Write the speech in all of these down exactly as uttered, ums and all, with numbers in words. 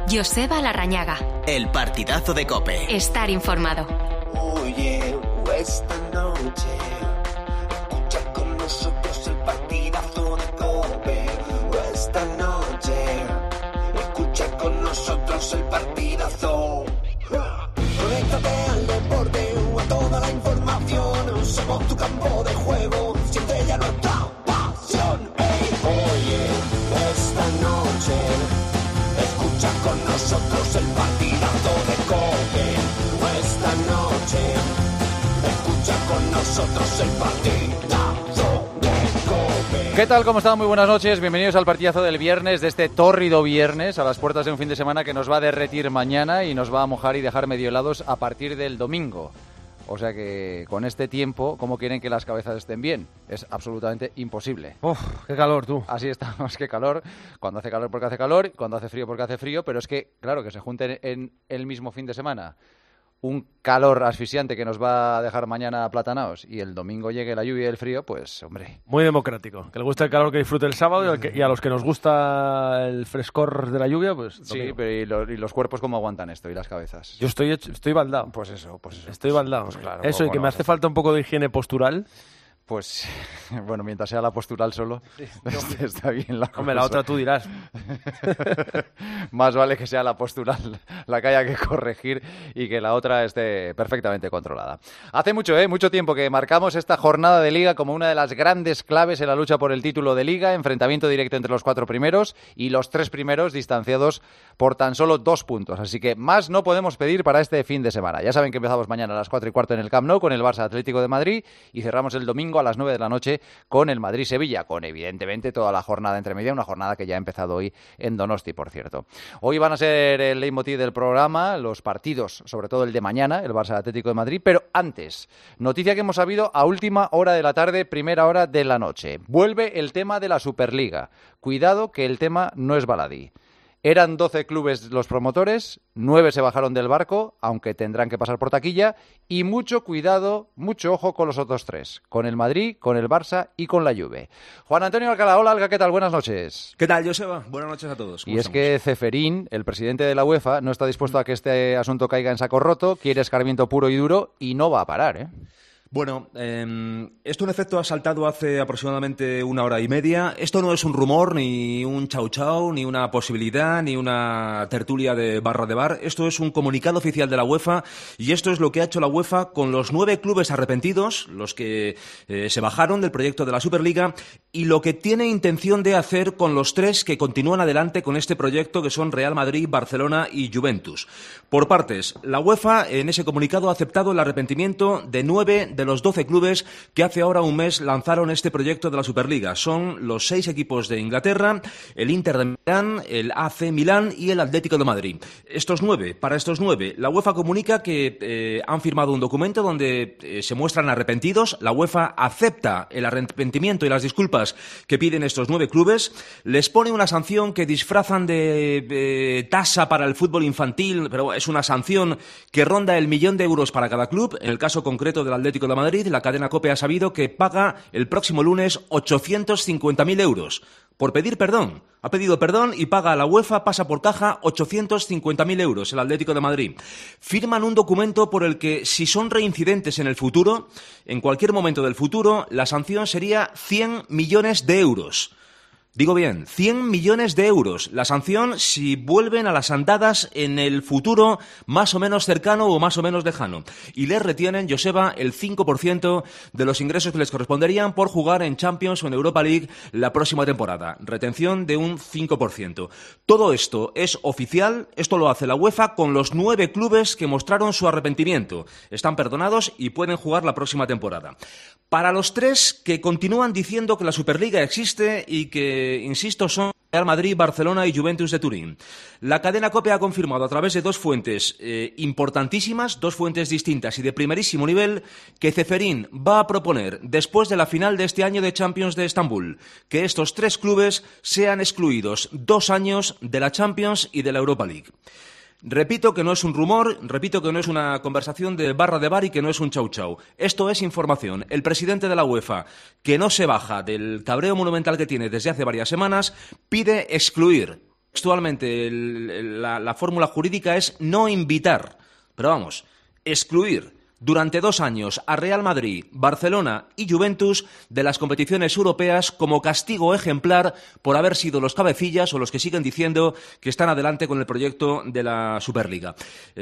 Joseba Larrañaga. El partidazo de COPE. Estar informado. Oye, esta noche escucha con nosotros el partidazo de COPE. Esta noche escucha con nosotros el partidazo. Conéctate al deporte, a toda la información. Somos tu campo de juego, siente ya nuestra pasión. Hey, oye, esta noche escucha con nosotros el partidazo de COPE. Esta noche escucha con nosotros el partidazo de COPE. ¿Qué tal? ¿Cómo están? Muy buenas noches. Bienvenidos al partidazo del viernes, de este tórrido viernes, a las puertas de un fin de semana que nos va a derretir mañana y nos va a mojar y dejar medio helados a partir del domingo. O sea que con este tiempo, ¿cómo quieren que las cabezas estén bien? Es absolutamente imposible. Uf, qué calor, tú. Así estamos, qué calor. Cuando hace calor porque hace calor, cuando hace frío porque hace frío, pero es que, claro, que se junten en el mismo fin de semana un calor asfixiante que nos va a dejar mañana aplatanados y el domingo llegue la lluvia y el frío, pues, hombre. Muy democrático. Que le gusta el calor, que disfrute el sábado, y, al que, y a los que nos gusta el frescor de la lluvia, pues domingo. Sí, pero ¿y los, y los cuerpos cómo aguantan esto? ¿Y las cabezas? Yo estoy hecho, estoy baldado. Pues eso, pues eso. Estoy pues, baldado. Pues claro. Eso, y que no, me hace falta un poco de higiene postural. Pues, bueno, mientras sea la postural solo, sí, no, está bien la cosa. Hombre, la otra tú dirás. Más vale que sea la postural la que haya que corregir y que la otra esté perfectamente controlada. Hace mucho, ¿eh? Mucho tiempo que marcamos esta jornada de Liga como una de las grandes claves en la lucha por el título de Liga, enfrentamiento directo entre los cuatro primeros y los tres primeros distanciados por tan solo dos puntos. Así que más no podemos pedir para este fin de semana. Ya saben que empezamos mañana a las cuatro y cuarto en el Camp Nou con el Barça Atlético de Madrid y cerramos el domingo a las nueve de la noche con el Madrid-Sevilla, con evidentemente toda la jornada entre media, una jornada que ya ha empezado hoy en Donosti, por cierto. Hoy van a ser el leitmotiv del programa, los partidos, sobre todo el de mañana, el Barça-Atlético de Madrid, pero antes, noticia que hemos sabido a última hora de la tarde, primera hora de la noche. Vuelve el tema de la Superliga. Cuidado que el tema no es baladí. Eran doce clubes los promotores, nueve se bajaron del barco, aunque tendrán que pasar por taquilla, y mucho cuidado, mucho ojo con los otros tres, con el Madrid, con el Barça y con la Juve. Juan Antonio Alcalá, hola Alga, ¿qué tal? Buenas noches. ¿Qué tal, Joseba? Buenas noches a todos. Y es estamos? que Ceferín, el presidente de la UEFA, no está dispuesto a que este asunto caiga en saco roto, quiere escarmiento puro y duro y no va a parar, ¿eh? Bueno, eh, esto en efecto ha saltado hace aproximadamente una hora y media. Esto no es un rumor, ni un chau chau, ni una posibilidad, ni una tertulia de barra de bar. Esto es un comunicado oficial de la UEFA y esto es lo que ha hecho la UEFA con los nueve clubes arrepentidos, los que eh, se bajaron del proyecto de la Superliga, y lo que tiene intención de hacer con los tres que continúan adelante con este proyecto, que son Real Madrid, Barcelona y Juventus. Por partes, la UEFA en ese comunicado ha aceptado el arrepentimiento de nueve de los doce clubes que hace ahora un mes lanzaron este proyecto de la Superliga. Son los seis equipos de Inglaterra, el Inter de Milán, el A C Milán y el Atlético de Madrid. Estos nueve, para estos nueve, la UEFA comunica que eh, han firmado un documento donde eh, se muestran arrepentidos. La UEFA acepta el arrepentimiento y las disculpas que piden estos nueve clubes. Les pone una sanción que disfrazan de eh, tasa para el fútbol infantil, pero es una sanción que ronda el millón de euros para cada club. En el caso concreto del Atlético de Madrid, la cadena COPE ha sabido que paga el próximo lunes ochocientos cincuenta mil euros por pedir perdón. Ha pedido perdón y paga a la UEFA, pasa por caja, ochocientos cincuenta mil euros el Atlético de Madrid. Firman un documento por el que, si son reincidentes en el futuro, en cualquier momento del futuro, la sanción sería cien millones de euros. Digo bien, cien millones de euros. La sanción si vuelven a las andadas en el futuro más o menos cercano o más o menos lejano. Y les retienen, Joseba, el cinco por ciento de los ingresos que les corresponderían por jugar en Champions o en Europa League la próxima temporada. Retención de un cinco por ciento. Todo esto es oficial, esto lo hace la UEFA con los nueve clubes que mostraron su arrepentimiento. Están perdonados y pueden jugar la próxima temporada. Para los tres que continúan diciendo que la Superliga existe y que, insisto, son Real Madrid, Barcelona y Juventus de Turín. La cadena COPE ha confirmado a través de dos fuentes eh, importantísimas, dos fuentes distintas y de primerísimo nivel, que Ceferín va a proponer, después de la final de este año de Champions de Estambul, que estos tres clubes sean excluidos dos años de la Champions y de la Europa League. Repito que no es un rumor, repito que no es una conversación de barra de bar y que no es un chau chau. Esto es información. El presidente de la UEFA, que no se baja del cabreo monumental que tiene desde hace varias semanas, pide excluir Textualmente, el, el, la, la fórmula jurídica es no invitar, pero vamos, excluir durante dos años a Real Madrid, Barcelona y Juventus de las competiciones europeas como castigo ejemplar por haber sido los cabecillas o los que siguen diciendo que están adelante con el proyecto de la Superliga.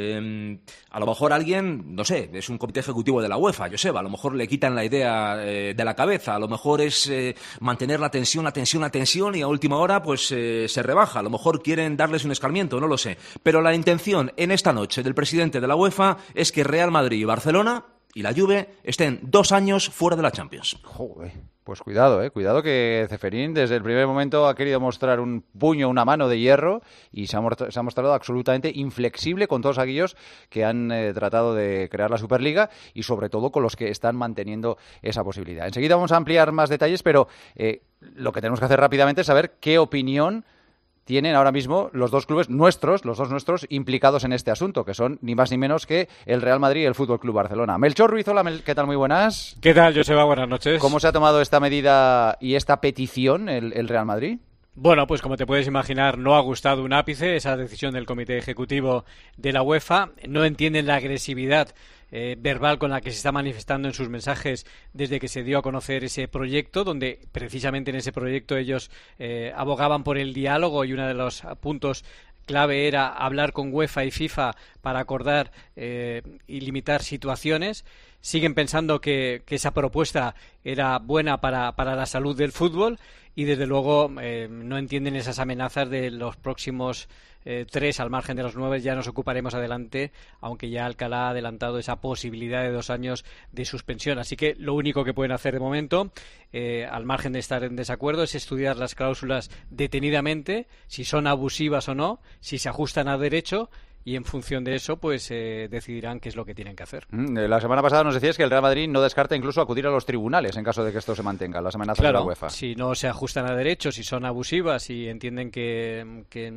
Eh, a lo mejor alguien, no sé, es un comité ejecutivo de la UEFA, Joseba, a lo mejor le quitan la idea eh, de la cabeza, a lo mejor es eh, mantener la tensión, la tensión, la tensión y a última hora pues eh, se rebaja, a lo mejor quieren darles un escarmiento, no lo sé. Pero la intención en esta noche del presidente de la UEFA es que Real Madrid y Barcelona Barcelona y la Juve estén dos años fuera de la Champions. Joder, pues cuidado, eh, cuidado que Ceferín desde el primer momento ha querido mostrar un puño, una mano de hierro y se ha, se ha mostrado absolutamente inflexible con todos aquellos que han eh, tratado de crear la Superliga y sobre todo con los que están manteniendo esa posibilidad. Enseguida vamos a ampliar más detalles, pero eh, lo que tenemos que hacer rápidamente es saber qué opinión tienen ahora mismo los dos clubes nuestros, los dos nuestros implicados en este asunto, que son ni más ni menos que el Real Madrid y el Fútbol Club Barcelona. Melchor Ruiz, hola, Mel, ¿qué tal? Muy buenas. ¿Qué tal, Joseba? Buenas noches. ¿Cómo se ha tomado esta medida y esta petición el, el Real Madrid? Bueno, pues como te puedes imaginar, no ha gustado un ápice esa decisión del Comité Ejecutivo de la UEFA. No entienden la agresividad eh, verbal con la que se está manifestando en sus mensajes desde que se dio a conocer ese proyecto, donde precisamente en ese proyecto ellos eh, abogaban por el diálogo y uno de los puntos clave era hablar con UEFA y FIFA para acordar eh, y limitar situaciones. Siguen pensando que, que esa propuesta era buena para, para la salud del fútbol y desde luego eh, no entienden esas amenazas de los próximos eh, tres al margen de los nueve, ya nos ocuparemos adelante, aunque ya Alcalá ha adelantado esa posibilidad de dos años de suspensión. Así que lo único que pueden hacer de momento, eh, al margen de estar en desacuerdo, es estudiar las cláusulas detenidamente, si son abusivas o no, si se ajustan a derecho, y en función de eso pues eh, decidirán qué es lo que tienen que hacer. La semana pasada nos decías que el Real Madrid no descarta incluso acudir a los tribunales en caso de que esto se mantenga, las amenazas claro, de la UEFA. Si no se ajustan a derecho, si son abusivas y entienden que, que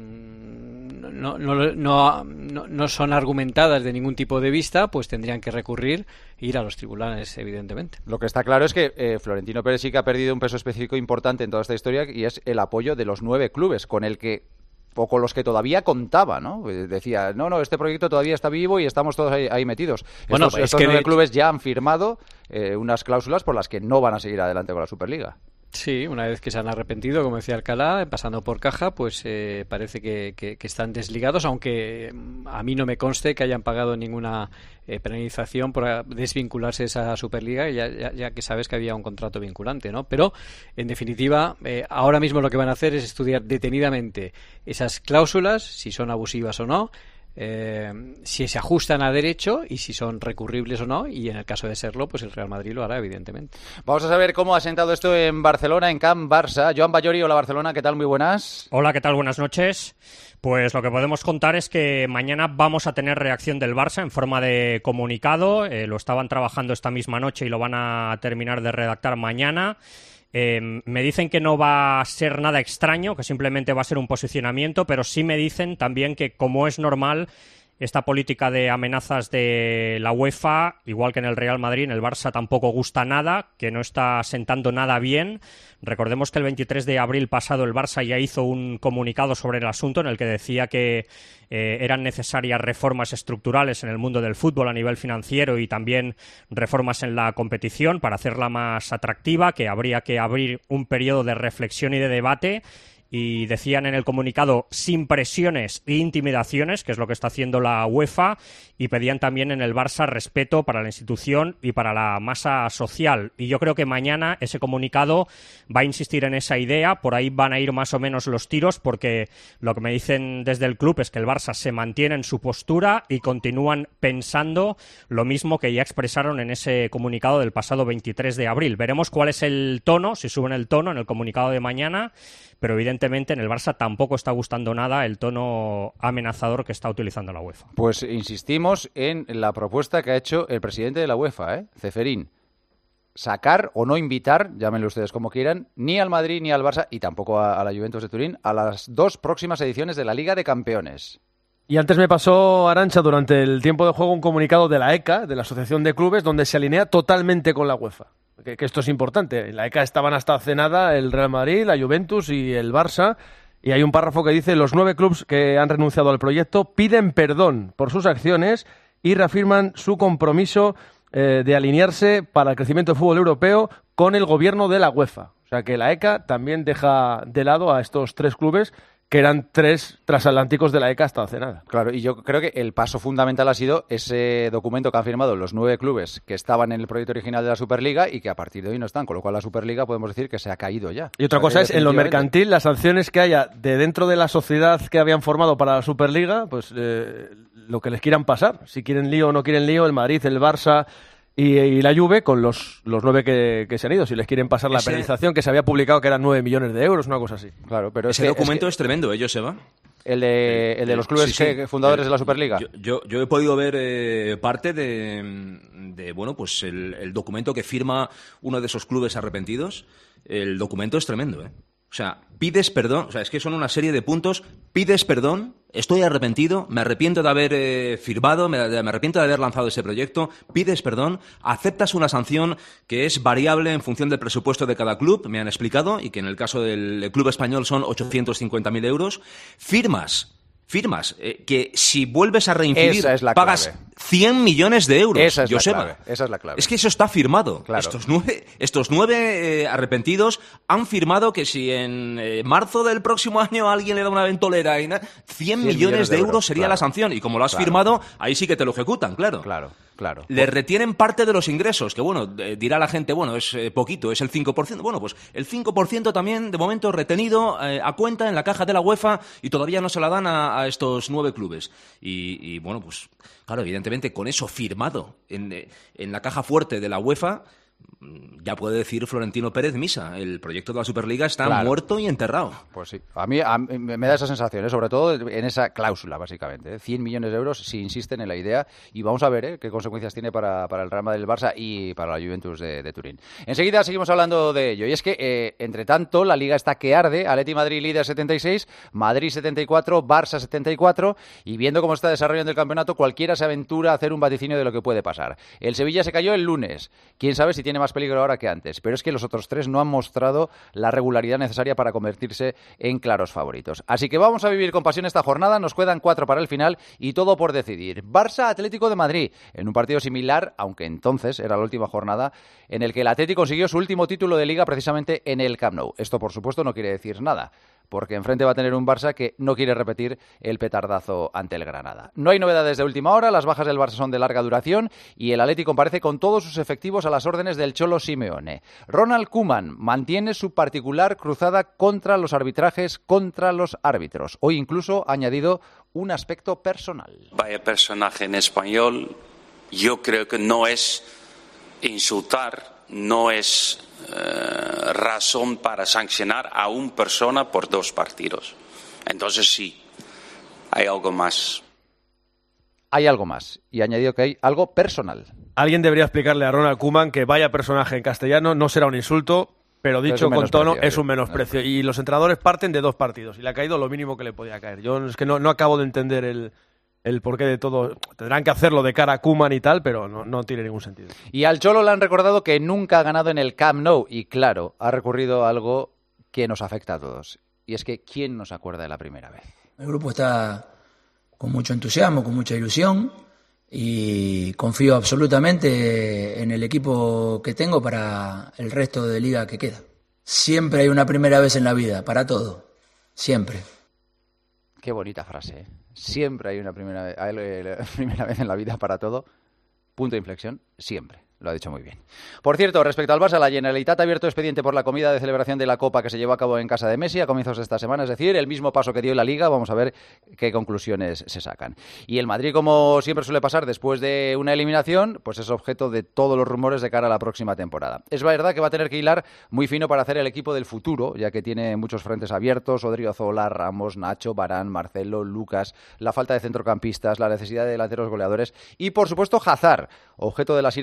no, no, no, no, no son argumentadas de ningún tipo de vista, pues tendrían que recurrir e ir a los tribunales, evidentemente. Lo que está claro es que eh, Florentino Pérez sí que ha perdido un peso específico importante en toda esta historia y es el apoyo de los nueve clubes con el que o con los que todavía contaba, ¿no? Decía, no, no, este proyecto todavía está vivo y estamos todos ahí, ahí metidos. Bueno, estos es estos que nueve de... clubes ya han firmado eh, unas cláusulas por las que no van a seguir adelante con la Superliga. Sí, una vez que se han arrepentido, como decía Alcalá, pasando por caja, pues eh, parece que, que, que están desligados, aunque a mí no me conste que hayan pagado ninguna eh, penalización por desvincularse de esa Superliga, ya, ya, ya que sabes que había un contrato vinculante, ¿no? Pero, en definitiva, eh, ahora mismo lo que van a hacer es estudiar detenidamente esas cláusulas, si son abusivas o no, Eh, si se ajustan a derecho y si son recurribles o no, y en el caso de serlo, pues el Real Madrid lo hará, evidentemente. Vamos a saber cómo ha sentado esto en Barcelona, en Camp Barça. Joan Bayori, hola Barcelona, ¿qué tal? Muy buenas. Hola, ¿qué tal? Buenas noches. Pues lo que podemos contar es que mañana vamos a tener reacción del Barça en forma de comunicado. Eh, lo estaban trabajando esta misma noche y lo van a terminar de redactar mañana. Eh, me dicen que no va a ser nada extraño, que simplemente va a ser un posicionamiento, pero sí me dicen también que, como es normal, esta política de amenazas de la UEFA, igual que en el Real Madrid, en el Barça tampoco gusta nada, que no está sentando nada bien. Recordemos que el veintitrés de abril pasado el Barça ya hizo un comunicado sobre el asunto en el que decía que eh, eran necesarias reformas estructurales en el mundo del fútbol a nivel financiero y también reformas en la competición para hacerla más atractiva, que habría que abrir un periodo de reflexión y de debate. Y decían en el comunicado sin presiones e intimidaciones, que es lo que está haciendo la UEFA, y pedían también en el Barça respeto para la institución y para la masa social. Y yo creo que mañana ese comunicado va a insistir en esa idea, por ahí van a ir más o menos los tiros, porque lo que me dicen desde el club es que el Barça se mantiene en su postura y continúan pensando lo mismo que ya expresaron en ese comunicado del pasado veintitrés de abril. Veremos cuál es el tono, si suben el tono en el comunicado de mañana, pero evidentemente en el Barça tampoco está gustando nada el tono amenazador que está utilizando la UEFA. Pues insistimos en la propuesta que ha hecho el presidente de la UEFA, ¿eh? Ceferín. Sacar o no invitar, llámenlo ustedes como quieran, ni al Madrid ni al Barça, y tampoco a, a la Juventus de Turín, a las dos próximas ediciones de la Liga de Campeones. Y antes me pasó, Arantxa, durante el tiempo de juego un comunicado de la E C A, de la Asociación de Clubes, donde se alinea totalmente con la UEFA. Que, que esto es importante. En la E C A estaban hasta hace nada el Real Madrid, la Juventus y el Barça, y hay un párrafo que dice: los nueve clubes que han renunciado al proyecto piden perdón por sus acciones y reafirman su compromiso eh, de alinearse para el crecimiento del fútbol europeo con el gobierno de la UEFA. O sea que la E C A también deja de lado a estos tres clubes que eran tres transatlánticos de la E C A hasta hace nada. Claro, y yo creo que el paso fundamental ha sido ese documento que han firmado los nueve clubes que estaban en el proyecto original de la Superliga y que a partir de hoy no están, con lo cual la Superliga podemos decir que se ha caído ya. Y otra o sea, cosa es, en lo mercantil, las sanciones que haya de dentro de la sociedad que habían formado para la Superliga, pues eh, lo que les quieran pasar. Si quieren lío o no quieren lío, el Madrid, el Barça y, y la Juve con los, los nueve que, que se han ido. Si les quieren pasar la Ese... penalización, que se había publicado que eran nueve millones de euros, una cosa así. Claro, pero ese es que, documento es, es, que... es tremendo, ¿eh, Joseba? El de, el de los clubes sí, sí. fundadores el, de la Superliga. Yo, yo, yo he podido ver eh, parte de, de bueno, pues el, el documento que firma uno de esos clubes arrepentidos. El documento es tremendo, ¿eh? O sea, pides perdón, o sea, es que son una serie de puntos, pides perdón, estoy arrepentido, me arrepiento de haber eh, firmado, me, me arrepiento de haber lanzado ese proyecto, pides perdón, aceptas una sanción que es variable en función del presupuesto de cada club, me han explicado, y que en el caso del club español son ochocientos cincuenta mil euros, firmas... Firmas, eh, que si vuelves a reincidir es pagas clave. cien millones de euros. Esa es Joseba. la clave. Esa es la clave. Es que eso está firmado. Claro. Estos nueve, estos nueve eh, arrepentidos han firmado que si en eh, marzo del próximo año alguien le da una ventolera y na- cien millones de euros sería claro. la sanción. Y como lo has claro. firmado, ahí sí que te lo ejecutan, claro. Claro. Claro. Le retienen parte de los ingresos, que bueno, eh, dirá la gente, bueno, es eh, poquito, es el cinco por ciento. Bueno, pues el cinco por ciento también, de momento, retenido eh, a cuenta en la caja de la UEFA y todavía no se la dan a, a estos nueve clubes. Y, y bueno, pues claro, evidentemente con eso firmado en, eh, en la caja fuerte de la UEFA, ya puede decir Florentino Pérez misa, el proyecto de la Superliga está claro. muerto y enterrado. Pues sí, a mí, a mí me da esa sensación, ¿eh? Sobre todo en esa cláusula, básicamente. ¿eh? cien millones de euros si insisten en la idea y vamos a ver ¿eh? qué consecuencias tiene para, para el Real Madrid, del Barça y para la Juventus de, de Turín. Enseguida seguimos hablando de ello y es que, eh, entre tanto, la Liga está que arde. Atleti Madrid líder setenta y seis, Madrid setenta y cuatro, Barça setenta y cuatro y viendo cómo está desarrollando el campeonato, cualquiera se aventura a hacer un vaticinio de lo que puede pasar. El Sevilla se cayó el lunes. Quién sabe si tiene más peligro ahora que antes, pero es que los otros tres no han mostrado la regularidad necesaria para convertirse en claros favoritos. Así que vamos a vivir con pasión esta jornada, nos quedan cuatro para el final y todo por decidir. Barça Atlético de Madrid, en un partido similar, aunque entonces era la última jornada, en el que el Atlético consiguió su último título de Liga precisamente en el Camp Nou. Esto, por supuesto, no quiere decir nada, porque enfrente va a tener un Barça que no quiere repetir el petardazo ante el Granada. No hay novedades de última hora, las bajas del Barça son de larga duración y el Atleti comparece con todos sus efectivos a las órdenes del Cholo Simeone. Ronald Koeman mantiene su particular cruzada contra los arbitrajes, contra los árbitros. Hoy incluso ha añadido un aspecto personal. Vaya personaje en español, yo creo que no es insultar, no es eh, razón para sancionar a una persona por dos partidos. Entonces sí, hay algo más. Hay algo más. Y ha añadido que hay algo personal. Alguien debería explicarle a Ronald Koeman que vaya personaje en castellano no será un insulto, pero dicho con tono es un menosprecio. Y los entrenadores parten de dos partidos y le ha caído lo mínimo que le podía caer. Yo es que no, no acabo de entender el... el porqué de todo. Tendrán que hacerlo de cara a Koeman y tal, pero no, no tiene ningún sentido. Y al Cholo le han recordado que nunca ha ganado en el Camp Nou. Y claro, ha recurrido a algo que nos afecta a todos. Y es que, ¿quién nos acuerda de la primera vez? El grupo está con mucho entusiasmo, con mucha ilusión y confío absolutamente en el equipo que tengo para el resto de liga que queda. Siempre hay una primera vez en la vida, para todo. Siempre. Qué bonita frase, ¿eh? Siempre hay una primera vez, hay la primera vez en la vida para todo. Punto de inflexión, siempre. Lo ha dicho muy bien. Por cierto, respecto al Barça, la Generalitat ha abierto expediente por la comida de celebración de la Copa que se llevó a cabo en casa de Messi a comienzos de esta semana, es decir, el mismo paso que dio la Liga. Vamos a ver qué conclusiones se sacan. Y el Madrid, como siempre suele pasar después de una eliminación, pues es objeto de todos los rumores de cara a la próxima temporada. Es verdad que va a tener que hilar muy fino para hacer el equipo del futuro, ya que tiene muchos frentes abiertos: Odriozola, Ramos, Nacho, Varane, Marcelo, Lucas, la falta de centrocampistas, la necesidad de delanteros goleadores y, por supuesto, Hazard, objeto de las iras de buena parte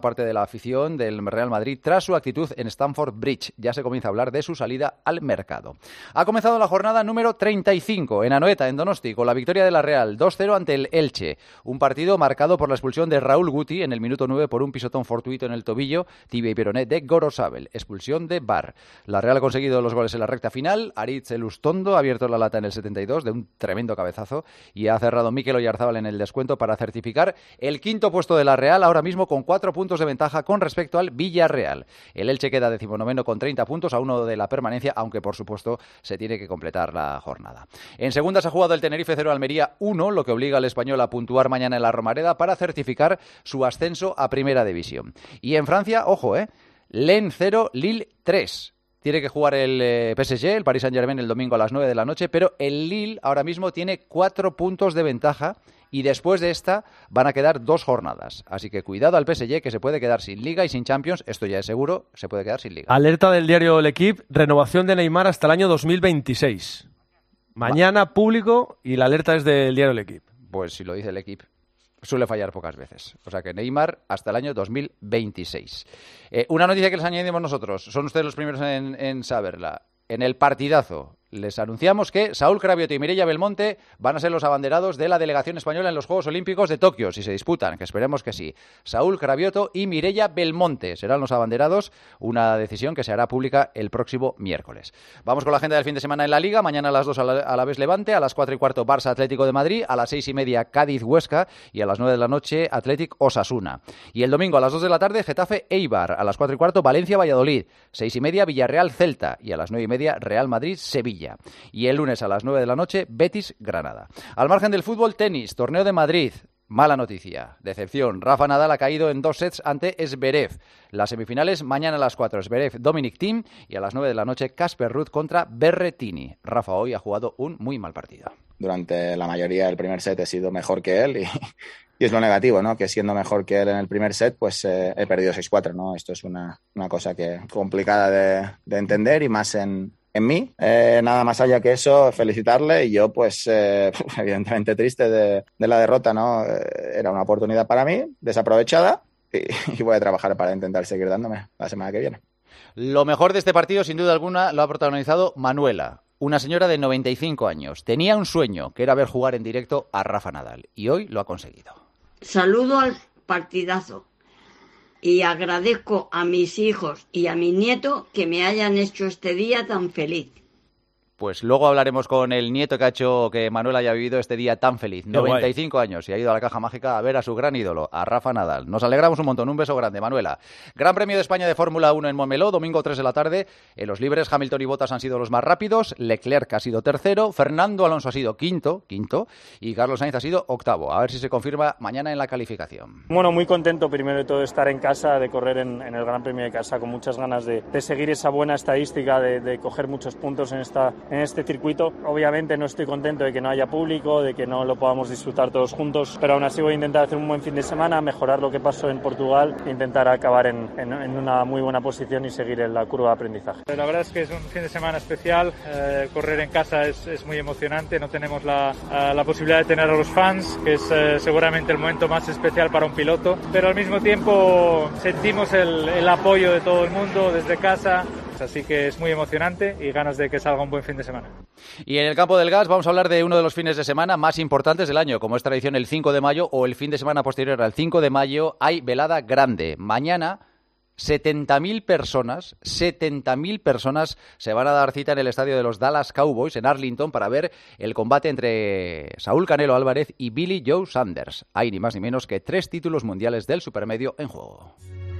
parte de la afición del Real Madrid tras su actitud en Stamford Bridge. Ya se comienza a hablar de su salida al mercado. Ha comenzado la jornada número treinta y cinco en Anoeta, en Donosti, con la victoria de la Real dos cero ante el Elche. Un partido marcado por la expulsión de Raúl Guti en el minuto nueve por un pisotón fortuito en el tobillo, tibia y peroné de Gorosabel. Expulsión de V A R. La Real ha conseguido los goles en la recta final. Aritz Elustondo ha abierto la lata en el setenta y dos de un tremendo cabezazo y ha cerrado Mikel Oyarzábal en el descuento para certificar el quinto puesto de la Real, ahora mismo con cuatro puntos de ventaja con respecto al Villarreal. El Elche queda decimonoveno con treinta puntos, a uno de la permanencia, aunque por supuesto se tiene que completar la jornada. En segunda se ha jugado el Tenerife cero Almería uno, lo que obliga al Español a puntuar mañana en la Romareda para certificar su ascenso a Primera División. Y en Francia, ojo, eh, Lens cero, Lille tres. Tiene que jugar el eh, P S G, el Paris Saint-Germain, el domingo a las nueve de la noche, pero el Lille ahora mismo tiene cuatro puntos de ventaja y después de esta van a quedar dos jornadas. Así que cuidado al P S G, que se puede quedar sin Liga y sin Champions. Esto ya es seguro, se puede quedar sin Liga. Alerta del diario L'Equipe, renovación de Neymar hasta el año dos mil veintiséis. Mañana Va. público y la alerta es del diario L'Equipe. Pues si lo dice L'Equipe, suele fallar pocas veces. O sea que Neymar hasta el año dos mil veintiséis. Eh, una noticia que les añadimos nosotros, son ustedes los primeros en, en saberla. En el partidazo les anunciamos que Saúl Cravioto y Mireia Belmonte van a ser los abanderados de la delegación española en los Juegos Olímpicos de Tokio, si se disputan, que esperemos que sí. Saúl Cravioto y Mireia Belmonte serán los abanderados, una decisión que se hará pública el próximo miércoles. Vamos con la agenda del fin de semana en la Liga. Mañana a las dos a la, a la vez Levante, a las cuatro y cuarto Barça Atlético de Madrid, a las seis y media Cádiz Huesca y a las nueve de la noche Athletic Osasuna. Y el domingo a las dos de la tarde Getafe Eibar, a las cuatro y cuarto Valencia Valladolid, seis y media Villarreal Celta y a las nueve y media Real Madrid Sevilla. Y el lunes a las nueve de la noche, Betis Granada. Al margen del fútbol, tenis, Torneo de Madrid. Mala noticia, decepción. Rafa Nadal ha caído en dos sets ante Zverev. Las semifinales mañana a las cuatro, Zverev Dominic Thiem y a las nueve de la noche Casper Ruud contra Berrettini. Rafa hoy ha jugado un muy mal partido. Durante la mayoría del primer set he sido mejor que él y, y es lo negativo, ¿no? Que siendo mejor que él en el primer set, pues eh, he perdido seis cuatro, ¿no? Esto es una, una cosa que complicada de, de entender y más en en mí. Eh, nada más allá que eso, felicitarle y yo pues eh, evidentemente triste de, de la derrota, ¿no? Eh, era una oportunidad para mí, desaprovechada y, y voy a trabajar para intentar seguir dándome la semana que viene. Lo mejor de este partido, sin duda alguna, lo ha protagonizado Manuela, una señora de noventa y cinco años. Tenía un sueño, que era ver jugar en directo a Rafa Nadal y hoy lo ha conseguido. Saludo al partidazo. Y agradezco a mis hijos y a mi nieto que me hayan hecho este día tan feliz. Pues luego hablaremos con el nieto que ha hecho que Manuel haya vivido este día tan feliz. Qué noventa y cinco guay. Años y ha ido a la caja mágica a ver a su gran ídolo, a Rafa Nadal. Nos alegramos un montón. Un beso grande, Manuela. Gran Premio de España de Fórmula uno en Montmeló, domingo tres de la tarde. En los libres, Hamilton y Bottas han sido los más rápidos. Leclerc ha sido tercero. Fernando Alonso ha sido quinto, quinto. Y Carlos Sainz ha sido octavo. A ver si se confirma mañana en la calificación. Bueno, muy contento primero de todo de estar en casa, de correr en, en el Gran Premio de casa, con muchas ganas de, de seguir esa buena estadística, de, de coger muchos puntos en, esta, en este circuito. Obviamente no estoy contento de que no haya público, de que no lo podamos disfrutar todos juntos, pero aún así voy a intentar hacer un buen fin de semana, mejorar lo que pasó en Portugal e intentar acabar en, en, en una muy buena posición y seguir en la curva de aprendizaje. La verdad es que es un fin de semana especial, eh, correr en casa es, es muy emocionante, no tenemos la, uh, la posibilidad de tener a los fans, que es eh, seguramente el momento más especial para un piloto, pero al mismo tiempo sentimos el, el apoyo de todo el mundo desde casa. Así que es muy emocionante y ganas de que salga un buen fin de semana. Y en el campo del gas vamos a hablar de uno de los fines de semana más importantes del año. Como es tradición, el cinco de mayo o el fin de semana posterior al cinco de mayo hay velada grande. Mañana setenta mil personas, setenta mil personas se van a dar cita en el estadio de los Dallas Cowboys en Arlington para ver el combate entre Saúl Canelo Álvarez y Billy Joe Saunders. Hay ni más ni menos que tres títulos mundiales del supermedio en juego.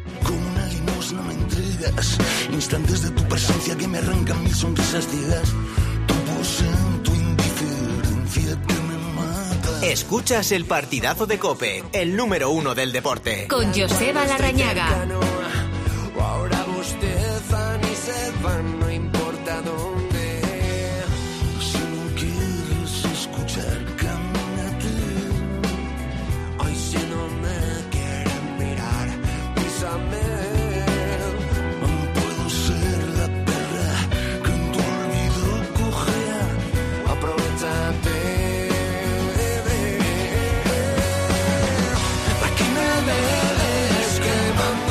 No me entregas instantes de tu presencia que me arrancan mil sonrisas ciegas. Tu voz en tu indiferencia que me mata. Escuchas el partidazo de COPE, el número uno del deporte. Con Joseba Larrañaga. Ahora bostezan y se van, no importa dónde. Si no quieres escuchar, cámbiate. Ay, si no me quieren mirar, písame. Aquí me ves quemando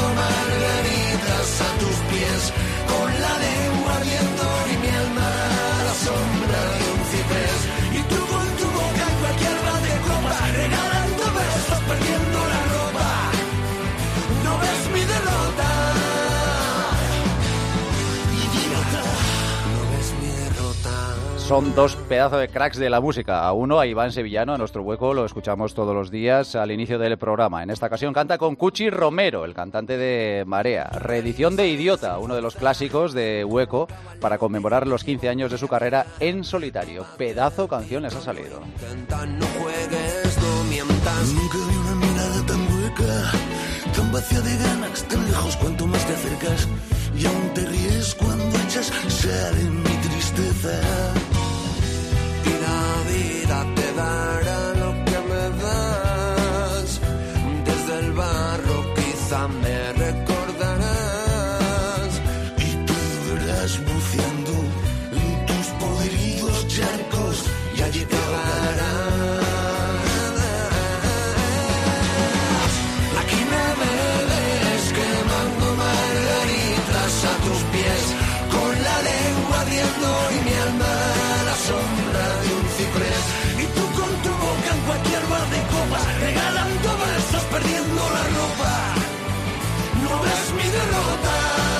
son dos pedazos de cracks de la música. A uno, a Iván Sevillano, a nuestro Hueco, lo escuchamos todos los días al inicio del programa. En esta ocasión canta con Cuchi Romero, el cantante de Marea. Reedición de Idiota, uno de los clásicos de Hueco, para conmemorar los quince años de su carrera en solitario. Pedazo canción les ha salido. No juegues, no mientas. Nunca vi una mirada tan hueca, tan vacía de ganas, tan lejos cuanto más te acercas. Y aún te ríes cuando echas sal en mi tristeza. Y la vida te dará lo que me das. Desde el barro quizá me recordarás. Y tú verás buceando en tus podridos charcos. Y allí te ahogarás. Aquí me ves quemando margaritas a tus pies, con la lengua ardiendo y mi alma a la sombra de un ciprés. Y tú con tu boca en cualquier bar de copas, regalando besos, perdiendo la ropa. No ves mi derrota.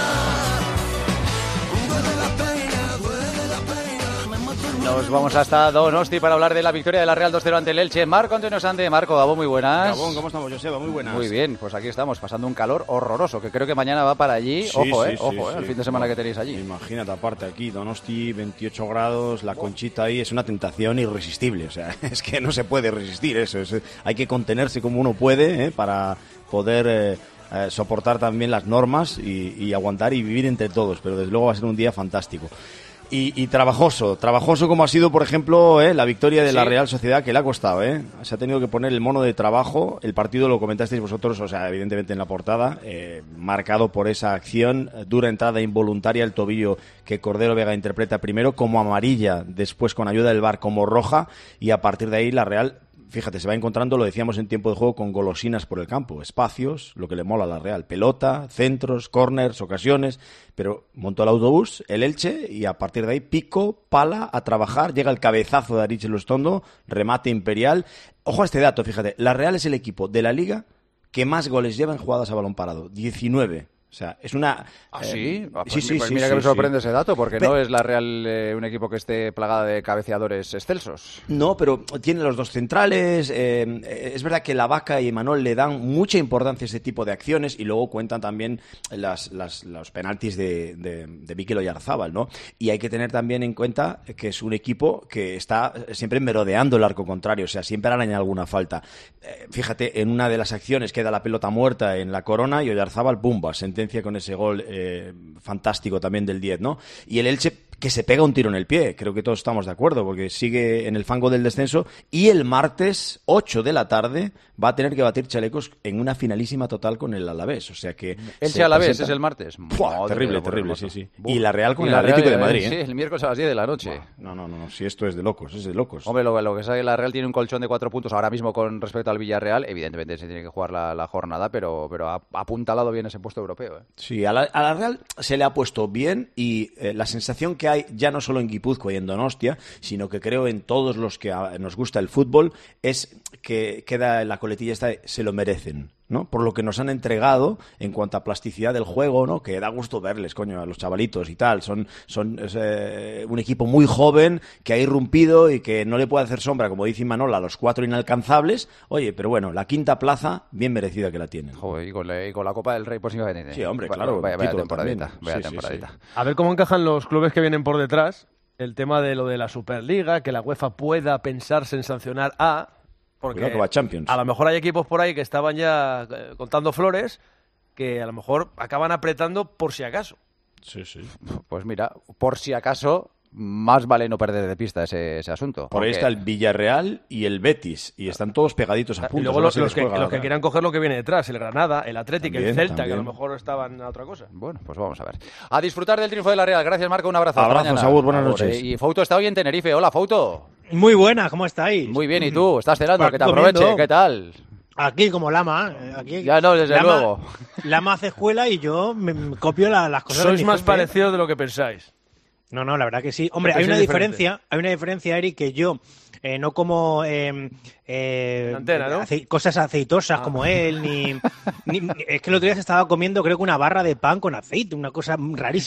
Duele la pena, duele la pena. Me mato el Nos vamos hasta Donosti para hablar de la victoria de la Real dos cero ante el Elche. Marco Antonio Sande. Marco, Gabón, muy buenas. Gabón, ¿cómo estamos, Joseba? Muy buenas. Muy bien, pues aquí estamos, pasando un calor horroroso, que creo que mañana va para allí. Sí, ojo, sí, eh, sí, ojo, sí, eh, el sí. fin de semana No, que tenéis allí. Imagínate, aparte aquí, Donosti, veintiocho grados, la Conchita ahí, es una tentación irresistible. O sea, es que no se puede resistir eso. Es, hay que contenerse como uno puede, ¿eh? Para poder eh, eh, soportar también las normas y, y aguantar y vivir entre todos. Pero desde luego va a ser un día fantástico. Y, y trabajoso, trabajoso como ha sido, por ejemplo, ¿eh? la victoria de la Sí. Real Sociedad, que le ha costado, ¿eh? Se ha tenido que poner el mono de trabajo. El partido lo comentasteis vosotros, o sea, evidentemente en la portada, eh, marcado por esa acción, eh, dura entrada involuntaria, el tobillo que Cordero Vega interpreta primero como amarilla, después con ayuda del V A R como roja, y a partir de ahí la Real, fíjate, se va encontrando, lo decíamos en tiempo de juego, con golosinas por el campo, espacios, lo que le mola a la Real, pelota, centros, corners, ocasiones, pero montó el autobús, el Elche, y a partir de ahí pico, pala, a trabajar, llega el cabezazo de Aritz Lustondo, remate imperial. Ojo a este dato, fíjate, la Real es el equipo de la Liga que más goles lleva en jugadas a balón parado, diecinueve. O sea, es una... ¿Ah, eh, sí? Ah, pues sí, sí, pues sí, mira sí, que me sí. sorprende ese dato, porque Pe- no es la Real eh, un equipo que esté plagada de cabeceadores excelsos. No, pero tiene los dos centrales. Eh, es verdad que la Vaca y Emanuel le dan mucha importancia a ese tipo de acciones y luego cuentan también las, las, los penaltis de, de, de Mikel Oyarzábal, ¿no? Y hay que tener también en cuenta que es un equipo que está siempre merodeando el arco contrario, o sea, siempre araña alguna falta. Eh, fíjate, en una de las acciones queda la pelota muerta en la Corona y Oyarzábal, pumba, sentencia con ese gol eh, fantástico también del diez, ¿no? Y el Elche que se pega un tiro en el pie, creo que todos estamos de acuerdo, porque sigue en el fango del descenso y el martes, ocho de la tarde, va a tener que batir chalecos en una finalísima total con el Alavés, o sea que... Elche Alavés es el martes. ¡Puah! Madre terrible, mía, terrible, hermoso. sí, sí. Buf. Y la Real con Y el la Atlético Real, de Madrid, Sí, ¿eh? el miércoles a las diez de la noche. Buah, no, no, no, no, si esto es de locos, es de locos. Hombre, lo, lo que sabe, la Real tiene un colchón de cuatro puntos ahora mismo con respecto al Villarreal. Evidentemente se tiene que jugar la, la jornada, pero, pero ha apuntalado bien ese puesto europeo, ¿eh? Sí, a la, a la Real se le ha puesto bien y eh, la sensación que hay, ya no solo en Guipúzcoa y en Donostia, sino que creo en todos los que a, nos gusta el fútbol, es que queda la coletilla esta de se lo merecen, ¿no? Por lo que nos han entregado en cuanto a plasticidad del juego, ¿no? Que da gusto verles, coño, a los chavalitos y tal. Son, son es, eh, un equipo muy joven que ha irrumpido y que no le puede hacer sombra, como dice Imanol, a los cuatro inalcanzables. Oye, pero bueno, la quinta plaza, bien merecida que la tienen. Joder, y con la, y con la Copa del Rey, pues imagínate. Sí, hombre, Vaya- claro. Vaya, vaya título temporadita, también. vaya Sí, sí, temporadita. sí. A ver cómo encajan los clubes que vienen por detrás. El tema de lo de la Superliga, que la UEFA pueda pensarse en sancionar a... Porque Cuidado que va Champions. a lo mejor hay equipos por ahí que estaban ya eh, contando flores que a lo mejor acaban apretando por si acaso. Sí, sí. Pues mira, por si acaso, más vale no perder de pista ese, ese asunto. Por ahí porque- está el Villarreal y el Betis, y están todos pegaditos a Y punto. luego ahora los, se los les que, juega los que la- quieran coger lo que viene detrás, el Granada, el Atlético, el También, Celta, que a también. lo mejor estaban a otra cosa. Bueno, pues vamos a ver. A disfrutar del triunfo de la Real. Gracias, Marco. Un abrazo. Hasta Abrazos, mañana. Agur, buenas Agur, noches. eh. Y Fouto está hoy en Tenerife. Hola, Fouto. Muy buena, ¿cómo estáis? Muy bien, ¿y tú? ¿Estás cenando? Aquí Que te aproveche. comiendo. ¿Qué tal? Aquí como Lama. eh, Aquí, Ya no, desde Lama- luego. Lama hace escuela y yo me, me copio la- las cosas. de Sois mi más jefe. parecidos de lo que pensáis. No, no, la verdad que sí. Hombre, Porque hay una sois diferentes. diferencia, hay una diferencia, Eric, que yo eh, no como eh, eh, antena, ¿no? acei- cosas aceitosas Ah. como él, ni, ni- Es que el otro día se estaba comiendo, creo que una barra de pan con aceite, una cosa rarísima.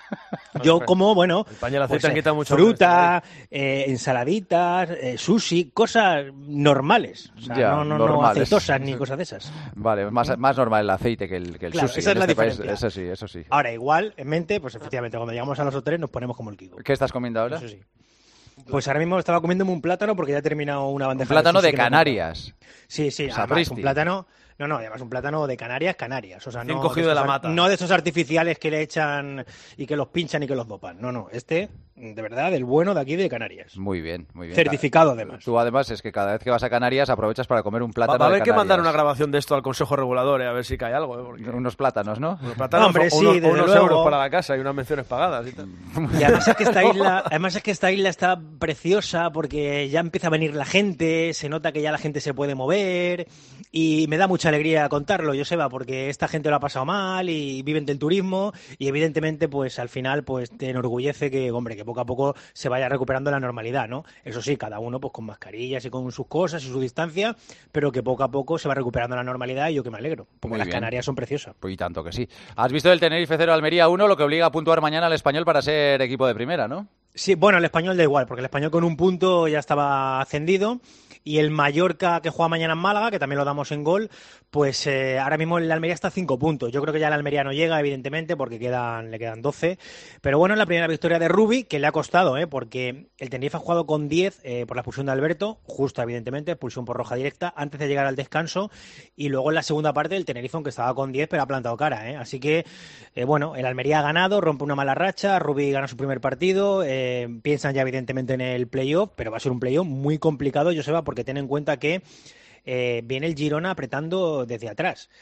Yo como, bueno, España el aceite pues, han quitado mucho fruta, eh, ensaladitas, eh, sushi, cosas normales. O sea, Ya, no, no, no normales. aceitosas ni cosas de esas. Vale, más, más normal el aceite que el, que el Claro, sushi. esa en es la este país, diferencia. eso sí, eso sí. Ahora, igual, en mente, pues efectivamente, cuando llegamos a los hoteles nos ponemos como el Kiko. ¿Qué estás comiendo ahora? Eso sí. Pues ahora mismo estaba comiéndome un plátano porque ya he terminado una bandeja Un plátano sushi de que me he Canarias. comprado. Sí, sí, O sea, además Bristi. un plátano... No, no, además un plátano de Canarias, Canarias. O sea, Bien no cogido de esos la ar- mata. No de esos artificiales que le echan y que los pinchan y que los dopan. No, no, este, de verdad, el bueno de aquí de Canarias. Muy bien, muy bien. Certificado, además. Tú además es que cada vez que vas a Canarias aprovechas para comer un Va, plátano va a de haber que Canarias. mandar una grabación de esto al Consejo Regulador, eh, a ver si cae algo. Eh, porque... Unos plátanos, ¿no? Unos plátanos, Hombre, o sí, unos, desde unos luego. euros para la casa y unas menciones pagadas y tal. Y además es que esta isla, además es que esta isla está preciosa porque ya empieza a venir la gente, se nota que ya la gente se puede mover y me da mucha alegría contarlo, Joseba, porque esta gente lo ha pasado mal y viven del turismo y evidentemente pues al final pues te enorgullece que, hombre, que poco a poco se vaya recuperando la normalidad, ¿no? Eso sí, cada uno pues con mascarillas y con sus cosas y su distancia, pero que poco a poco se va recuperando la normalidad y yo que me alegro, porque Muy las bien. Canarias son preciosas. Pues y tanto que sí. ¿Has visto el Tenerife cero Almería uno, lo que obliga a puntuar mañana al Español para ser equipo de primera, no? Sí, bueno, el Español da igual, porque el Español con un punto ya estaba ascendido. Y el Mallorca, que juega mañana en Málaga, que también lo damos en Gol, pues eh, ahora mismo el Almería está a cinco puntos. Yo creo que ya el Almería no llega, evidentemente, porque quedan, le quedan doce. Pero bueno, es la primera victoria de Rubi, que le ha costado, ¿eh? Porque el Tenerife ha jugado con diez eh, por la expulsión de Alberto, justa, evidentemente, expulsión por roja directa, antes de llegar al descanso. Y luego en la segunda parte el Tenerife, aunque estaba con diez, pero ha plantado cara, ¿eh? Así que, eh, bueno, el Almería ha ganado, rompe una mala racha, Rubi gana su primer partido, eh, piensan ya evidentemente en el playoff, pero va a ser un playoff muy complicado, Joseba, porque ten en cuenta que eh, viene el Girona apretando desde atrás.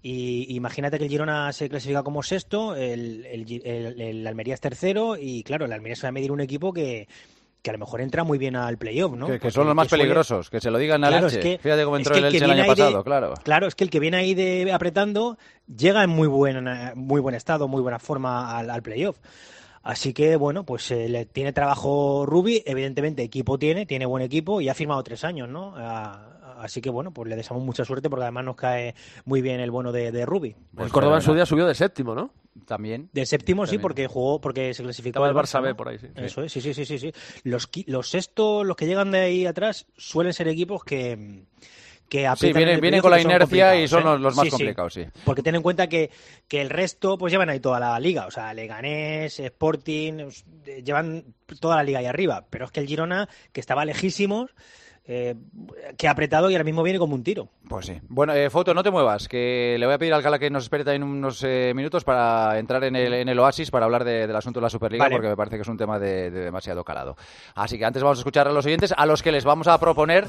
Y imagínate que el Girona se clasifica como sexto, el, el, el, el Almería es tercero y claro, el Almería se va a medir un equipo que, que a lo mejor entra muy bien al playoff, ¿no? Que, que Porque son los más que suele- peligrosos, que se lo digan a Claro, Elche. es que- Fíjate cómo es entró que el el que Elche el viene año ahí de- pasado, claro. Claro, es que el que viene ahí de apretando llega en muy buen, muy buen estado, muy buena forma al, al playoff. Así que, bueno, pues eh, le tiene trabajo Rubi, evidentemente equipo tiene, tiene buen equipo y ha firmado tres años, ¿no? Ah, así que, bueno, pues le deseamos mucha suerte porque además nos cae muy bien el bueno de, de Rubi. El Córdoba en su día subió de séptimo, ¿no? También. De séptimo sí, También. porque jugó, porque se clasificó Estaba el Barça ¿no? B por ahí, sí. Eso es, sí, sí, sí, sí, sí. Los, qui- los sextos, los que llegan de ahí atrás, suelen ser equipos que... que Sí, aprietan en vienen, el vienen playoff con y la que son inercia y son complicados, los, ¿eh? los más Sí, sí. complicados, sí. Porque ten en cuenta que, que el resto pues llevan ahí toda la liga, o sea, Leganés, Sporting, os- eh, llevan toda la liga ahí arriba, pero es que el Girona, que estaba lejísimos, eh, que ha apretado y ahora mismo viene como un tiro. Pues sí. Bueno, eh, Foto, no te muevas, que le voy a pedir a Alcalá que nos espere también unos eh, minutos para entrar en el, en el oasis para hablar de- del asunto de la Superliga, Vale. porque me parece que es un tema de, de demasiado calado. Así que antes vamos a escuchar a los oyentes, a los que les vamos a proponer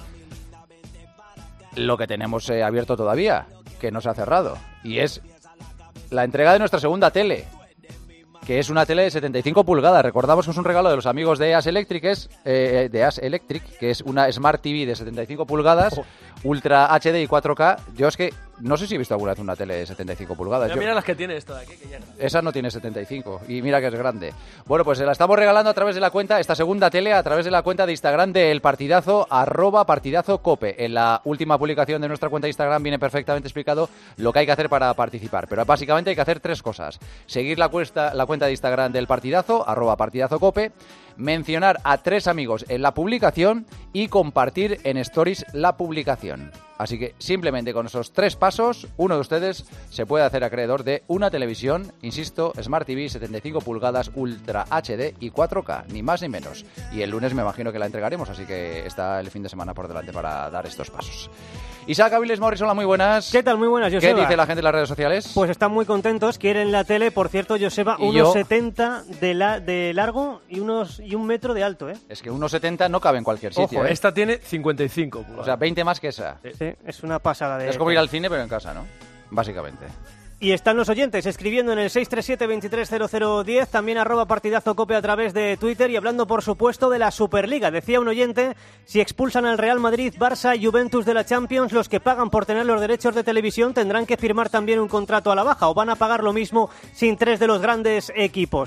lo que tenemos eh, abierto todavía, que no se ha cerrado, y es la entrega de nuestra segunda tele, que es una tele de setenta y cinco pulgadas. Recordamos que es un regalo de los amigos de As Electric, es, eh, de As Electric, que es una Smart T V de setenta y cinco pulgadas, Ultra H D y cuatro K. Yo es que no sé si he visto alguna vez una tele de setenta y cinco pulgadas. Mira, Yo- mira las que tiene esta de aquí, que llega. esa no tiene setenta y cinco y mira que es grande. Bueno, pues se la estamos regalando a través de la cuenta, esta segunda tele, a través de la cuenta de Instagram del Partidazo, arroba Partidazo Cope. En la última publicación de nuestra cuenta de Instagram viene perfectamente explicado lo que hay que hacer para participar. Pero básicamente hay que hacer tres cosas. Seguir la, cuesta, la cuenta de Instagram del Partidazo, arroba Partidazo Cope, mencionar a tres amigos en la publicación y compartir en Stories la publicación. Así que simplemente con esos tres pasos, uno de ustedes se puede hacer acreedor de una televisión, insisto, Smart T V, setenta y cinco pulgadas, Ultra H D y cuatro K, ni más ni menos. Y el lunes me imagino que la entregaremos, así que está el fin de semana por delante para dar estos pasos. Isaac Aviles Morris, hola, muy buenas. ¿Qué tal? Muy buenas, ¿Qué Joseba. dice la gente en las redes sociales? Pues están muy contentos, quieren la tele, por cierto, Joseba, ¿Y yo? unos setenta de, la, de largo y unos y un metro de alto, ¿eh? Es que uno setenta no cabe en cualquier sitio. Ojo, ¿eh? esta tiene cincuenta y cinco pulgadas. O sea, veinte más que esa. Sí, es una pasada de... Es como ir al cine, pero en casa, ¿no? Básicamente. Y están los oyentes escribiendo en el seis tres siete, veintitrés cero cero diez, también arroba Partidazo Cope a través de Twitter y hablando, por supuesto, de la Superliga. Decía un oyente, si expulsan al Real Madrid, Barça y Juventus de la Champions, los que pagan por tener los derechos de televisión tendrán que firmar también un contrato a la baja o van a pagar lo mismo sin tres de los grandes equipos.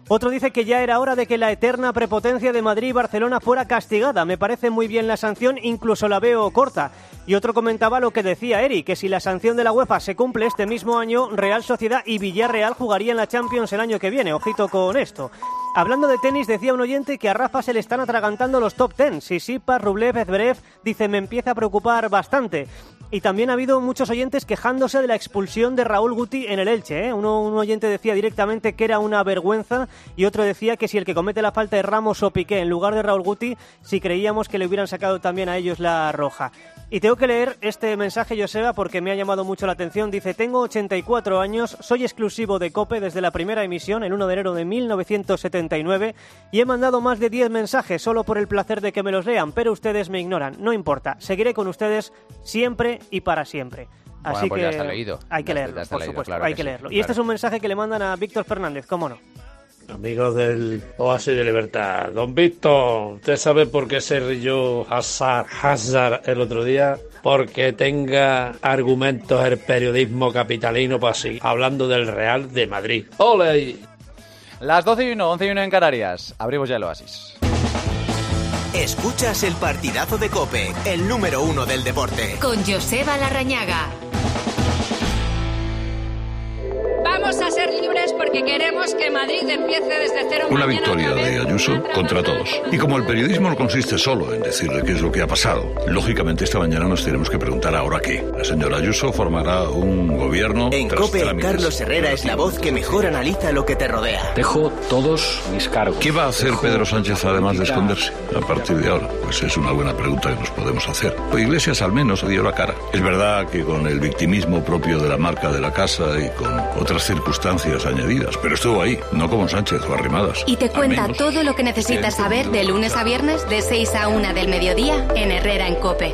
Otro dice que ya era hora de que la eterna prepotencia de Madrid y Barcelona fuera castigada. Me parece muy bien la sanción, incluso la veo corta. Y otro comentaba lo que decía Eri, que si la sanción de la UEFA se cumple este mismo año, Real Sociedad y Villarreal jugarían la Champions el año que viene. Ojito con esto. Hablando de tenis, decía un oyente que a Rafa se le están atragantando los top ten. Tsitsipas, Rublev, Zverev, dice, me empieza a preocupar bastante. Y también ha habido muchos oyentes quejándose de la expulsión de Raúl Guti en el Elche, ¿eh? Uno, un oyente decía directamente que era una vergüenza y otro decía que si el que comete la falta es Ramos o Piqué en lugar de Raúl Guti, si creíamos que le hubieran sacado también a ellos la roja. Y tengo que leer este mensaje, Joseba, porque me ha llamado mucho la atención. Dice, tengo ochenta y cuatro años, soy exclusivo de COPE desde la primera emisión, el uno de enero de mil novecientos setenta y nueve, y he mandado más de diez mensajes solo por el placer de que me los lean, pero ustedes me ignoran. No importa, seguiré con ustedes siempre y para siempre. Así bueno, pues que ya está leído. hay que Ya leerlo, está por leído, supuesto, claro hay que que sí, leerlo. Y claro. este es un mensaje que le mandan a Víctor Fernández, ¿cómo no? Amigos del Oasis de Libertad. Don Víctor, ¿usted sabe por qué se rió Hazard, Hazard el otro día? Porque tenga argumentos el periodismo capitalino para seguir hablando del Real de Madrid. ¡Ole! Las doce y uno, once y uno en Canarias. Abrimos ya el Oasis. Escuchas el partidazo de COPE, el número uno del deporte. Con Joseba Larrañaga. Vamos a ser libres porque queremos que Madrid empiece desde cero. Una victoria de Ayuso contra todos. Y como el periodismo no consiste solo en decirle qué es lo que ha pasado, lógicamente esta mañana nos tenemos que preguntar ahora qué. La señora Ayuso formará un gobierno. En tras COPE, trámites. Carlos Herrera es la voz que mejor analiza lo que te rodea. Dejo todos mis cargos. ¿Qué va a hacer Pedro Sánchez además de esconderse a partir de ahora? Pues es una buena pregunta que nos podemos hacer. Pues Iglesias al menos dio la cara. Es verdad que con el victimismo propio de la marca de la casa y con otras circunstancias añadidas, pero estuvo ahí, no como Sánchez o Arrimadas. Y te Al cuenta menos. todo lo que necesitas saber de lunes a viernes de seis a una del mediodía en Herrera en COPE.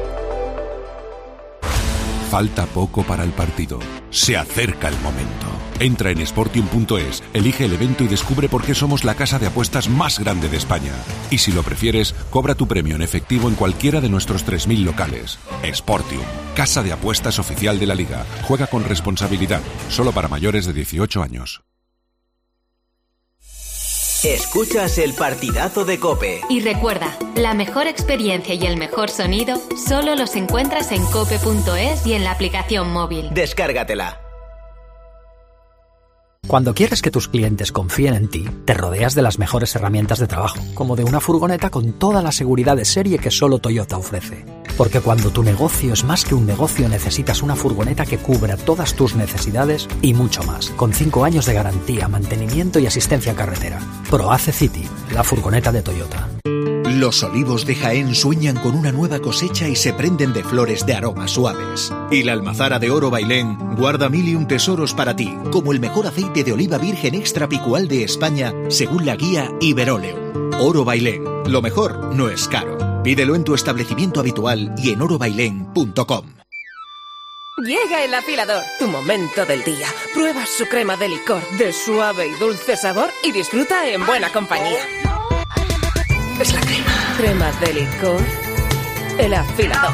Falta poco para el partido. Se acerca el momento. Entra en Sportium punto es, elige el evento y descubre por qué somos la casa de apuestas más grande de España. Y si lo prefieres, cobra tu premio en efectivo en cualquiera de nuestros tres mil locales. Sportium, casa de apuestas oficial de la Liga. Juega con responsabilidad, solo para mayores de dieciocho años. Escuchas el partidazo de COPE. Y recuerda, la mejor experiencia y el mejor sonido solo los encuentras en cope punto es y en la aplicación móvil. Descárgatela. Cuando quieres que tus clientes confíen en ti, te rodeas de las mejores herramientas de trabajo, como de una furgoneta con toda la seguridad de serie que solo Toyota ofrece. Porque cuando tu negocio es más que un negocio, necesitas una furgoneta que cubra todas tus necesidades y mucho más, con cinco años de garantía, mantenimiento y asistencia en carretera. ProAce City, la furgoneta de Toyota. Los olivos de Jaén sueñan con una nueva cosecha y se prenden de flores de aromas suaves. Y la almazara de Oro Bailén guarda mil y un tesoros para ti, como el mejor aceite de oliva virgen extra picual de España, según la guía Iberoleum. Oro Bailén, lo mejor no es caro. Pídelo en tu establecimiento habitual y en oro bailén punto com. Llega el afilador, tu momento del día. Prueba su crema de licor de suave y dulce sabor y disfruta en buena compañía. Es la crema. Crema de licor. El afilador.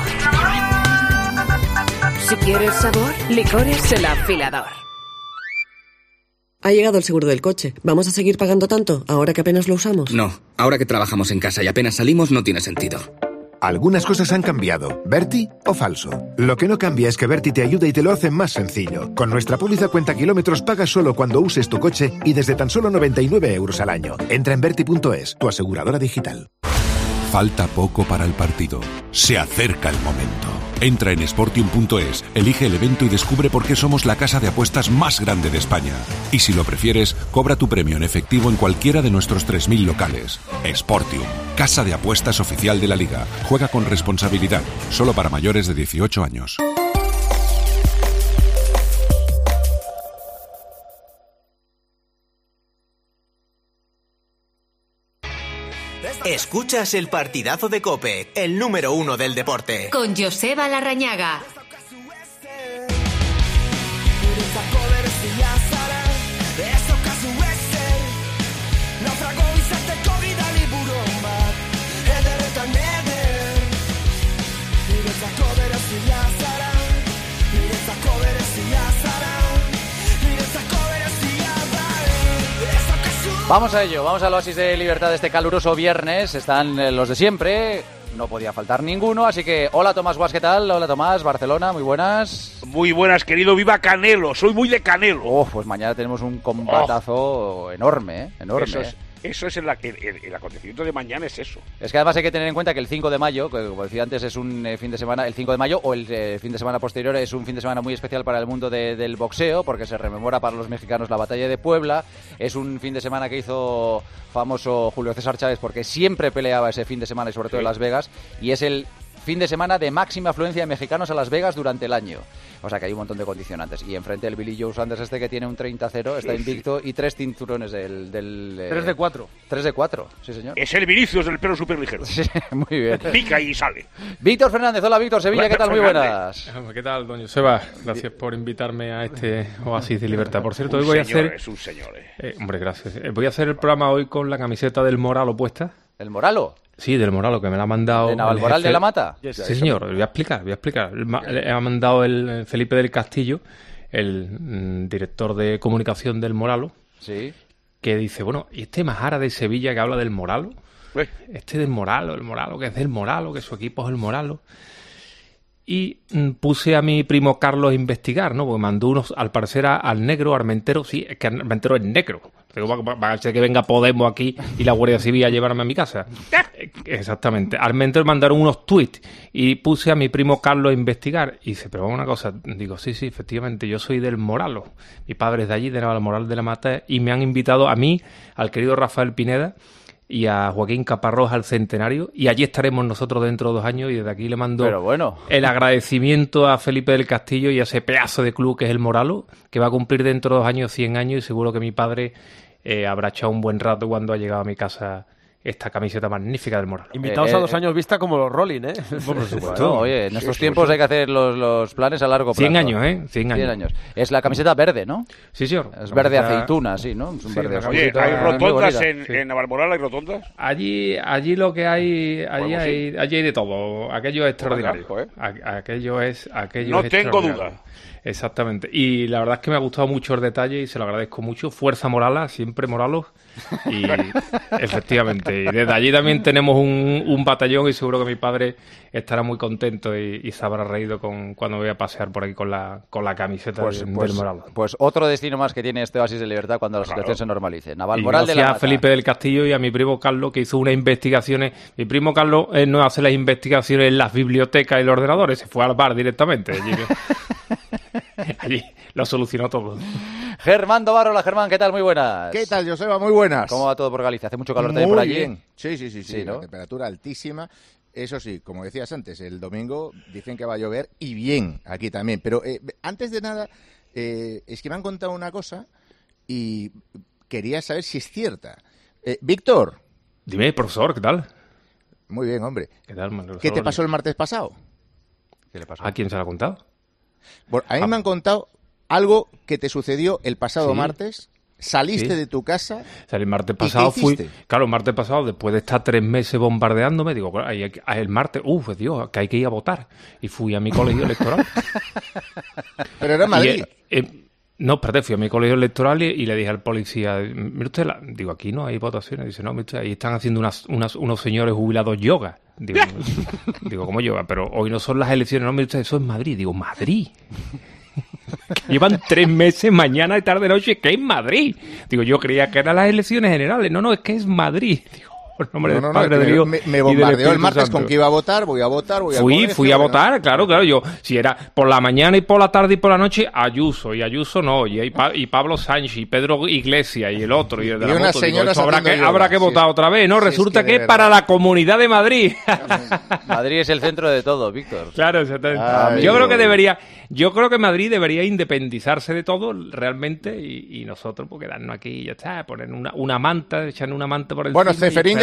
Si quieres sabor, licores el afilador. Ha llegado el seguro del coche. ¿Vamos a seguir pagando tanto ahora que apenas lo usamos? No, ahora que trabajamos en casa y apenas salimos no tiene sentido. Algunas cosas han cambiado. ¿Berti o falso? Lo que no cambia es que Berti te ayuda y te lo hace más sencillo. Con nuestra póliza cuenta kilómetros pagas solo cuando uses tu coche y desde tan solo noventa y nueve euros al año. Entra en berti punto es, tu aseguradora digital. Falta poco para el partido. Se acerca el momento. Entra en Sportium punto es, elige el evento y descubre por qué somos la casa de apuestas más grande de España. Y si lo prefieres, cobra tu premio en efectivo en cualquiera de nuestros tres mil locales. Sportium, casa de apuestas oficial de la Liga. Juega con responsabilidad, solo para mayores de dieciocho años. Escuchas el partidazo de COPE, el número uno del deporte. Con Joseba Larrañaga. Vamos a ello, vamos al oasis de libertad de este caluroso viernes. Están eh, los de siempre, no podía faltar ninguno, así que hola Tomás Guas, ¿qué tal? Hola Tomás, Barcelona, muy buenas. Muy buenas, querido, viva Canelo, soy muy de Canelo. Oh, pues mañana tenemos un combatazo oh. enorme, ¿eh? Enorme. Eso es, eso es el, el, el acontecimiento de mañana, es eso. Es que además hay que tener en cuenta que el cinco de mayo, que como decía antes, es un eh, fin de semana, el cinco de mayo o el eh, fin de semana posterior es un fin de semana muy especial para el mundo de, del boxeo, porque se rememora para los mexicanos la batalla de Puebla. Es un fin de semana que hizo famoso Julio César Chávez porque siempre peleaba ese fin de semana y sobre todo sí. en Las Vegas, y es el fin de semana de máxima afluencia de mexicanos a Las Vegas durante el año. O sea que hay un montón de condicionantes. Y enfrente el Billy Joe Sanders este que tiene un treinta cero, está sí, invicto sí. y tres cinturones del... del eh, tres de cuatro. tres de cuatro, sí señor. Es el Vinicius del pelo súper ligero. Sí, muy bien. Pica y sale. Víctor Fernández, hola Víctor, Sevilla, hola, ¿qué tal? Fernández. Muy buenas. ¿Qué tal, doña Joseba? Gracias por invitarme a este oasis de libertad. Por cierto, un hoy voy señor, a hacer... Es un señor, eh. Eh, hombre, gracias. Eh, voy a hacer el programa hoy con la camiseta del Moralo puesta. ¿El Moralo? Sí, del Moralo, que me la ha mandado... ¿De Navalmoral de la Mata? Sí, señor, voy a explicar, voy a explicar. Le ha mandado el Felipe del Castillo, el mm, director de comunicación del Moralo, sí. que dice, bueno, ¿y este Majara de Sevilla que habla del Moralo? ¿Eh? Este del Moralo, el Moralo, que es del Moralo, que su equipo es el Moralo. Y mm, puse a mi primo Carlos a investigar, ¿no? Porque mandó unos, al parecer, a, al negro, Armentero, sí, es que Armentero es negro. Va a ser que venga Podemos aquí y la Guardia Civil a llevarme a mi casa. Exactamente. Armentero mandaron unos tweets y puse a mi primo Carlos a investigar. Y dice, pero vamos una cosa. Digo, sí, sí, efectivamente, yo soy del Moralo. Mi padre es de allí, de Navalmoral de la Mata, y me han invitado a mí, al querido Rafael Pineda y a Joaquín Caparrós al centenario, y allí estaremos nosotros dentro de dos años, y desde aquí le mando Pero bueno. el agradecimiento a Felipe del Castillo y a ese pedazo de club que es el Moralo, que va a cumplir dentro de dos años cien años, y seguro que mi padre eh, habrá echado un buen rato cuando ha llegado a mi casa esta camiseta magnífica del Moralo. Invitados eh, a dos años vista como los Rolling, ¿eh? Por supuesto. Bueno, oye, en estos tiempos hay que hacer los, los planes a largo plazo. cien años, ¿eh? cien años. cien años. Es la camiseta verde, ¿no? Sí, señor. Es verde aceituna, sí, ¿no? Es un sí, verde Oye, ¿hay rotondas en, sí. en Navalmoral? ¿Hay rotondas? Allí, allí lo que hay, allí, bueno, hay, sí. allí hay de todo. Aquello es extraordinario. Bueno, A, aquello es, aquello no es tengo duda. Exactamente. Y la verdad es que me ha gustado mucho el detalle y se lo agradezco mucho. Fuerza Morala, siempre Moralos. Y efectivamente. Y desde allí también tenemos un, un batallón y seguro que mi padre estará muy contento y, y se habrá reído con, cuando voy a pasear por aquí con la, con la camiseta pues, de, pues, del Moralos. Pues otro destino más que tiene este oasis de libertad cuando la situación claro. se normalice. Navalmoral de la Mata. A Felipe del Castillo y a mi primo Carlos, que hizo unas investigaciones. Mi primo Carlos eh, no hace las investigaciones en las bibliotecas y los ordenadores, se fue al bar directamente. Allí, allí lo solucionó todo. Germán Dobarro, hola Germán, ¿qué tal? Muy buenas. ¿Qué tal, Joseba? Muy buenas. ¿Cómo va todo por Galicia? ¿Hace mucho calor también por allí? Bien. Sí, sí, sí, sí, sí, ¿no? La temperatura altísima. Eso sí, como decías antes, el domingo dicen que va a llover y bien, aquí también. Pero eh, antes de nada, eh, es que me han contado una cosa y quería saber si es cierta. Eh, Víctor. Dime, profesor, ¿qué tal? Muy bien, hombre. ¿Qué tal, man? ¿Qué te pasó el martes pasado? ¿Qué le pasó? ¿A quién se lo ha contado? Bueno, a mí ah. me han contado algo que te sucedió el pasado ¿Sí? martes. Saliste sí. de tu casa. O sea, el martes pasado fui. Claro, el martes pasado, después de estar tres meses bombardeándome, digo, el martes, uff, Dios, que hay que ir a votar. Y fui a mi colegio electoral. Pero era en Madrid. Y, eh, no, espérate, fui a mi colegio electoral y, y le dije al policía, mire usted, la... digo, aquí no hay votaciones. Dice, no, mire usted, ahí están haciendo unas, unas, unos señores jubilados yoga. Digo, digo, ¿cómo yoga? Pero hoy no son las elecciones. No, mire usted, eso es Madrid. Digo, ¿Madrid? Llevan tres meses, mañana y tarde noche, que es Madrid. Digo, yo creía que eran las elecciones generales. No, no, es que es Madrid. Digo, por nombre no, del no, Padre no, de Dios. Me, me bombardeó el martes Santo. Con que iba a votar, voy a votar, voy a Fui, colegio, fui a voy votar, a... claro, claro. Yo, si era por la mañana y por la tarde y por la noche, Ayuso, y Ayuso no, y, y, y Pablo Sánchez, y Pedro Iglesias, y el otro, y el de la y moto. Digo, habrá que, yoga, habrá que sí. votar otra vez, ¿no? Sí, Resulta es que, que es para la Comunidad de Madrid. Madrid es el centro de todo, Víctor. Claro, exactamente. Ay, yo creo que debería... Yo creo que Madrid debería independizarse de todo realmente y, y nosotros pues quedarnos aquí y ya está, poner una, una manta, echar una manta por encima. Bueno, Ceferín ya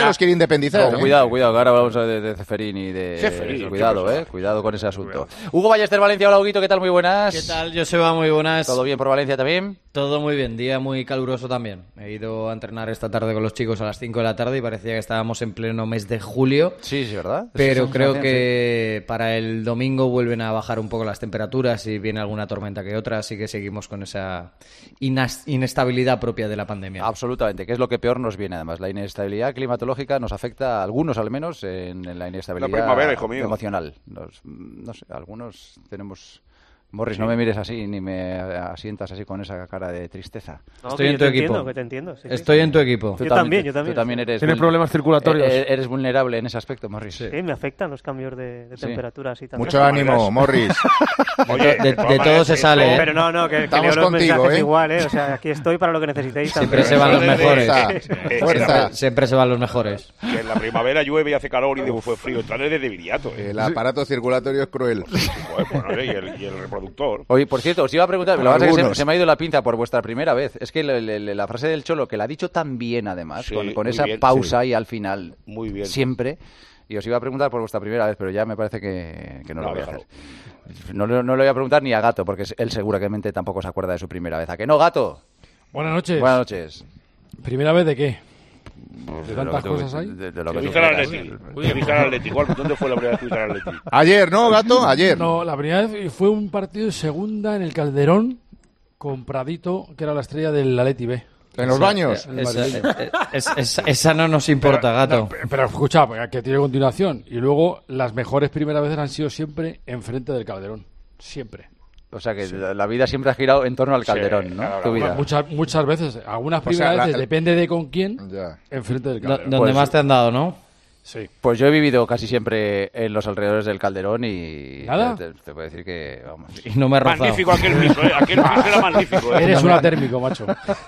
los quiere independizar. No, ¿eh? Cuidado, cuidado, que ahora hablamos de, de Ceferín y de... Ceferín, cuidado, eh, cuidado con ese asunto. Hugo Ballester, Valencia, hola Huguito, ¿qué tal? Muy buenas. ¿Qué tal, Joseba? Muy buenas. ¿Todo bien por Valencia también? Todo muy bien, día muy caluroso también. He ido a entrenar esta tarde con los chicos a las cinco de la tarde y parecía que estábamos en pleno mes de julio. Sí, sí, ¿verdad? Pero Esa creo sensación, que para el domingo vuelven a bajar un poco las temperaturas y viene alguna tormenta que otra, así que seguimos con esa inas- inestabilidad propia de la pandemia. Absolutamente, que es lo que peor nos viene además. La inestabilidad climatológica nos afecta a algunos al menos en, en la inestabilidad La primavera, hijo mío. emocional. Nos, no sé, algunos tenemos... Morris, sí. No me mires así ni me asientas así con esa cara de tristeza. No, Estoy en tu equipo. Entiendo, que te entiendo, sí, Estoy sí. en tu equipo. Yo también, yo también. Tú también eres... Tienes problemas circulatorios. Eres, eres vulnerable en ese aspecto, Morris. Sí, sí me afectan los cambios de, de sí. temperaturas y tal. Mucho ánimo, Morris. Oye, de, de, de todo se sale. Pero no, no, que, que leo los contigo, mensajes ¿eh? igual, ¿eh? O sea, aquí estoy para lo que necesitéis. Siempre también. se van los mejores. Fuerza. Fuerza. Siempre, siempre se van los mejores. Que en la primavera llueve y hace calor y después fue frío. Están de debiliato. ¿eh? El aparato circulatorio es cruel. Bueno, y, el, y el reproductor. Oye, por cierto, os iba a preguntar, lo que pasa es que se, se me ha ido la pinza por vuestra primera vez. Es que le, le, la frase del Cholo, que la ha dicho tan bien además, Sí, con, con muy esa bien, pausa sí. y al final, Muy bien. siempre. Y os iba a preguntar por vuestra primera vez, pero ya me parece que, que no, No, lo voy a déjalo. hacer. No, no, no le voy a preguntar ni a Gato, porque él seguramente tampoco se acuerda de su primera vez. ¿A que no, Gato? Buenas noches. Buenas noches. ¿Primera vez de qué? Pues ¿De lo tantas que tú- cosas hay? De, de lo Que que tú viste al quieras. Atleti. Que viste al Atleti. ¿Cuál- ¿Dónde fue la primera vez que viste al Atleti? Ayer, ¿no, Gato? Ayer. No, la primera vez fue un partido de segunda en el Calderón con Pradito, que era la estrella del Atleti B. ¿En los baños? En el Esa, madrileño. eh, es- es- esa no nos importa, gato. Pero, pero escucha, que tiene continuación. Y luego las mejores primeras veces han sido siempre enfrente del Calderón. Siempre. O sea que la, la vida siempre ha girado en torno al Calderón, ¿no? claro, Tu vida. Muchas, muchas veces, algunas O sea, primeras la- veces, el- depende de con quién, Ya. enfrente del Do- Calderón. donde Pues- más te han dado, ¿no? Sí. Pues yo he vivido casi siempre en los alrededores del Calderón y ¿Nada? te, te puedo decir que, vamos, Y no me he rozado. Magnífico aquel piso, ¿eh? Aquel piso era magnífico. ¿eh? Eres un atérmico, macho.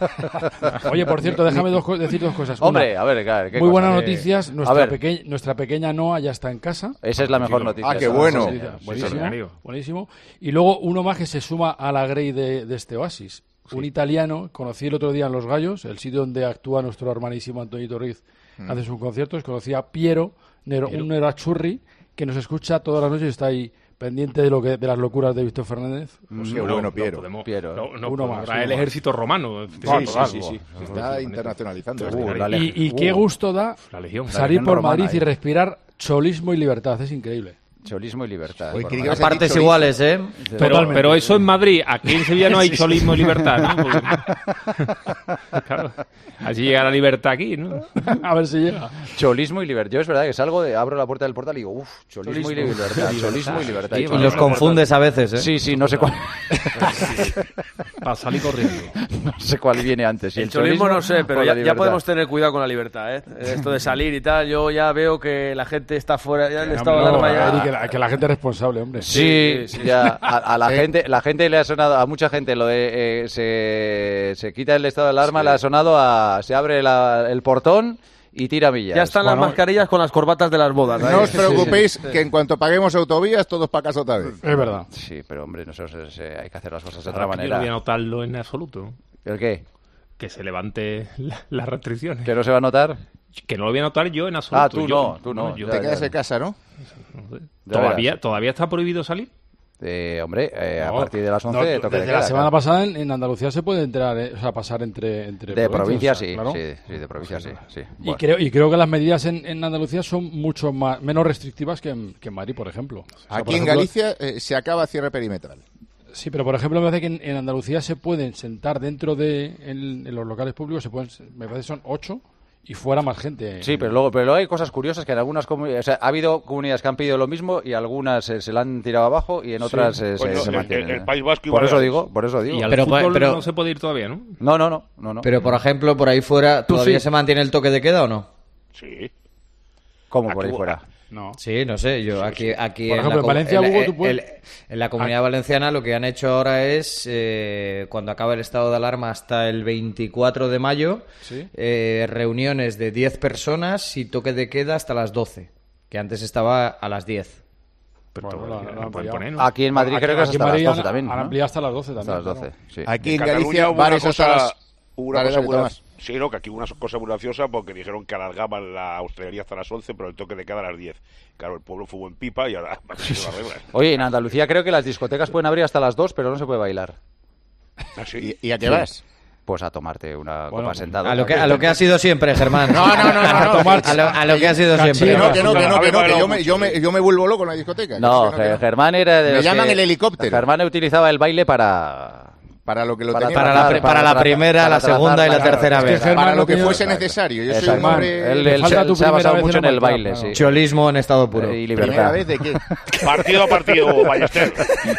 Oye, por cierto, déjame dos co- decir dos cosas. Hombre, Una, a ver, claro, ¿qué muy cosa? buenas Eh, noticias. a Nuestra, ver. peque- nuestra pequeña Noa ya está en casa. Esa es la mejor noticia. Ah, qué bueno. Sí, buenísimo, extraordinario. buenísimo. Y luego uno más que se suma a la Grey de, de este oasis. Un italiano, conocí el otro día en Los Gallos, el sitio donde actúa nuestro hermanísimo Antonito Riz, Mm. hace sus conciertos. Conocí a Piero, Nero- un nerachurri, que nos escucha todas las noches y está ahí pendiente de lo que de las locuras de Víctor Fernández. Pues Mm. qué Bueno, bueno, no Piero. podemos- Piero. No, no, Uno pues más, habrá uno el más. ejército romano. Sí, Claro, sí, claro. sí, sí. Se está internacionalizando. Uh, esto. la Y, y qué Uh. gusto da La Legión. La salir Legión por romana, Madrid y eh. respirar cholismo y libertad. Es increíble. Cholismo y libertad. Oye, Por creí que favor. ibas a decir Partes chorizo. iguales, ¿eh? Pero, Totalmente. pero eso en Madrid, aquí en Sevilla no hay cholismo y libertad, ¿no? Porque- claro, allí llega la libertad aquí, ¿no? A ver si llega. Cholismo y libertad. Yo es verdad que salgo, de, abro la puerta del portal y digo, uff, cholismo, y Cholismo. libertad. Cholismo y libertad. Sí, Y bueno, los confundes a veces, ¿eh? Sí, sí, no sé cuál, Para salir corriendo. no sé cuál viene antes. si El cholismo no sé, pero o la ya, ya libertad. podemos tener cuidado con la libertad, ¿eh? Esto de salir y tal, yo ya veo que la gente está fuera, ya el estado de No, alarma ya... Eric, que, la, que la gente es responsable, hombre. Sí, Sí, sí, ya a, a la Sí. gente, la gente le ha sonado, a mucha gente lo de eh, se, se quita el estado de alarma, le ha sonado a se abre la- el portón y tira millas. Ya están las Bueno, mascarillas con las corbatas de las bodas. No ¿eh? os preocupéis que en cuanto paguemos autovías, todos para casa otra vez. Es verdad. Sí, pero hombre, nosotros eh, hay que hacer las cosas de Ahora otra que yo no voy a manera. notarlo en absoluto. ¿El qué? Que se levante la- las restricciones. ¿Que no se va a notar? Que no lo voy a notar yo en absoluto. Ah, tú Yo- no, tú no. yo- Ya, Te quedas ya. en casa, ¿no? no sé. Ya ¿Todavía, verás. ¿Todavía está prohibido salir? Eh, hombre, eh, a No, partir de las once no, toque de desde queda, la semana claro. pasada en, en Andalucía se puede entrar, eh, o sea, pasar entre, entre De provincia provincias, sí, claro. sí, sí, de provincia sí, sí. Y Bueno. creo, y creo que las medidas en, en Andalucía son mucho más, menos restrictivas que en, que en Madrid, por ejemplo. O sea, por Aquí en ejemplo- Galicia eh, se acaba cierre perimetral. Sí, pero por ejemplo, me parece que en, en Andalucía se pueden sentar dentro de en, en los locales públicos, se pueden, me parece que son ocho y fuera más gente. Sí, pero luego, pero luego hay cosas curiosas que en algunas comunidades, o sea, ha habido comunidades que han pedido lo mismo y algunas eh, se la han tirado abajo y en otras eh, se, Bueno, se el- mantienen. el- el País Vasco por igual eso era digo, eso. por eso digo. Y al Pero- fútbol pero- no se puede ir todavía, ¿no? No, no, no, no, no. Pero, por ejemplo, por ahí fuera, Tú ¿todavía sí. se mantiene el toque de queda o no? Sí. ¿Cómo por Aquí ahí hubo- fuera? No. Sí, no sé, yo aquí, aquí Por en, ejemplo, la, en co- Valencia, en la- Hugo, tú en- puedes- en la Comunidad Valenciana lo que han hecho ahora es, eh, cuando acaba el estado de alarma hasta el veinticuatro de mayo, Sí. eh, reuniones de diez personas y toque de queda hasta las doce, que antes estaba a las diez. Pero Bueno, todavía lo- lo no han pueden ampliado. poner, ¿no? Aquí en Madrid Aquí- creo que es aquí en hasta las Madrid doce han- también, han ¿no? ampliado hasta las doce también. Hasta las claro. doce, sí. Aquí En en, Cataluña Galicia hubo una bares hasta cosa- las... hubo una Dale, cosa dale, buena. Tomás. Sí, no, que aquí hubo una cosa muy graciosa porque dijeron que alargaban la hostelería hasta las once, pero el toque de queda a las diez. Claro, el pueblo fue en pipa y ahora... Oye, en Andalucía creo que las discotecas pueden abrir hasta las dos, pero no se puede bailar. ¿Ah, sí? ¿Y, y a qué Sí. vas? Pues a tomarte una Bueno, copa sentado. A lo que, a lo que ha sido siempre, Germán. No, no, no, no, no. A lo, a lo que ha sido siempre. Que no, que no, que no, que no, que yo me, yo me, yo me vuelvo loco en la discoteca. No, Que no, que no. Germán era de Me los llaman que- el helicóptero. Germán utilizaba el baile para... Para lo que lo para tenía. Para la, tratar, pri- para la tratar, primera, para la segunda y la tratar, tercera claro. vez. Es que Germán Para lo que no fuese tiene- necesario. Yo soy Exacto. un hombre... Él, Me él falta se, tu se ha primera basado vez mucho en en un el baile, baile, claro. sí. Cholismo en estado puro. Y libertad. ¿Primera vez de qué? Partido a partido, Ballester.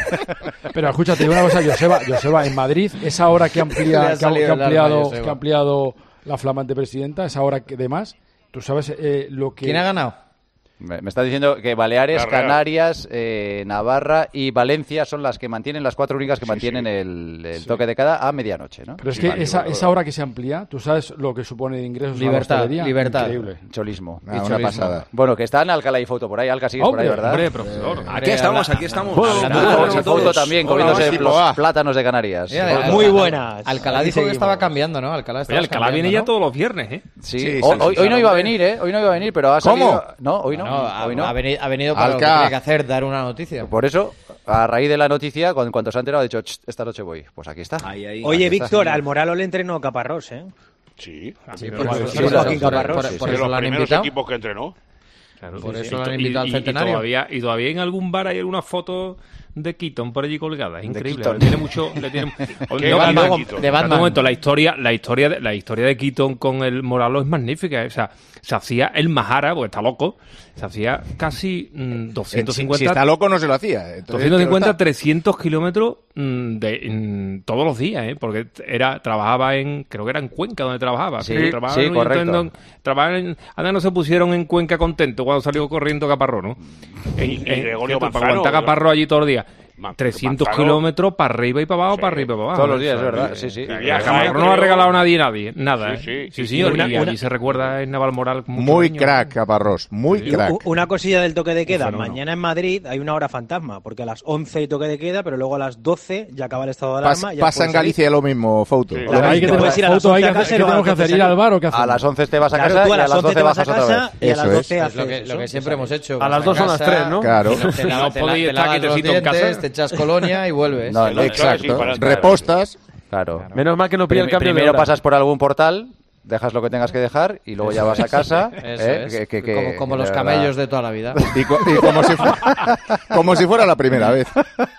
Pero escúchate, una cosa, Joseba, Joseba, en Madrid, esa hora que, Le amplía, ha que, ha, salido que ha el alma, ampliado, Joseba. que ha ampliado la flamante presidenta, esa hora que de más, ¿tú sabes eh, lo que... ¿Quién ha ganado? Me, me está diciendo que Baleares, La Real. Canarias, eh, Navarra y Valencia son las que mantienen, las cuatro únicas que mantienen el, el toque de queda a medianoche, ¿no? Pero es Sí, que vale, esa, vale, esa hora que se amplía, ¿tú sabes lo que supone de ingresos a la Libertad, hostelería? libertad. Increíble. Cholismo. Ah, una pasada. Bueno, que está en Alcalá y Foto por ahí, Alca, sigues por ahí, Hombre, ¿verdad? Hombre, profesor. Aquí estamos, aquí estamos. Bueno, Hablando bueno, de bueno, todos. Foto también, Hola, comiéndose tipo los A. plátanos de Canarias. Mira, Foto. Muy buenas. Alcalá Aquí dijo que seguimos. estaba cambiando, ¿no? Alcalá, Oye, estaba Alcalá viene ya todos los viernes, ¿eh? Sí, Sí, sí, hoy, sí, hoy claro, no iba a hombre. venir, ¿eh? Hoy no iba a venir, pero ha ¿Cómo? salido... No, hoy no. No, ha, hoy no. ha venido, ha venido para lo que Alca. tiene que hacer, dar una noticia. Por eso, a raíz de la noticia, cuando, cuando se ha enterado, ha dicho, "Ch, esta noche voy". Pues aquí está. Ahí, ahí. Oye, Aquí está. Víctor, al Moralo le entrenó Caparrós, ¿eh? Sí. Sí, pero por, bueno, por- sí, por- sí, por- sí, por- sí, por- sí, por de eso los lo han primeros invitado. equipos que entrenó. Claro, Por sí, eso sí. lo han Y- invitado al y- y centenario. todavía, y todavía en algún bar hay alguna foto de Keaton por allí colgada. Es increíble. Keaton. Le tiene mucho. Le tiene... O- ¿Qué no, Batman, y luego- Keaton? De espérate Batman. un momento, la historia, la historia, de, la historia de Keaton con el Moralo es magnífica. O sea, se hacía el Mahara, porque está loco. Se hacía casi mm, doscientos cincuenta. Si está loco, no se lo hacía. Entonces, doscientos cincuenta, ¿qué no está? trescientos kilómetros mm, de, mm, todos los días, ¿eh? Porque era trabajaba en, creo que era en Cuenca donde trabajaba. Sí, Pero trabajaba sí, en un correcto. ayuntamiento, trabajaba en, anda, no se pusieron en Cuenca contento cuando salió corriendo Caparrós, ¿no? En- y en- Gregorio para Manzano, aguantar ¿no? Caparrós allí todos los días. Ma- trescientos Manzano. kilómetros para arriba y para abajo, Sí, para arriba y para abajo. todos los ¿eh? días, O sea, es verdad, que- sí, sí. que Y a Caparrós Jaén, no ha creo- regalado a nadie, nadie, nada, Sí, ¿eh? sí, Sí, sí, señor, una- y allí una- se recuerda en Navalmoral con mucho Muy cariño. crack, Caparrós. Muy Y crack. u- Una cosilla del toque de queda. fenómeno. Mañana en Madrid hay una hora fantasma, porque a las once hay toque de queda, pero luego a las doce ya acaba el estado de Pas- alarma. ya pasa puedes en salir. Galicia lo mismo, Fouto. Sí. Lo Claro, Claro, hay que te tener- puedes ir a las Foto, hay once que a hacer- casa y ¿qué luego a tenemos que las doce hacer? ¿Ir al salir. bar o qué hacemos? A las once te vas a Claro, casa tú y a a las las once doce te vas vas a a otra casa vez. y a Eso las es. doce Es haces lo que, lo que eso. siempre hemos hecho. A las dos son las tres, ¿no? Claro. Te, la- No te la- podéis te estar lavas los quietecito en casa. dientes, te echas colonia y vuelves. No, Sí, sí, Exacto. para estar- Repostas. Claro. Menos mal que no pilla el Prim- cambio de Primero hora. pasas por algún portal, dejas lo que tengas que dejar y luego ya vas a casa. Eso ¿eh? es. Que- que- que- como como de los verdad. camellos de toda la vida. Y, co- y como, si fu- como si fuera la primera vez.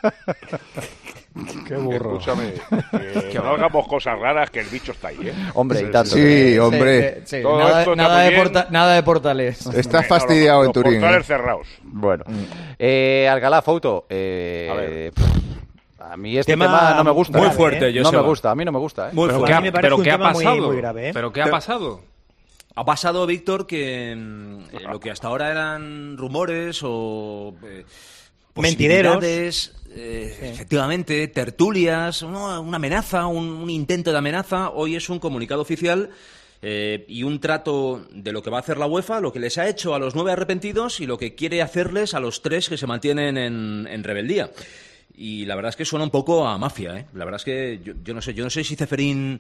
Qué burro. Escúchame, que no hagamos cosas raras, que el bicho está ahí, ¿eh? Hombre, y tanto. Sí, hombre. Sí, sí, Todo nada, esto está nada muy de bien. porta- nada de portales. Estás Eh, fastidiado los- en los Turín. portales ¿eh? cerrados. Bueno. Eh, Alcalá, Foto. Eh, A ver. pff, a mí este tema, Tema no me gusta. muy ¿eh? fuerte, No Joseba. me gusta, a mí no me gusta. ¿eh? Muy Pero fuerte. ¿qué A mí me ha, parece pero un ¿qué ha tema muy- pasado? muy grave, ¿eh? ¿Pero qué ha Pero- pasado? Ha pasado, Víctor, que mm, eh, lo que hasta ahora eran rumores o eh, Mentideros. posibilidades, eh, efectivamente, tertulias, ¿no? Una amenaza, un, un intento de amenaza, hoy es un comunicado oficial eh, y un trato de lo que va a hacer la UEFA, lo que les ha hecho a los nueve arrepentidos y lo que quiere hacerles a los tres que se mantienen en, en rebeldía. Y la verdad es que suena un poco a mafia, ¿eh? La verdad es que yo, yo no sé, yo no sé si Ceferín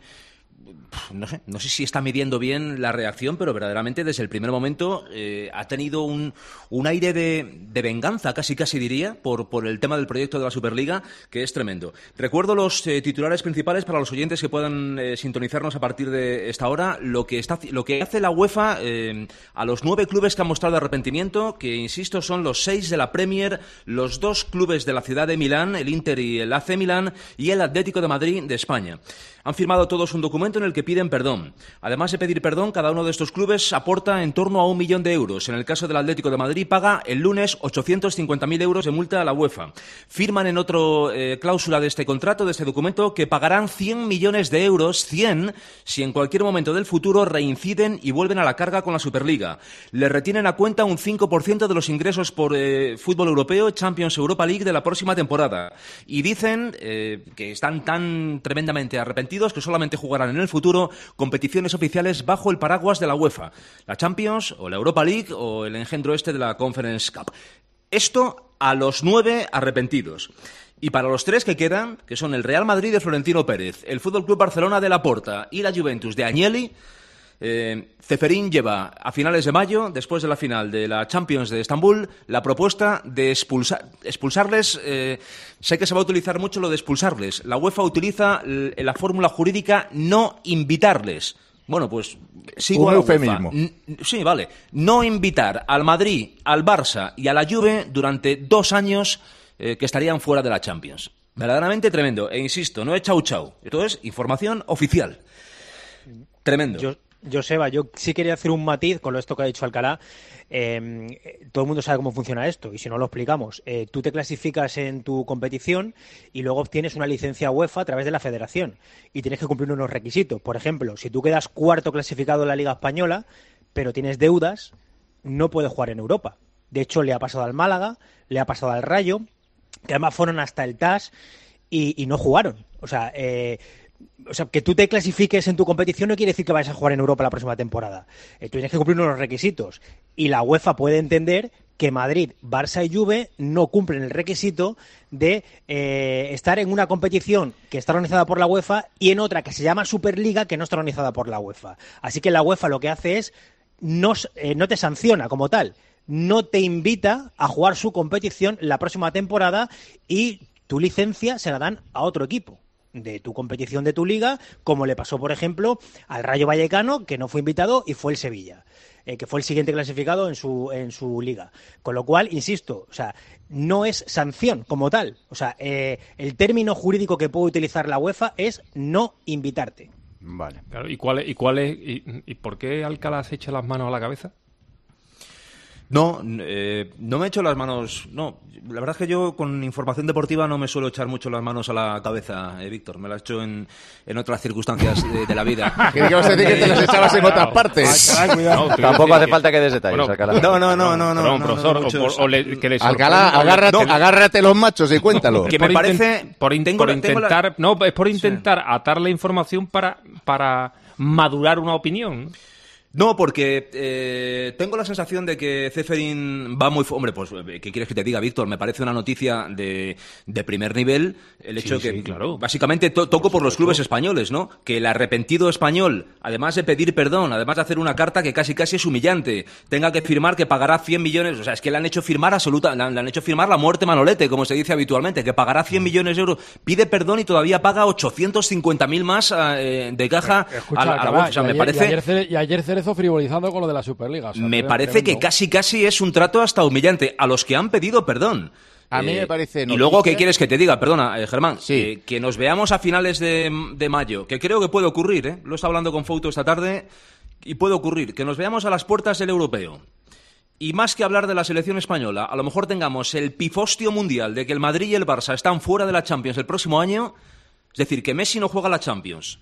no sé, no sé si está midiendo bien la reacción, pero verdaderamente desde el primer momento eh, ha tenido un, un aire de, de venganza, casi casi diría, por, por el tema del proyecto de la Superliga, que es tremendo. Recuerdo los eh, titulares principales para los oyentes que puedan eh, sintonizarnos a partir de esta hora. Lo que, está, lo que hace la UEFA eh, a los nueve clubes que han mostrado arrepentimiento, que insisto son los seis de la Premier, los dos clubes de la ciudad de Milán, el Inter y el A C Milán, y el Atlético de Madrid de España. Han firmado todos un documento en el que piden perdón. Además de pedir perdón, cada uno de estos clubes aporta en torno a un millón de euros. En el caso del Atlético de Madrid paga el lunes ochocientos cincuenta mil euros de multa a la UEFA. Firman en otra eh, cláusula de este contrato, de este documento, que pagarán cien millones de euros, cien, si en cualquier momento del futuro reinciden y vuelven a la carga con la Superliga. Le retienen a cuenta un cinco por ciento de los ingresos por eh, fútbol europeo, Champions, Europa League de la próxima temporada. Y dicen eh, que están tan tremendamente arrepentidos que solamente jugarán en el futuro competiciones oficiales bajo el paraguas de la UEFA, la Champions o la Europa League o el engendro este de la Conference Cup. Esto a los nueve arrepentidos. Y para los tres que quedan, que son el Real Madrid de Florentino Pérez, el Fútbol Club Barcelona de Laporta y la Juventus de Agnelli, eh, Ceferín lleva a finales de mayo, después de la final de la Champions de Estambul, la propuesta de expulsar, expulsarles. Eh, sé que se va a utilizar mucho lo de expulsarles. La UEFA utiliza l- la fórmula jurídica no invitarles. Bueno, pues sigo Un a la eufemismo. UEFA. N- Sí, vale. No invitar al Madrid, al Barça y a la Juve durante dos años eh, que estarían fuera de la Champions. Verdaderamente tremendo. E insisto, no es chau chau. Esto es información oficial. Tremendo. Yo, Joseba, yo sí quería hacer un matiz con esto que ha dicho Alcalá. Eh, todo el mundo sabe cómo funciona esto y si no lo explicamos. Eh, tú te clasificas en tu competición y luego obtienes una licencia UEFA a través de la federación y tienes que cumplir unos requisitos. Por ejemplo, si tú quedas cuarto clasificado en la Liga Española, pero tienes deudas, no puedes jugar en Europa. De hecho, le ha pasado al Málaga, le ha pasado al Rayo, que además fueron hasta el T A S y, y no jugaron. O sea, eh, O sea, que tú te clasifiques en tu competición no quiere decir que vayas a jugar en Europa la próxima temporada. Eh, tú tienes que cumplir unos requisitos. Y la UEFA puede entender que Madrid, Barça y Juve no cumplen el requisito de eh, estar en una competición que está organizada por la UEFA y en otra que se llama Superliga que no está organizada por la UEFA. Así que la UEFA lo que hace es no, eh, no te sanciona como tal, no te invita a jugar su competición la próxima temporada y tu licencia se la dan a otro equipo de tu competición de tu liga, como le pasó, por ejemplo, al Rayo Vallecano, que no fue invitado y fue el Sevilla, eh, que fue el siguiente clasificado en su en su liga. Con lo cual, insisto, o sea, no es sanción como tal. O sea, eh, el término jurídico que puede utilizar la UEFA es no invitarte. Vale. Claro, ¿y cuál es, y cuál es y, y por qué Alcalá se echa las manos a la cabeza? No, eh, no me echo las manos. No, la verdad es que yo con información deportiva no me suelo echar mucho las manos a la cabeza, eh, Víctor. Me las echo en, en otras circunstancias de, de la vida. Creí que ibas a decir que te las echabas en otras partes. Ay, cuidado. No, tampoco hace falta que des detalles, Bueno, Alcalá. no, no, no, no, no, Perdón, no, profesor, no, o- muchos- o le- que le Alcalá, sorprenda- agárrate, no, agárrate los machos y cuéntalo. Que me por parece- inten- por, in- tengo por la- tengo la- intentar no es por intentar atar la información para para madurar una opinión, ¿no? No, porque eh, tengo la sensación de que Ceferín va muy... fu- Hombre, pues, ¿qué quieres que te diga, Víctor? Me parece una noticia de, de primer nivel el hecho Sí, de que, sí, claro. básicamente, to- toco por, los clubes españoles, ¿no? Que el arrepentido español, además de pedir perdón, además de hacer una carta que casi casi es humillante, tenga que firmar que pagará cien millones... O sea, es que le han hecho firmar absoluta... Le han, le han hecho firmar la muerte Manolete, como se dice habitualmente, que pagará cien millones de euros. Pide perdón y todavía paga ochocientos cincuenta mil más eh, de caja Escucha, a la, a la Alcalá, UEFA. O sea, y me ayer- parece... Y ayer, Cere- y ayer Cerezo frivolizando con lo de la Superliga. O sea, Me tre- parece tremendo. que casi casi es un trato hasta humillante a los que han pedido perdón. A mí Eh, me parece Y noticia- luego, ¿qué quieres que te diga? Perdona, eh, Germán. Sí. eh, que nos veamos a finales de, de mayo, que creo que puede ocurrir, ¿eh? Lo he estado hablando con Fouto esta tarde y puede ocurrir. Que nos veamos a las puertas del europeo. Y más que hablar de la selección española, a lo mejor tengamos el pifostio mundial de que el Madrid y el Barça están fuera de la Champions el próximo año. Es decir, que Messi no juega la Champions.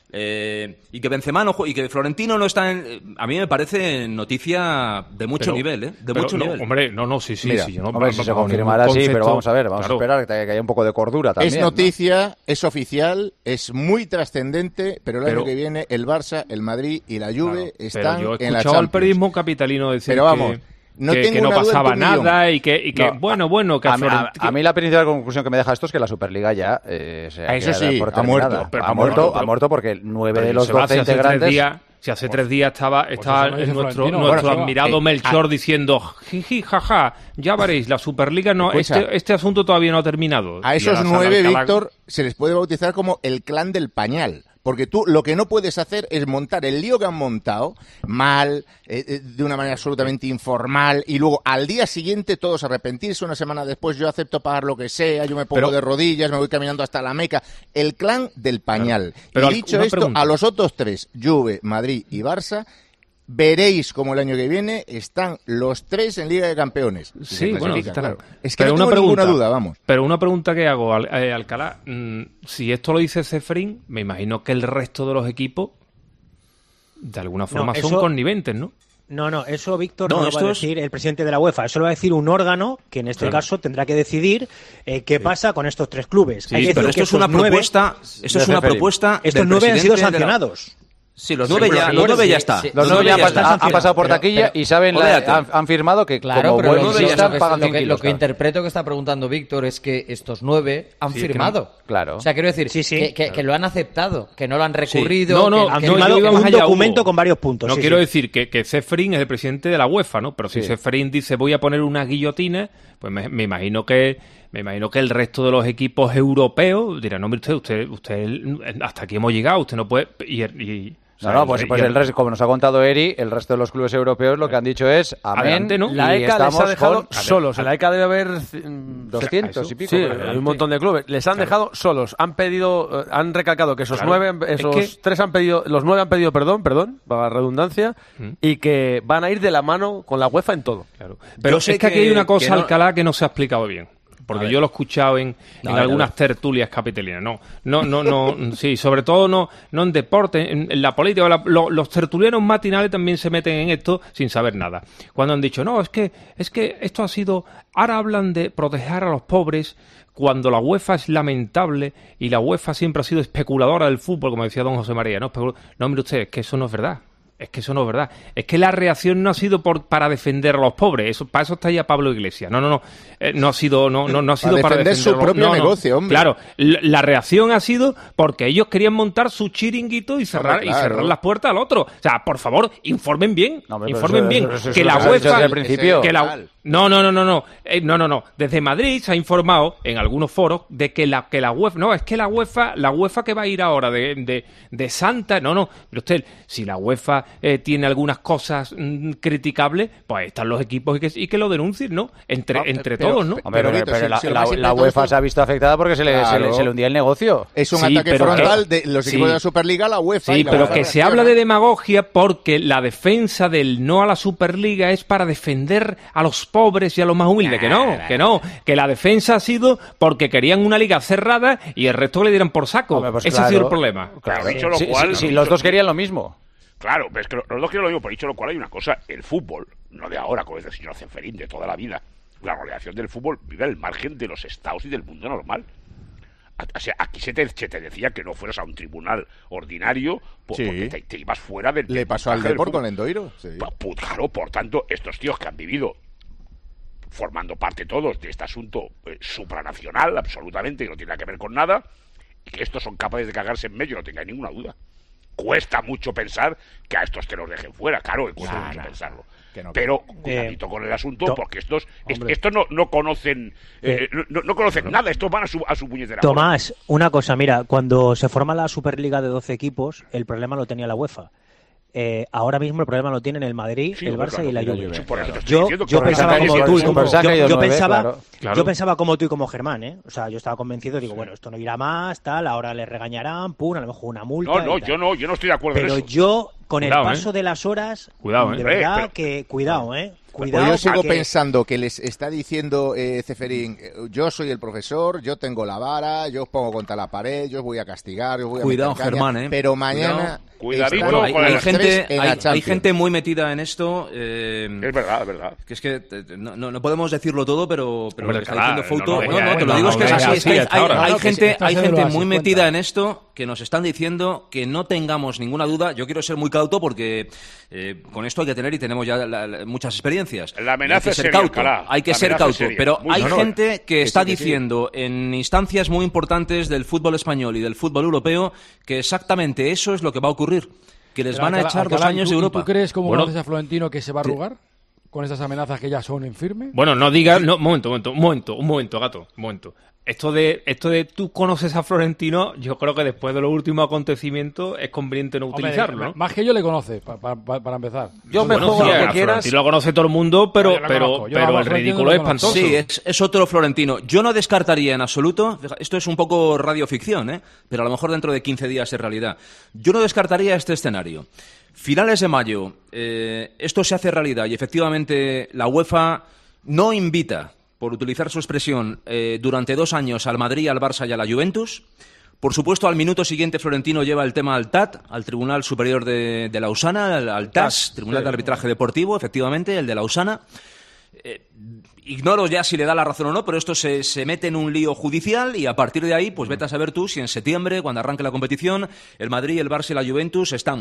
Eh, y que Benzema no jue- y que Florentino no está en... eh, A mí me parece noticia de mucho Pero- nivel, ¿eh? De pero mucho no, nivel. Hombre, no, no, sí, sí, Mira, sí. Yo no, Hombre, si se bajo confirmará ningún así, pero concepto, vamos a ver, vamos claro. a esperar que, que haya un poco de cordura también. Es ¿no? noticia, es oficial, es muy trascendente, pero el Pero- año que viene el Barça, el Madrid y la Juve Claro, están pero yo he en la escuchado al Champions. periodismo capitalino decir Pero vamos, que, no que, tengo que no una duda en pasaba tu millón. nada y que, y que No, bueno, bueno, que a, mí- a- Florent- a mí la principal conclusión que me deja esto es que la Superliga ya eh, se Ah, eso queda sí, por ha terminada. muerto. Pero ha ha muerto, muerto, ha muerto porque nueve Pero de los Joseba, doce si hace tres integrantes. días- si hace tres días estaba, estaba eso no dice nuestro, Florentino, nuestro Joseba. admirado Eh, Melchor ah. diciendo jiji, jaja, ya veréis, la Superliga no, Escucha. este, este asunto todavía no ha terminado. A Y esos ahora nueve, sale Alcalá- Víctor, se les puede bautizar como el clan del pañal. Porque tú lo que no puedes hacer es montar el lío que han montado mal, eh, eh, de una manera absolutamente informal, y luego al día siguiente todos arrepentirse, una semana después yo acepto pagar lo que sea, yo me pongo Pero- de rodillas, me voy caminando hasta la Meca. El clan del pañal. Pero y al- dicho una esto, pregunta. a los otros tres, Juve, Madrid y Barça, veréis como el año que viene están los tres en Liga de Campeones. Si se Sí, bueno, clasifican, está claro. claro. Es que Pero no una tengo ninguna pregunta, duda, vamos. Pero una pregunta que hago, Al- eh, Alcalá, mm, si esto lo dice Ceferín, me imagino que el resto de los equipos de alguna forma No, son eso- conniventes, ¿no? No, no, eso, Víctor, No, no, lo va a esto es- decir el presidente de la UEFA. Eso lo va a decir un órgano que, en este Claro. caso, tendrá que decidir eh, qué pasa con estos tres clubes. Sí, Hay que pero decir esto que es una estos nueve- propuesta, esto es de una Ceferín. propuesta Estos del nueve han sido presidente de la- sancionados. Sí, los nueve ya, los nueve ya está. Sí, los nueve ya han, pas- han pasado por pero, taquilla pero, y saben, la, han, han firmado que claro, como pero buen lo, sistema que, pagan lo, cien que, kilos. lo que interpreto que está preguntando Víctor es que estos nueve han Sí, firmado. Que no, claro. O sea, quiero decir sí, sí, que, que, claro. que lo han aceptado, que no lo han recurrido. Sí. No, no, que, han que firmado no, un allá, documento Hugo. con varios puntos. No sí, quiero sí. decir que, que Ceferín es el presidente de la UEFA, ¿no? Pero si Sí. Ceferín dice voy a poner una guillotina, pues me, me imagino que me imagino que el resto de los equipos europeos dirán, no, usted, usted, usted, hasta aquí hemos llegado, usted no puede... Y, y, No, no, pues, pues el resto, como nos ha contado Eri, el resto de los clubes europeos lo que han dicho es amén. Adelante, ¿no? La y E C A les ha estamos dejado con- solos. En la E C A debe haber doscientos y pico. Sí, Adelante. hay un montón de clubes. Les han Claro. dejado solos. Han pedido, eh, han recalcado que esos Claro. nueve, esos Es que- tres han pedido, los nueve han pedido perdón, perdón, para la redundancia, Mm. y que van a ir de la mano con la UEFA en todo. Claro. Pero Yo sé es que aquí que- hay una cosa, que no- Alcalá, que no se ha explicado bien. Porque yo lo he escuchado en, A en ver, algunas a ver. tertulias capitalinas. No, no, no, no, sí, sobre todo no, no en deporte, en, en la política. La- lo- los tertulianos matinales también se meten en esto sin saber nada. Cuando han dicho, no, es que, es que esto ha sido, ahora hablan de proteger a los pobres, cuando la UEFA es lamentable y la UEFA siempre ha sido especuladora del fútbol, como decía don José María. No, Especul- no mire usted, es que eso no es verdad. Es que eso no es verdad. Es que la reacción no ha sido por, para defender a los pobres. Eso, para eso está ya Pablo Iglesias. No, no, no. Eh, no ha sido, no, no, no ha sido Para para, defender defender su a los- propio no, no. negocio, hombre. Claro, la, la reacción ha sido porque ellos querían montar su chiringuito y cerrar, Hombre, y claro. cerrar las puertas al otro. O sea, por favor, informen bien. No, hombre, pero informen eso- bien. eso- eso es que lo la que se ha dicho UEFA. desde el principio. Que la, no, no, no, no, no. Eh, no, no, no. Desde Madrid se ha informado en algunos foros de que la, que la UEFA. No, es que la UEFA, la UEFA que va a ir ahora de, de, de Santa. No, no. Pero usted, si la UEFA eh, tiene algunas cosas mm, criticables, pues están los equipos y que, y que lo denuncien, ¿no? Entre, Ah, entre pero- todos, ¿no? Hombre, pero, Pero, pero si- la, si lo la- más la importante UEFA es- se ha visto afectada porque se le, se le, Claro. se le hundía el negocio. Es un Sí, ataque pero frontal que- de los sí. equipos de la Superliga a la UEFA. Sí, y la pero UEFA que se reacciona. habla de demagogia porque la defensa del no a la Superliga es para defender a los pobres y a los más humildes. Que no, que no. Que la defensa ha sido porque querían una liga cerrada y el resto le dieran por saco. Hombre, pues Ese claro. ha sido el problema. Claro, dicho lo Sí, cual, sí, sí, dicho- los dos querían lo mismo. Claro, pero es que los dos quieren lo mismo, por dicho lo cual hay una cosa, el fútbol, no de ahora, como dice el señor Ceferín, de toda la vida, la organización del fútbol vive al margen de los estados y del mundo normal. O sea, aquí se te, se te decía que no fueras a un tribunal ordinario pues, Sí. porque te, te ibas fuera del... Le del pasó al montaje del Depor fútbol. con Endoiro. Sí. Pa- pu- Claro, por tanto, estos tíos que han vivido formando parte todos de este asunto eh, supranacional, absolutamente, que no tiene nada que ver con nada, y que estos son capaces de cagarse en medio, no tengáis ninguna duda. Cuesta mucho pensar que a estos te los dejen fuera, claro, que cuesta Ya, mucho no, pensarlo. que no, Pero que no. cuidadito con el asunto, to- porque estos est- Hombre. estos no, no conocen eh, no, no conocen nada, estos van a su, a su puñetera bola. Tomás, una cosa, mira, cuando se forma la Superliga de doce equipos, el problema lo tenía la UEFA. Eh, ahora mismo el problema lo tienen el Madrid, Sí, el hombre, Barça claro, y la mira, Juve. yo- por eso te estoy Yo, diciendo que yo por eso pensaba te como estoy tú, y diciendo como, que se ha yo, caído yo nueve, pensaba, claro. Claro. yo pensaba como tú y como Germán, ¿eh? O sea, yo estaba convencido, digo, bueno, esto no irá más, tal, ahora le regañarán, pum, a lo mejor una multa. No, no, y tal. yo no, yo no estoy de acuerdo Pero en eso. yo, con Cuidado, el paso ¿eh? de las horas, Cuidado, ¿eh? de Eh, verdad pero- que cuidado, ¿eh? Pues Cuidado. yo sigo porque- pensando que les está diciendo eh, Ceferín, eh, yo soy el profesor, yo tengo la vara, yo os pongo contra la pared, yo os voy a castigar, yo os voy a Cuidado, meter caña, Germán, ¿eh? pero mañana Cuidadito están con hay, el- hay los gente, tres en la hay, hay Champions. gente muy metida en esto. eh, Es verdad, es verdad. que es que te- te- no, no- no podemos decirlo todo, pero, pero Hombre, lo que está claro, diciendo Fouto... no, No, no, no, venga, te lo no, digo, es que es venga, así. Es sí, que hay, hasta ahora. hay No, no, que gente, sí, hay estás gente haciéndolo muy así, metida cuenta. en esto que nos están diciendo que no tengamos ninguna duda. Yo quiero ser muy cauto porque eh, con esto hay que tener, y tenemos ya la- la- muchas experiencias. La amenaza hay que es ser seria, cauto, Alcalá. hay que La ser amenaza es cauto. seria. Pero Muy hay seria. gente que Que está sí, que sí. diciendo en instancias muy importantes del fútbol español y del fútbol europeo que exactamente eso es lo que va a ocurrir. Que les Pero, van a Alcalá, echar dos Alcalá, ¿y años tú- de y Europa. ¿Tú crees, como Bueno, conoces a Florentino, que se va a arrugar con estas amenazas que ya son en firme? Bueno, no digas, no, un momento, un momento, un momento, un momento, gato, un momento. Esto de, esto de tú conoces a Florentino, yo creo que después de los últimos acontecimientos es conveniente no Hombre, utilizarlo, ¿no? Más que yo le conoce, pa- pa- pa- para empezar. Yo me Bueno, juego sí, lo que a quieras. Florentino lo conoce todo el mundo, pero, No, yo lo pero, conozco. Yo pero a el Florentino ridículo lo es conozco. espantoso. Sí, es, es otro Florentino. Yo no descartaría en absoluto, fija- esto es un poco radioficción, ¿eh? Pero a lo mejor dentro de quince días es realidad. Yo no descartaría este escenario. Finales de mayo, eh, esto se hace realidad y efectivamente la UEFA no invita, por utilizar su expresión, eh, durante dos años al Madrid, al Barça y a la Juventus. Por supuesto, al minuto siguiente Florentino lleva el tema al T A T, al Tribunal Superior de, de Lausana, al, al T A S, Tribunal de Arbitraje Deportivo, efectivamente, el de Lausana. Eh, ignoro ya si le da la razón o no, pero esto se, se mete en un lío judicial y a partir de ahí, pues vete a saber tú si en septiembre, cuando arranque la competición, el Madrid, el Barça y la Juventus están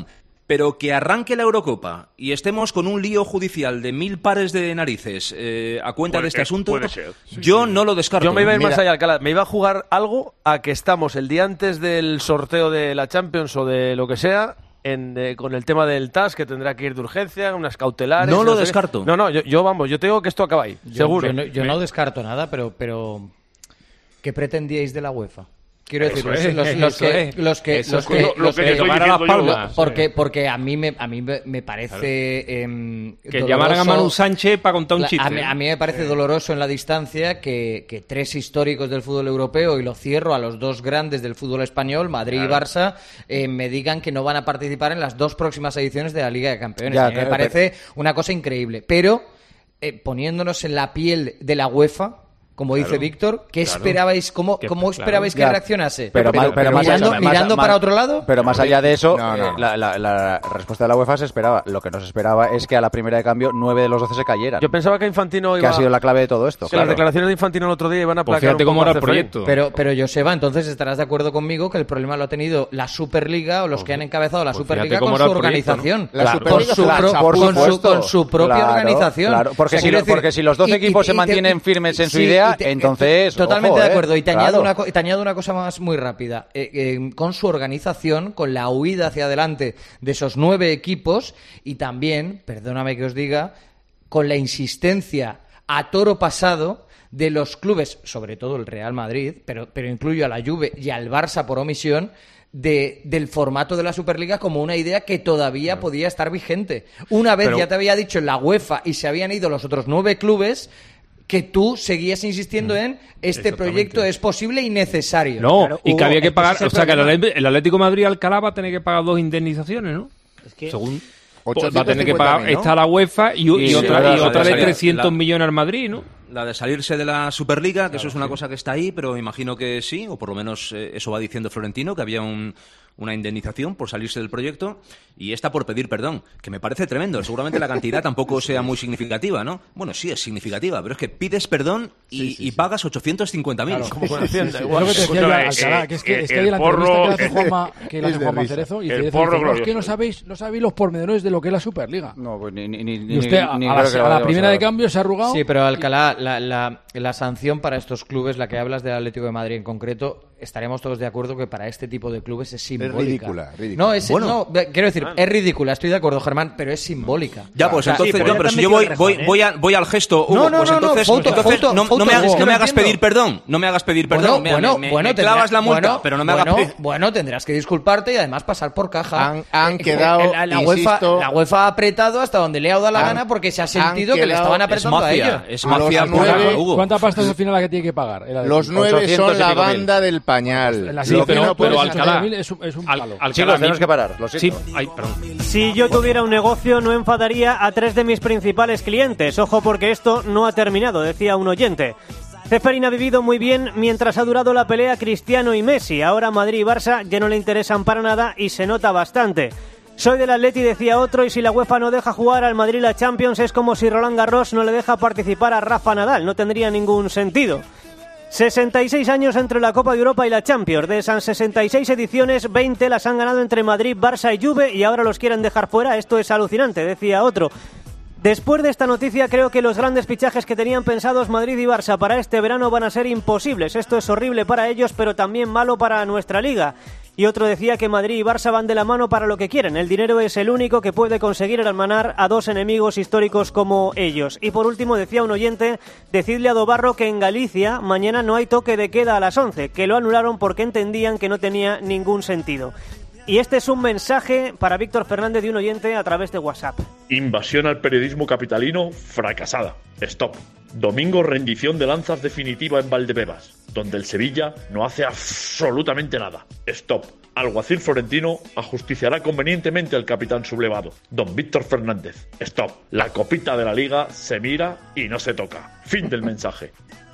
Pero que arranque la Eurocopa y estemos con un lío judicial de mil pares de narices eh, a cuenta Puede- de este asunto, puede ser. Sí, yo no lo descarto. Yo me iba a ir Mira, más allá, Alcalá. Me iba a jugar algo a que estamos el día antes del sorteo de la Champions o de lo que sea, en, eh, con el tema del T A S, que tendrá que ir de urgencia, unas cautelares. No lo sé qué. descarto. No, no, yo, yo, vamos, yo te digo que esto acaba ahí, Yo- seguro. Yo, no, yo no descarto nada, pero, pero ¿qué pretendíais de la UEFA? Quiero decir, Eso los, es, los- eso los que, es. los que, Eso los es que, lo- lo los que que- te estoy llamar a diciendo las yo. palmas. Porque, porque a mí me, a mí me me parece em, Que doloroso- llamaran a Manu Sánchez para contar un La- chiste. A mí, a mí me parece doloroso en la distancia que, que tres históricos del fútbol europeo, y lo cierro a los dos grandes del fútbol español, Madrid y Claro. Barça, eh, me digan que no van a participar en las dos próximas ediciones de la Liga de Campeones. Ya, A mí me pero- parece una cosa increíble. Pero eh, poniéndonos en la piel de la UEFA, como Claro, dice Víctor, ¿qué claro. esperabais? ¿Cómo, Que- cómo esperabais claro. que Ya, reaccionase? Pero, más- pero más mirando, allá- más- mirando más- para otro lado. Pero más allá de eso, No, no. eh, la, la- la respuesta de la UEFA se esperaba. Lo que no se esperaba es que a la primera de cambio nueve de los doce se cayeran. Yo pensaba que Infantino que iba... ha sido la clave de todo esto. que las claro. declaraciones de Infantino el otro día iban a Pues aplacar fíjate un cómo poco era el a Ceferín. proyecto. Pero, pero Joseba, entonces estarás de acuerdo conmigo que el problema lo ha tenido la Superliga o los que han encabezado la pues Superliga fíjate con cómo su era el proyecto, organización. ¿no? La Claro. Superliga con, su se la pro- chapu- con su- supuesto. con su propia Claro, organización. claro. Porque O sea, si quiero lo- porque si los doce equipos se mantienen firmes en su idea, entonces, Totalmente ojo, de eh, acuerdo. Y te, claro. añado una, co- te añado una cosa más muy rápida. Eh, eh, con su organización, con la huida hacia adelante de esos nueve equipos y también, perdóname que os diga, con la insistencia a toro pasado de los clubes, sobre todo el Real Madrid, pero, pero incluyo a la Juve y al Barça por omisión, de, del formato de la Superliga como una idea que todavía podía estar vigente. Una vez Pero- ya te había dicho en la UEFA y se habían ido los otros nueve clubes, que tú seguías insistiendo en este Exactamente. proyecto es posible y necesario. No, Claro, y que hubo- había que es pagar, ese o es el sea, que el, problema. Atle- el Atlético de Madrid Alcalá va a tener que pagar dos indemnizaciones, ¿no? Según va a tener que pagar mil, ¿no? esta la UEFA y, y Sí, otra, la- y la otra de salir- trescientos la- millones al Madrid, ¿no? La de salirse de la Superliga, que eso es una cosa que está ahí, pero imagino que sí, o por lo menos eh, eso va diciendo Florentino, que había un, una indemnización por salirse del proyecto, y esta por pedir perdón, que me parece tremendo. Seguramente la cantidad tampoco sea muy significativa, ¿no? Bueno, sí es significativa, pero es que pides perdón y, y pagas ochocientos cincuenta mil. Claro, como con Hacienda, igual. Es lo que te decía yo, Alcalá, que es que, es que hay la entrevista que le hace Juanma, que le hace es de Juanma risa. Cerezo, y El Cerezo porro dice, no, es que glorioso. no sabéis, no sabéis los pormenores de lo que es la Superliga. No, pues ni, ni, ni, Y usted a, ni a creo la, que a lo la vayamos primera a de ver. cambio se ha arrugado. Sí, pero Alcalá, la, la, la sanción para estos clubes, la que hablas del Atlético de Madrid en concreto, estaríamos todos de acuerdo que para este tipo de clubes es simbólica. ridícula, ridícula. No, es, Bueno. no, ve- quiero decir, es ridícula, estoy de acuerdo, Germán, pero es simbólica. Ya, pues O sea, entonces, sí, no, ya pero te si han yo metido voy, el voy, rejón, ¿eh? voy, a, voy al gesto, Hugo, No, no, pues no, no, entonces, foto, entonces foto, no, no foto, me, hagas, es que no lo me hagas entiendo. pedir perdón, no me hagas pedir perdón, me, bueno, me- bueno, me tendrá- clavas la multa, bueno, pero no me bueno, hagas pedir... bueno, tendrás que disculparte y además pasar por caja. Han- han Eh, quedado, eh, la, la UEFA, insisto- la UEFA ha apretado hasta donde le ha dado la Han- gana porque se ha han sentido que le quedado- estaban Es apretando a mafia, ellos. es Los mafia nueve- pura, Hugo. ¿Cuánta pasta es al final la que tiene que pagar? el Atlético? Los nueve ochocientos son y la pico mil. banda del pañal. La Sí, Lo que pero- no pero puedes Alcalá- ochenta mil es un, es un Al- palo. Alcalá, Chicos, a mí- tenemos que parar, lo Sí, siento. ay, perdón. Si yo tuviera un negocio, no enfadaría a tres de mis principales clientes. Ojo, porque esto no ha terminado, decía un oyente. Ceferín ha vivido muy bien mientras ha durado la pelea Cristiano y Messi. Ahora Madrid y Barça ya no le interesan para nada y se nota bastante. Soy del Atleti, decía otro, y si la UEFA no deja jugar al Madrid la Champions es como si Roland Garros no le deja participar a Rafa Nadal. No tendría ningún sentido. sesenta y seis años entre la Copa de Europa y la Champions. De esas sesenta y seis ediciones, veinte las han ganado entre Madrid, Barça y Juve y ahora los quieren dejar fuera. Esto es alucinante, decía otro. Después de esta noticia, creo que los grandes fichajes que tenían pensados Madrid y Barça para este verano van a ser imposibles. Esto es horrible para ellos, pero también malo para nuestra liga. Y otro decía que Madrid y Barça van de la mano para lo que quieren. El dinero es el único que puede conseguir hermanar a dos enemigos históricos como ellos. Y por último, decía un oyente, decidle a Dobarro que en Galicia mañana no hay toque de queda a las once, que lo anularon porque entendían que no tenía ningún sentido. Y este es un mensaje para Víctor Fernández de un oyente a través de WhatsApp. Invasión al periodismo capitalino fracasada. Stop. Domingo rendición de lanzas definitiva en Valdebebas, donde el Sevilla no hace absolutamente nada. Stop. Alguacil Florentino ajusticiará convenientemente al capitán sublevado, don Víctor Fernández. Stop. La copita de la liga se mira y no se toca. Fin del mensaje.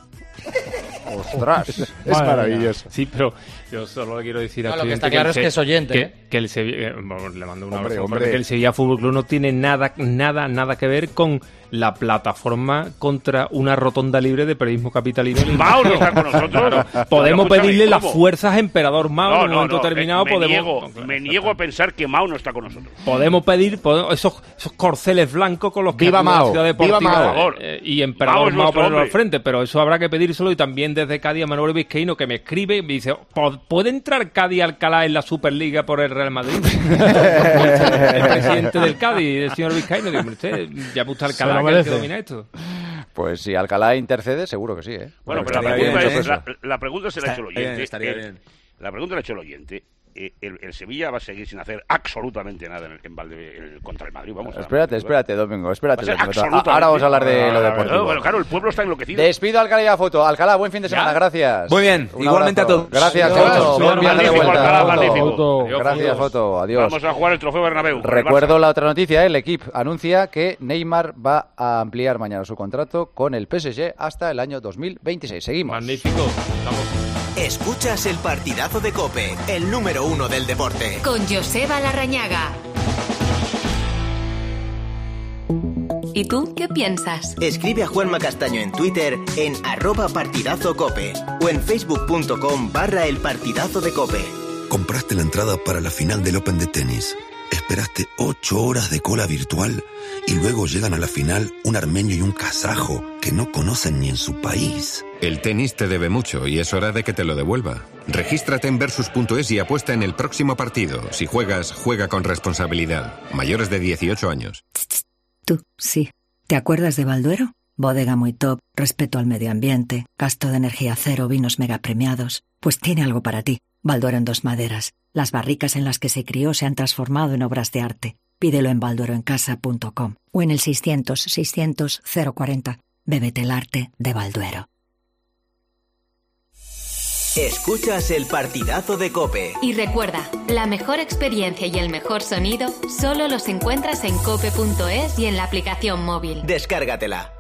Ostras, es maravilloso. Sí, pero yo solo le quiero decir No, a lo que cliente está claro el es que Se- es oyente, Que, ¿eh? que el Sevilla, eh, bueno, le mando un Hombre, abrazo, hombre. porque el Sevilla Fútbol Club no tiene nada, nada, nada que ver con la plataforma contra una rotonda libre de periodismo capitalino. Mao no está con nosotros. Claro, podemos Pero, pedirle ¿cómo? las fuerzas a Emperador Mao No, en un no, momento no, determinado. me, me podemos, niego, me niego a pensar que Mao no está con nosotros. podemos pedir podemos, esos, esos corceles blancos con los que ¡Viva actúa Mao! la Ciudad ¡Viva Deportiva, Mao! eh, y Emperador Mao Mao es nuestro ponerlo al hombre. frente, pero eso habrá que pedírselo. Y también desde Cádiz a Manuel Vizcaíno, que me escribe y me dice: ¿puede entrar Cádiz Alcalá en la Superliga por el Real Madrid? El presidente del Cádiz, el señor Vizcaíno, dice: usted ya gusta Alcalá, que es el que domina esto. Pues si Alcalá intercede, seguro que sí, ¿eh? Bueno, Bueno, pero la estaría pregunta, bien, es, eso. la, la pregunta se la ha hecho el Estaría oyente. bien, estaría Eh, bien. La pregunta la ha hecho el oyente. Eh, el, el Sevilla va a seguir sin hacer absolutamente nada en, el, en Valde, el- contra el Madrid. Vamos a Espérate, espérate, Domingo, espérate. Va a ser Domingo. absolutamente- Ahora vamos a hablar de Ah, lo vale, deportivo. vale. Bueno, claro, el pueblo está enloquecido. Despido a Alcalá y a Foto. Alcalá, buen fin de semana, ¿Ya? gracias. Muy bien, Un igualmente abrazo. a todos. Gracias, Adiós. Foto. Buen viaje de Magnífico, vuelta. Alcalá, Foto. magnífico. Gracias, Foto. Adiós. Vamos a jugar el trofeo Bernabéu. con el Recuerdo Barça. la otra noticia, ¿eh? El equipo anuncia que Neymar va a ampliar mañana su contrato con el P S G hasta el año dos mil veintiséis. Seguimos. Magnífico. Vamos. Escuchas el partidazo de COPE, el número uno del deporte. Con Joseba Larrañaga. ¿Y tú qué piensas? Escribe a Juanma Castaño en Twitter en arroba partidazo cope o en facebook.com barra el partidazo de COPE. Compraste la entrada para la final del Open de tenis. Esperaste ocho horas de cola virtual y luego llegan a la final un armenio y un kazajo que no conocen ni en su país. El tenis te debe mucho y es hora de que te lo devuelva. Regístrate en versus punto es y apuesta en el próximo partido. Si juegas, juega con responsabilidad. Mayores de dieciocho años. Tú, sí. ¿Te acuerdas de Balduero? Bodega muy top, respeto al medio ambiente, gasto de energía cero, vinos mega premiados. Pues tiene algo para ti. Balduero en dos maderas. Las barricas en las que se crió se han transformado en obras de arte. Pídelo en baldueroencasa punto com o en el seiscientos, seiscientos, cero cuarenta. Bébete el arte de Balduero. Escuchas el partidazo de COPE. Y recuerda, la mejor experiencia y el mejor sonido solo los encuentras en cope punto es y en la aplicación móvil. Descárgatela.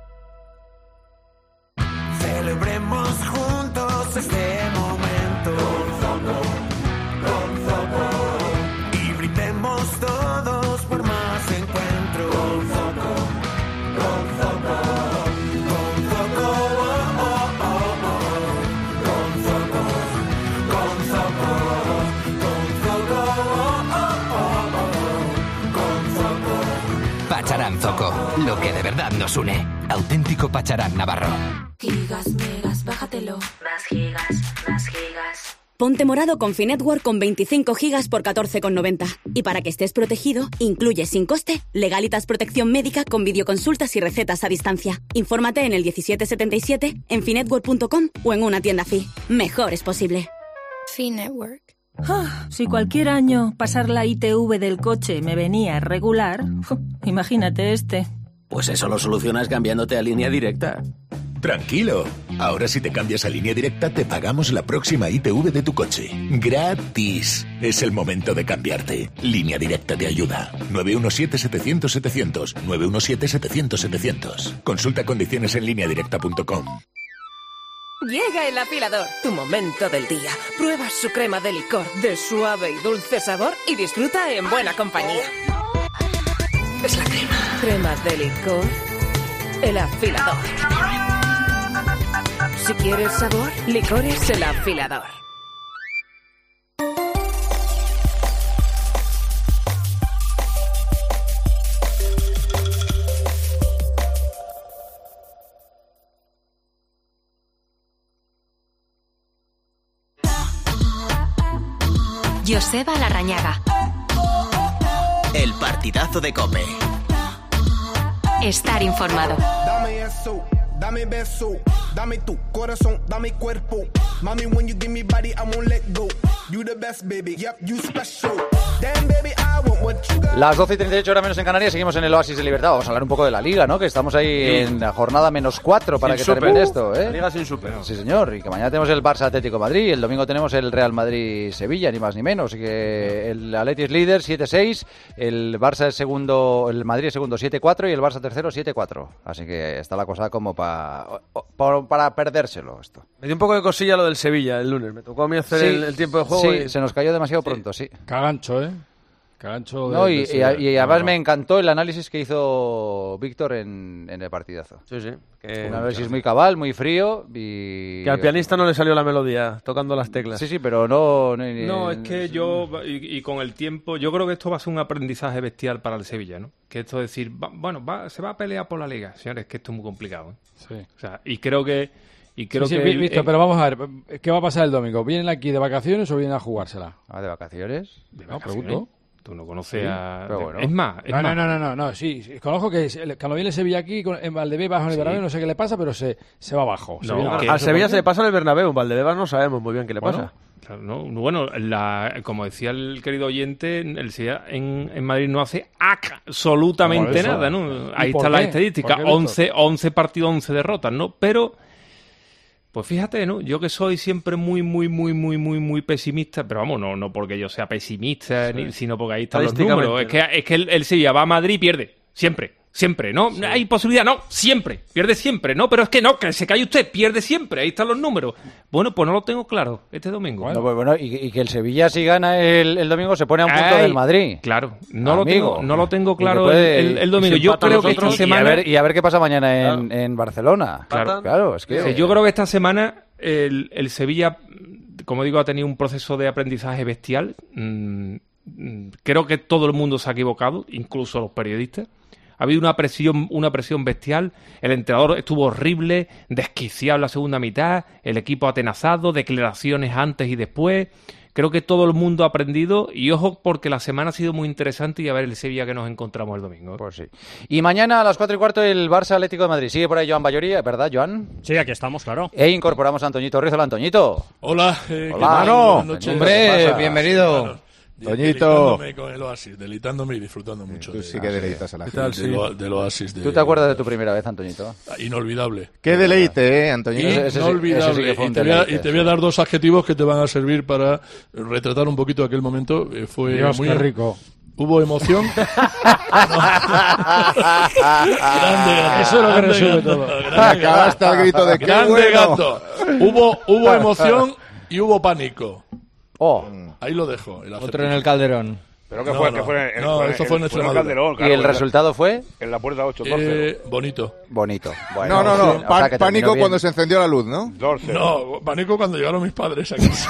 Celebremos juntos este momento con Zoco, con Zoco, y brindemos todos por más encuentro con Zoco, con Zoco, con Zoco, oh, oh, oh, oh. Con Zoco, con Zoco, con Zoco, oh, oh, oh, oh. Con Zoco. Pacharán Zoco, lo que de verdad nos une. Auténtico Pacharán Navarro. Gigas, megas, bájatelo. Más gigas, más gigas. Ponte morado con Finetwork con veinticinco gigas por catorce con noventa. Y para que estés protegido, incluye sin coste Legalitas Protección Médica con videoconsultas y recetas a distancia. Infórmate en el diecisiete setenta y siete, en finetwork punto com o en una tienda Fi. Mejor es posible. Finetwork. Ah, si cualquier año pasar la I T V del coche me venía regular, imagínate este. Pues eso lo solucionas cambiándote a Línea Directa. Tranquilo. Ahora si te cambias a Línea Directa te pagamos la próxima I T V de tu coche. Gratis. Es el momento de cambiarte. Línea Directa te ayuda. nueve uno siete, setecientos, setecientos. nueve uno siete, setecientos, setecientos. Consulta condiciones en línea directa punto com. Llega el afilador, tu momento del día. Prueba su crema de licor de suave y dulce sabor y disfruta en buena compañía. Es la crema. Crema de licor. El afilador. Si quieres sabor, licores el afilador. Joseba Larrañaga. El partidazo de COPE. Estar informado. Dame eso, dame beso, dame tu corazón, dame cuerpo. Mami, when you give me body, I won't let go. You the best, baby, yep, you special. Damn, baby, I want what you got. Las doce y treinta y ocho horas menos en Canarias, seguimos en el Oasis de Libertad. Vamos a hablar un poco de la Liga, ¿no? Que estamos ahí Sí. en la jornada menos cuatro para Sin que súper. termine Uh, esto, ¿eh? la Liga sin súper. Sí, señor. Y que mañana tenemos el Barça Atlético de Madrid, el domingo tenemos el Real Madrid-Sevilla, ni más ni menos. Y que el Atleti es líder siete seis, el Barça es segundo, el Madrid es segundo siete cuatro y el Barça tercero siete cuatro. Así que está la cosa como pa, pa, para perdérselo esto. Me dio un poco de cosilla lo del Sevilla el lunes. Me tocó a mí hacer Sí, el, el tiempo de juego. sí, y... se nos cayó demasiado pronto, sí. Cagancho, ¿eh? Cagancho de, No, y, de y, Sevilla. y además No, me no. encantó el análisis que hizo Víctor en, en el partidazo. Sí, sí. Que, Un análisis muy cabal, muy frío y... que al pianista no le salió la melodía tocando las teclas. Sí, sí, pero no... No, ni- No, es que yo, y, y con el tiempo, yo creo que esto va a ser un aprendizaje bestial para el Sevilla, ¿no? Que esto es decir, va- bueno, va, se va a pelear por la Liga. Señores, que esto es muy complicado, ¿eh? Sí. O sea, y creo que... Y creo Sí, sí, que vi- el- Víctor, eh, pero vamos a ver, ¿qué va a pasar el domingo? ¿Vienen aquí de vacaciones o vienen a jugársela? Ah, ¿de vacaciones? de No, vacaciones. pregunto. Tú no conoces Sí, a... pero bueno. Es más, es No, más. no, no, no, no, no, sí, sí, conozco que se- cuando viene Sevilla aquí, con- en Valdebebas o en el Sí. Bernabéu, no sé qué le pasa, pero se, se va abajo. se No, viene abajo. que- Al ¿Eso Sevilla por se qué? le pasa en el Bernabéu, en Valdebebas no sabemos muy bien qué le Bueno, pasa. Claro, no, bueno, la, como decía el querido oyente, el Sevilla en, en Madrid no hace absolutamente Por eso. nada, ¿no? ¿Y Ahí por está la qué? estadística, ¿Por qué, Víctor? once, once partidos, once derrotas, ¿no? Pero, pues fíjate, ¿no? Yo que soy siempre muy, muy, muy, muy, muy, muy pesimista, pero vamos, no, no porque yo sea pesimista, Sí. ni, sino porque ahí están los Estadísticamente, números. Es que, es que el, el Sevilla va a Madrid y pierde, siempre. Siempre, ¿no? Hay posibilidad, no, siempre, pierde siempre, no, pero es que no, que se cae usted, pierde siempre, ahí están los números. Bueno, pues no lo tengo claro este domingo. No, pues bueno, y, y que el Sevilla si gana el, el domingo se pone a un punto Ay, del Madrid. Claro, no lo Amigo. tengo, no lo tengo Y que claro puede- el, el domingo. y se Yo empatan creo que nosotros, esta y semana, a ver, y a ver qué pasa mañana en, en Barcelona. Claro. Claro, es que... Sí, yo creo que esta semana el, el Sevilla, como digo, ha tenido un proceso de aprendizaje bestial. Mm, mm, creo que todo el mundo se ha equivocado, incluso los periodistas. Ha habido una presión, una presión bestial. El entrenador estuvo horrible, desquiciado en la segunda mitad, el equipo atenazado, declaraciones antes y después. Creo que todo el mundo ha aprendido y ojo porque la semana ha sido muy interesante y a ver el Sevilla que nos encontramos el domingo. Pues sí. Y mañana a las cuatro y cuarto el Barça Atlético de Madrid. Sigue por ahí Joan Bayoría, ¿verdad, Joan? Sí, aquí estamos, claro. E incorporamos a Antoñito Rizzo. Hola, Antoñito. Hola, eh, ¿qué Hola. tal? Mano. Buenas noches. Hombre, ¿Qué pasa? bienvenido. Bueno, Toñito. deleitándome con el Oasis, deleitándome y disfrutando mucho. Tú de, sí que deleitas a la de- gente. del o- del Oasis. De, ¿Tú te acuerdas de tu primera vez, Antoñito? Inolvidable. Qué deleite, ¿eh, Antoñito? Inolvidable. Ese- ese sí- ese sí que fue y, un te voy a, deleite, y te voy a dar dos adjetivos que te van a servir para retratar un poquito aquel momento. Eh, fue Dios, muy qué rico. Hubo emoción. Grande, Eso es lo que grande resume gato, todo. grande Acabaste gato. al grito de qué Grande bueno. gato. Hubo, hubo emoción y hubo pánico. Oh. Ahí lo dejo. el Otro en el Calderón. Pero que No, fue, no. que fue en, No, fue esto fue en el Extremadura. Calderón, ¿Y claro, el en la- resultado fue? En la puerta ocho, dos cero. Eh, bonito. Bonito. Bueno, No, no, no. o sea, pa- que terminó pánico bien. cuando se encendió la luz, ¿no? dos cero. No, pánico cuando llegaron mis padres a casa.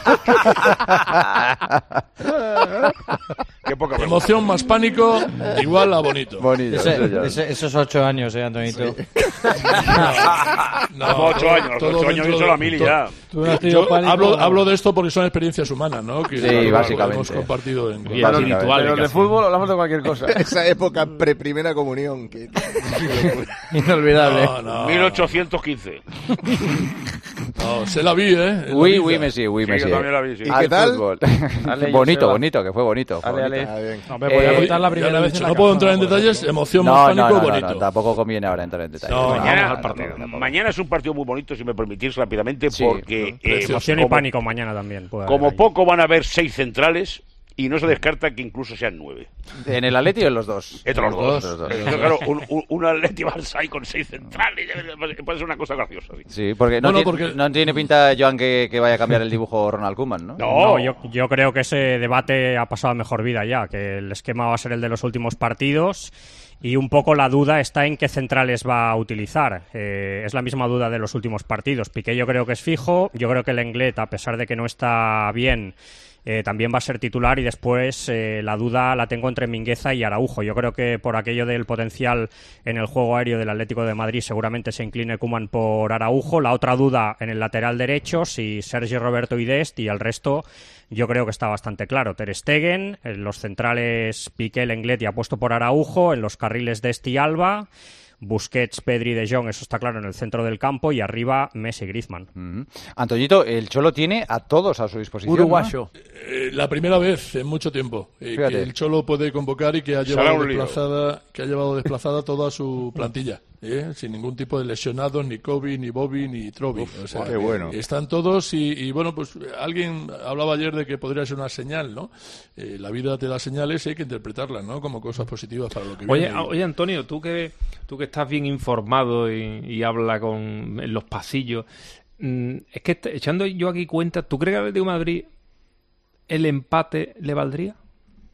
Qué poca vergüenza. Emoción más pánico igual a bonito. Bonito. Ese- eso ya. ese- esos ocho años, eh, Antonito. No, Como ocho todo- años, los todo ocho años dentro hizo de- la mili todo- ya. Tú no has tenido Yo pánico. hablo, hablo de esto porque son experiencias humanas, ¿no? Que Sí, claro, básicamente. hemos compartido en Bien, Básicamente. habitual, Pero de casi. fútbol hablamos de cualquier cosa. Esa época pre-primera comunión. Que... Inolvidable. No, no, mil ochocientos quince. no, se la vi, ¿eh? En la Uy, vida. uy, Messi, uy, Sí, Messi. yo también la vi, sí. ¿Y Al qué tal? fútbol. Ale, bonito, Joseba. bonito, que fue bonito. fue Ale, ale. bonito. Ah, bien. No, me voy a Eh, contar la Ya primera lo he vez dicho, en la no puedo entrar en cama, por detalles. ejemplo. Emoción No, más no, pánico, no, no, bonito. no, tampoco conviene ahora entrar en detalles. No, Mañana, vamos al partido. mañana es un partido muy bonito, si me permitís rápidamente, Sí, porque eh, precioso. Emoción y como, pánico mañana también. puede como haber ahí. poco van a haber seis centrales y no se descarta que incluso sean nueve. ¿En el Atleti o en los dos? Entre los dos. Los dos. Entonces, claro, un, un, un Atleti Barça ahí con seis centrales puede ser una cosa graciosa. Sí. Sí, porque no, Bueno, tiene, porque- no tiene pinta, Joan, que, que vaya a cambiar el dibujo Ronald Koeman, ¿no? No, No, yo, yo creo que ese debate ha pasado a mejor vida ya, que el esquema va a ser el de los últimos partidos y un poco la duda está en qué centrales va a utilizar. Eh, es la misma duda de los últimos partidos. Piqué yo creo que es fijo, yo creo que el Lenglet, a pesar de que no está bien, eh, también va a ser titular y después eh, la duda la tengo entre Mingueza y Araujo. Yo creo que por aquello del potencial en el juego aéreo del Atlético de Madrid seguramente se incline Koeman por Araujo. La otra duda en el lateral derecho, si Sergi Roberto y Dest, y el resto yo creo que está bastante claro. Ter Stegen, en los centrales Piqué, Lenglet y apuesto por Araujo, en los carriles Dest y Alba, Busquets, Pedri, De Jong, eso está claro en el centro del campo, y arriba Messi, Griezmann. Ujú. Antoñito, el Cholo tiene a todos a su disposición. Uruguayo. Eh, la primera vez en mucho tiempo eh, Fíjate. que el Cholo puede convocar y que ha Será llevado un lío. desplazada que ha llevado desplazada toda su plantilla, ¿eh? Sin ningún tipo de lesionados, ni Kobe, ni Bobby, ni Trovi. O sea, qué bueno. están todos y, y, bueno, pues alguien hablaba ayer de que podría ser una señal, ¿no? Eh, la vida te da señales y hay que interpretarlas, ¿no? Como cosas positivas para lo que Oye, viene. a- oye Antonio, tú que tú que estás bien informado y, y habla con en los pasillos, mm, es que est- echando yo aquí cuenta, ¿tú crees que al Atlético de Madrid el empate le valdría?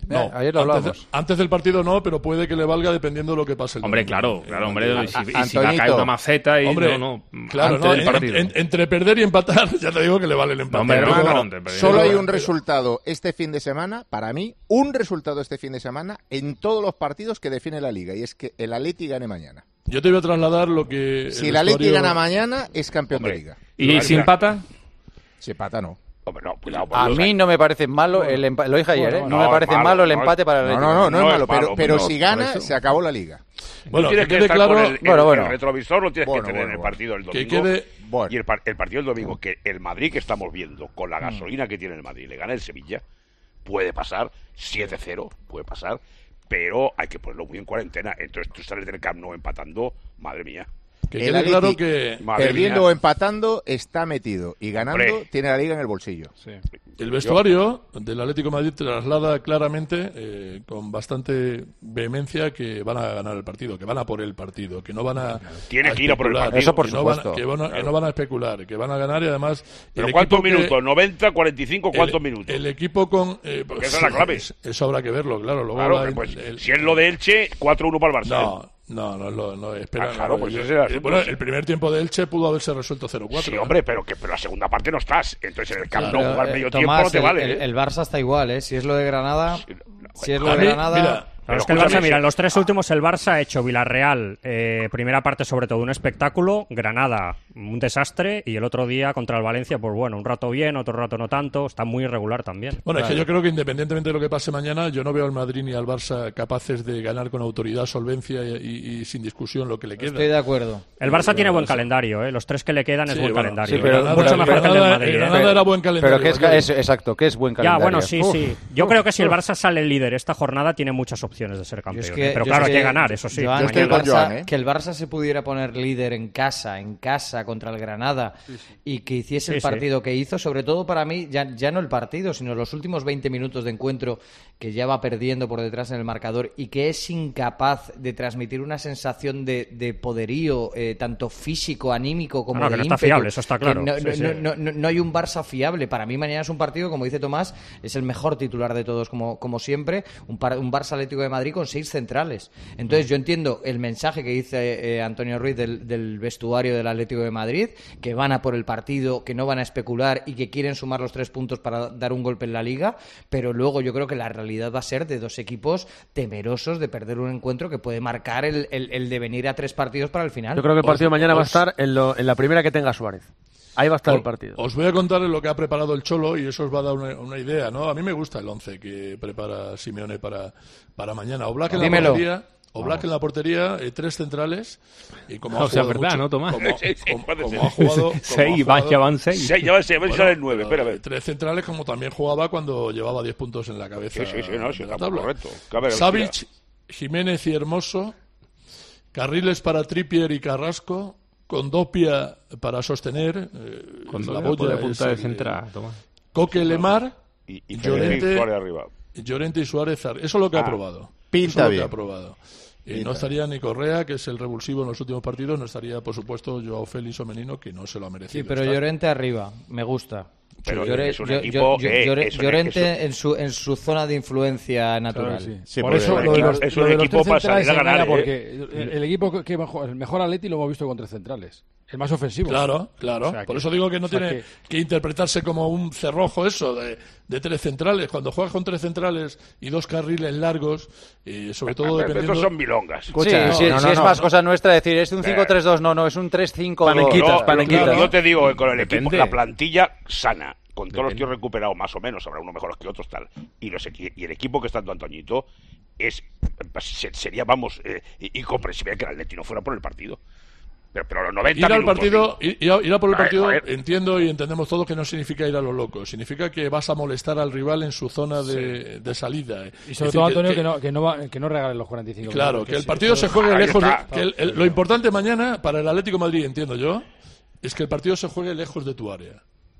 No, ayer lo antes, hablamos. de, antes del partido no, pero puede que le valga dependiendo de lo que pase el Hombre, domingo. claro, claro, hombre. A, y si, y si Antoñito. va a caer una maceta y Hombre, no, no. Claro, antes no, del en, partido. en, entre perder y empatar, ya te digo que le vale el empate. No, hombre, Pero, hermano, pero, Solo hay un pero- resultado este fin de semana, para mí, un resultado este fin de semana en todos los partidos que define la Liga, y es que el Atleti gane mañana. Yo te voy a trasladar lo que... Si el Atleti gana mañana, es campeón de Liga. ¿Y si empata? Si empata, no. Hombre, no, cuidado, A mí no me parece malo el empate. Lo dije ayer, Bueno, ¿eh? No, no, me parece malo, malo el no, empate para el No, Atlético. no, no, no, No es es malo, pero, malo, pero no, si por gana, eso. se acabó la Liga. Bueno, tienes que que quede estar claro- con el, el- Bueno, bueno. el retrovisor, lo tienes Bueno, que tener bueno, en el bueno. partido del Que domingo. quede- Y el, par- el partido del domingo, que el Madrid que estamos viendo, con Mm. la gasolina que tiene el Madrid, le gana el Sevilla, puede pasar, siete cero, puede pasar, pero hay que ponerlo muy en cuarentena. Entonces tú sales del Camp Nou empatando, madre mía. Que El quede Atleti, claro que... Madre perdiendo mía. o empatando, está metido. Y ganando, Hombre. tiene la Liga en el bolsillo. El vestuario del Atlético de Madrid traslada claramente, eh, con bastante vehemencia, que van a ganar el partido, que van a por el partido, que no van a. Tiene a que ir a por el especular, partido. Eso por que no van a- supuesto. que, van a, que Claro. no van a especular, que van a ganar y además. ¿Pero el cuántos equipo que- minutos? ¿noventa, cuarenta y cinco? ¿Cuántos el, minutos? El equipo con. eh, Porque esa es la clave. Eso, eso habrá que verlo, claro. Luego Claro, la- pues, el- si es lo de Elche, cuatro uno para el Barça. No, no, no, no, no, espera. Ah, claro, no, pues yo- ese es el eh, asunto, bueno, sí. el primer tiempo de Elche pudo haberse resuelto cero cuatro. Sí, hombre, pero que pero la segunda parte no estás. Entonces en el Camp Nou Pero, jugar eh, medio Tomás, tiempo no te el, vale. el- ¿eh? el Barça está igual, ¿eh? Si es lo de Granada, si es lo A de mí, Granada... mira, Claro, es Pero que el Barça, escúchame, mira, si- en los tres últimos el Barça ha hecho Villarreal, eh, primera parte sobre todo un espectáculo, Granada un desastre y el otro día contra el Valencia, pues bueno, un rato bien, otro rato no tanto, está muy irregular también. Bueno, es que yo creo que independientemente de lo que pase mañana, yo no veo al Madrid ni al Barça capaces de ganar con autoridad, solvencia y, y- y sin discusión lo que le queda. Estoy de acuerdo. El Barça tiene buen calendario, ¿eh? Los tres que le quedan es Sí, buen bueno, calendario. sí, pero- ¿eh? pero- Mucho mejor que el del Granada- Madrid. el ¿eh? Granada era buen calendario. Pero que es, Vaquero. es- exacto, que es buen Ya, calendario. bueno, sí, Uf. sí. Yo creo que si el Barça sale líder esta jornada tiene muchas opciones de ser campeón. Yo es que- ¿eh? Pero yo claro, es hay que que, ganar, eso sí. Joan, Yo que, estoy el con Barça, Joan, ¿eh? que el Barça se pudiera poner líder en casa, en casa contra el Granada y que hiciese Sí, el sí. partido que hizo, sobre todo para mí, ya, ya no el partido, sino los últimos veinte minutos de encuentro que ya va perdiendo por detrás en el marcador y que es incapaz de transmitir una sensación de, de poderío, eh, tanto físico, anímico como No, no, de que no está ímpetu, fiable, eso está que claro. No, Sí, no- sí. no- no- no- no hay un Barça fiable. Para mí mañana es un partido, como dice Tomás, es el mejor titular de todos, como, como siempre, un, par- un Barça Atlético de Madrid con seis centrales. Entonces yo entiendo el mensaje que dice eh, Antonio Ruiz del, del vestuario del Atlético de Madrid, que van a por el partido, que no van a especular y que quieren sumar los tres puntos para dar un golpe en la Liga, pero luego yo creo que la realidad va a ser de dos equipos temerosos de perder un encuentro que puede marcar el, el, el devenir a tres partidos para el final. Yo creo que el partido Os- de mañana va a os- estar en, lo- en la primera que tenga Suárez. Ahí va a estar Os- el partido. Os voy a contar lo que ha preparado el Cholo y eso os va a dar una, una idea, ¿no? A mí me gusta el once que prepara Simeone para, para mañana. Oblak en la Dímelo. portería, Oblak en la portería, eh, tres centrales y como ha O sea, jugado verdad, mucho- ¿no, Tomás? Como, Sí, sí, como- puede como ser. ha jugado, como Seis, ha va- jugado- ya van seis. Sí, ya va a ser, va a ser Bueno, el nueve, pero, espera, a eh, ver. tres centrales como también jugaba cuando llevaba diez puntos en la cabeza. Sí, sí, sí, no, sí, de la está tabla. correcto. Cabe la Savic, Jiménez y Hermoso, carriles para Trippier y Carrasco, Condopia para sostener, eh, Cuando la la boya de es punta de el- central, Tomás. Coque Lemar, Y, y Llorente, Suárez arriba. Llorente y Suárez. ar- Eso es lo que ha Ah, aprobado. pinta Eso es lo que bien. ha aprobado. Y Pinta no estaría ni Correa, que es el revulsivo en los últimos partidos, no estaría, por supuesto, Joao Félix o Menino, que no se lo ha merecido. Sí, pero estar. Llorente arriba, me gusta. Pero Llore- es un Llo- equipo, Llo- eh, Llore- es un- Llorente es en su en su zona de influencia natural. Claro, sí. Sí, Por porque eso el lo de equipo- los, es lo un de los equipo tres para centrales salir a ganar, engaña ¿eh? porque el, el equipo que- que mejor, el mejor Atleti lo hemos visto con tres centrales. El más ofensivo. Claro, claro. O sea Por que- eso digo que no o sea tiene que- que... interpretarse como un cerrojo eso de, de tres centrales. Cuando juegas con tres centrales y dos carriles largos, y sobre todo Pero dependiendo... estos son milongas. Escucha, Sí, si, no, si no, es no, más no. cosa nuestra decir, es un cinco tres dos, no, no, es un tres cinco dos. Panenquitas, No, panenquitas. yo, yo te digo que con el equipo, Depende. la plantilla sana, con todos los Depende. tíos recuperados más o menos, habrá uno mejores que otros tal, y los equi- y el equipo que está dando Antoñito es se- sería, vamos, eh, incomprensible que el Atleti no fuera por el partido. Pero, pero a los noventa Ir al minutos, partido, digo. ir, a, ir a por el A ver, partido, a ver. entiendo y entendemos todos que no significa ir a lo loco. Significa que vas a molestar al rival en su zona de, de salida. Y Es sobre decir, todo, que- Antonio, que- que, no, que, no va, que no regalen los cuarenta y cinco Claro, minutos, que el sí, partido eso- se juegue Ahí lejos de, está. que el- el- lo importante mañana para el Atlético de Madrid, entiendo yo, es que el partido se juegue lejos de tu área.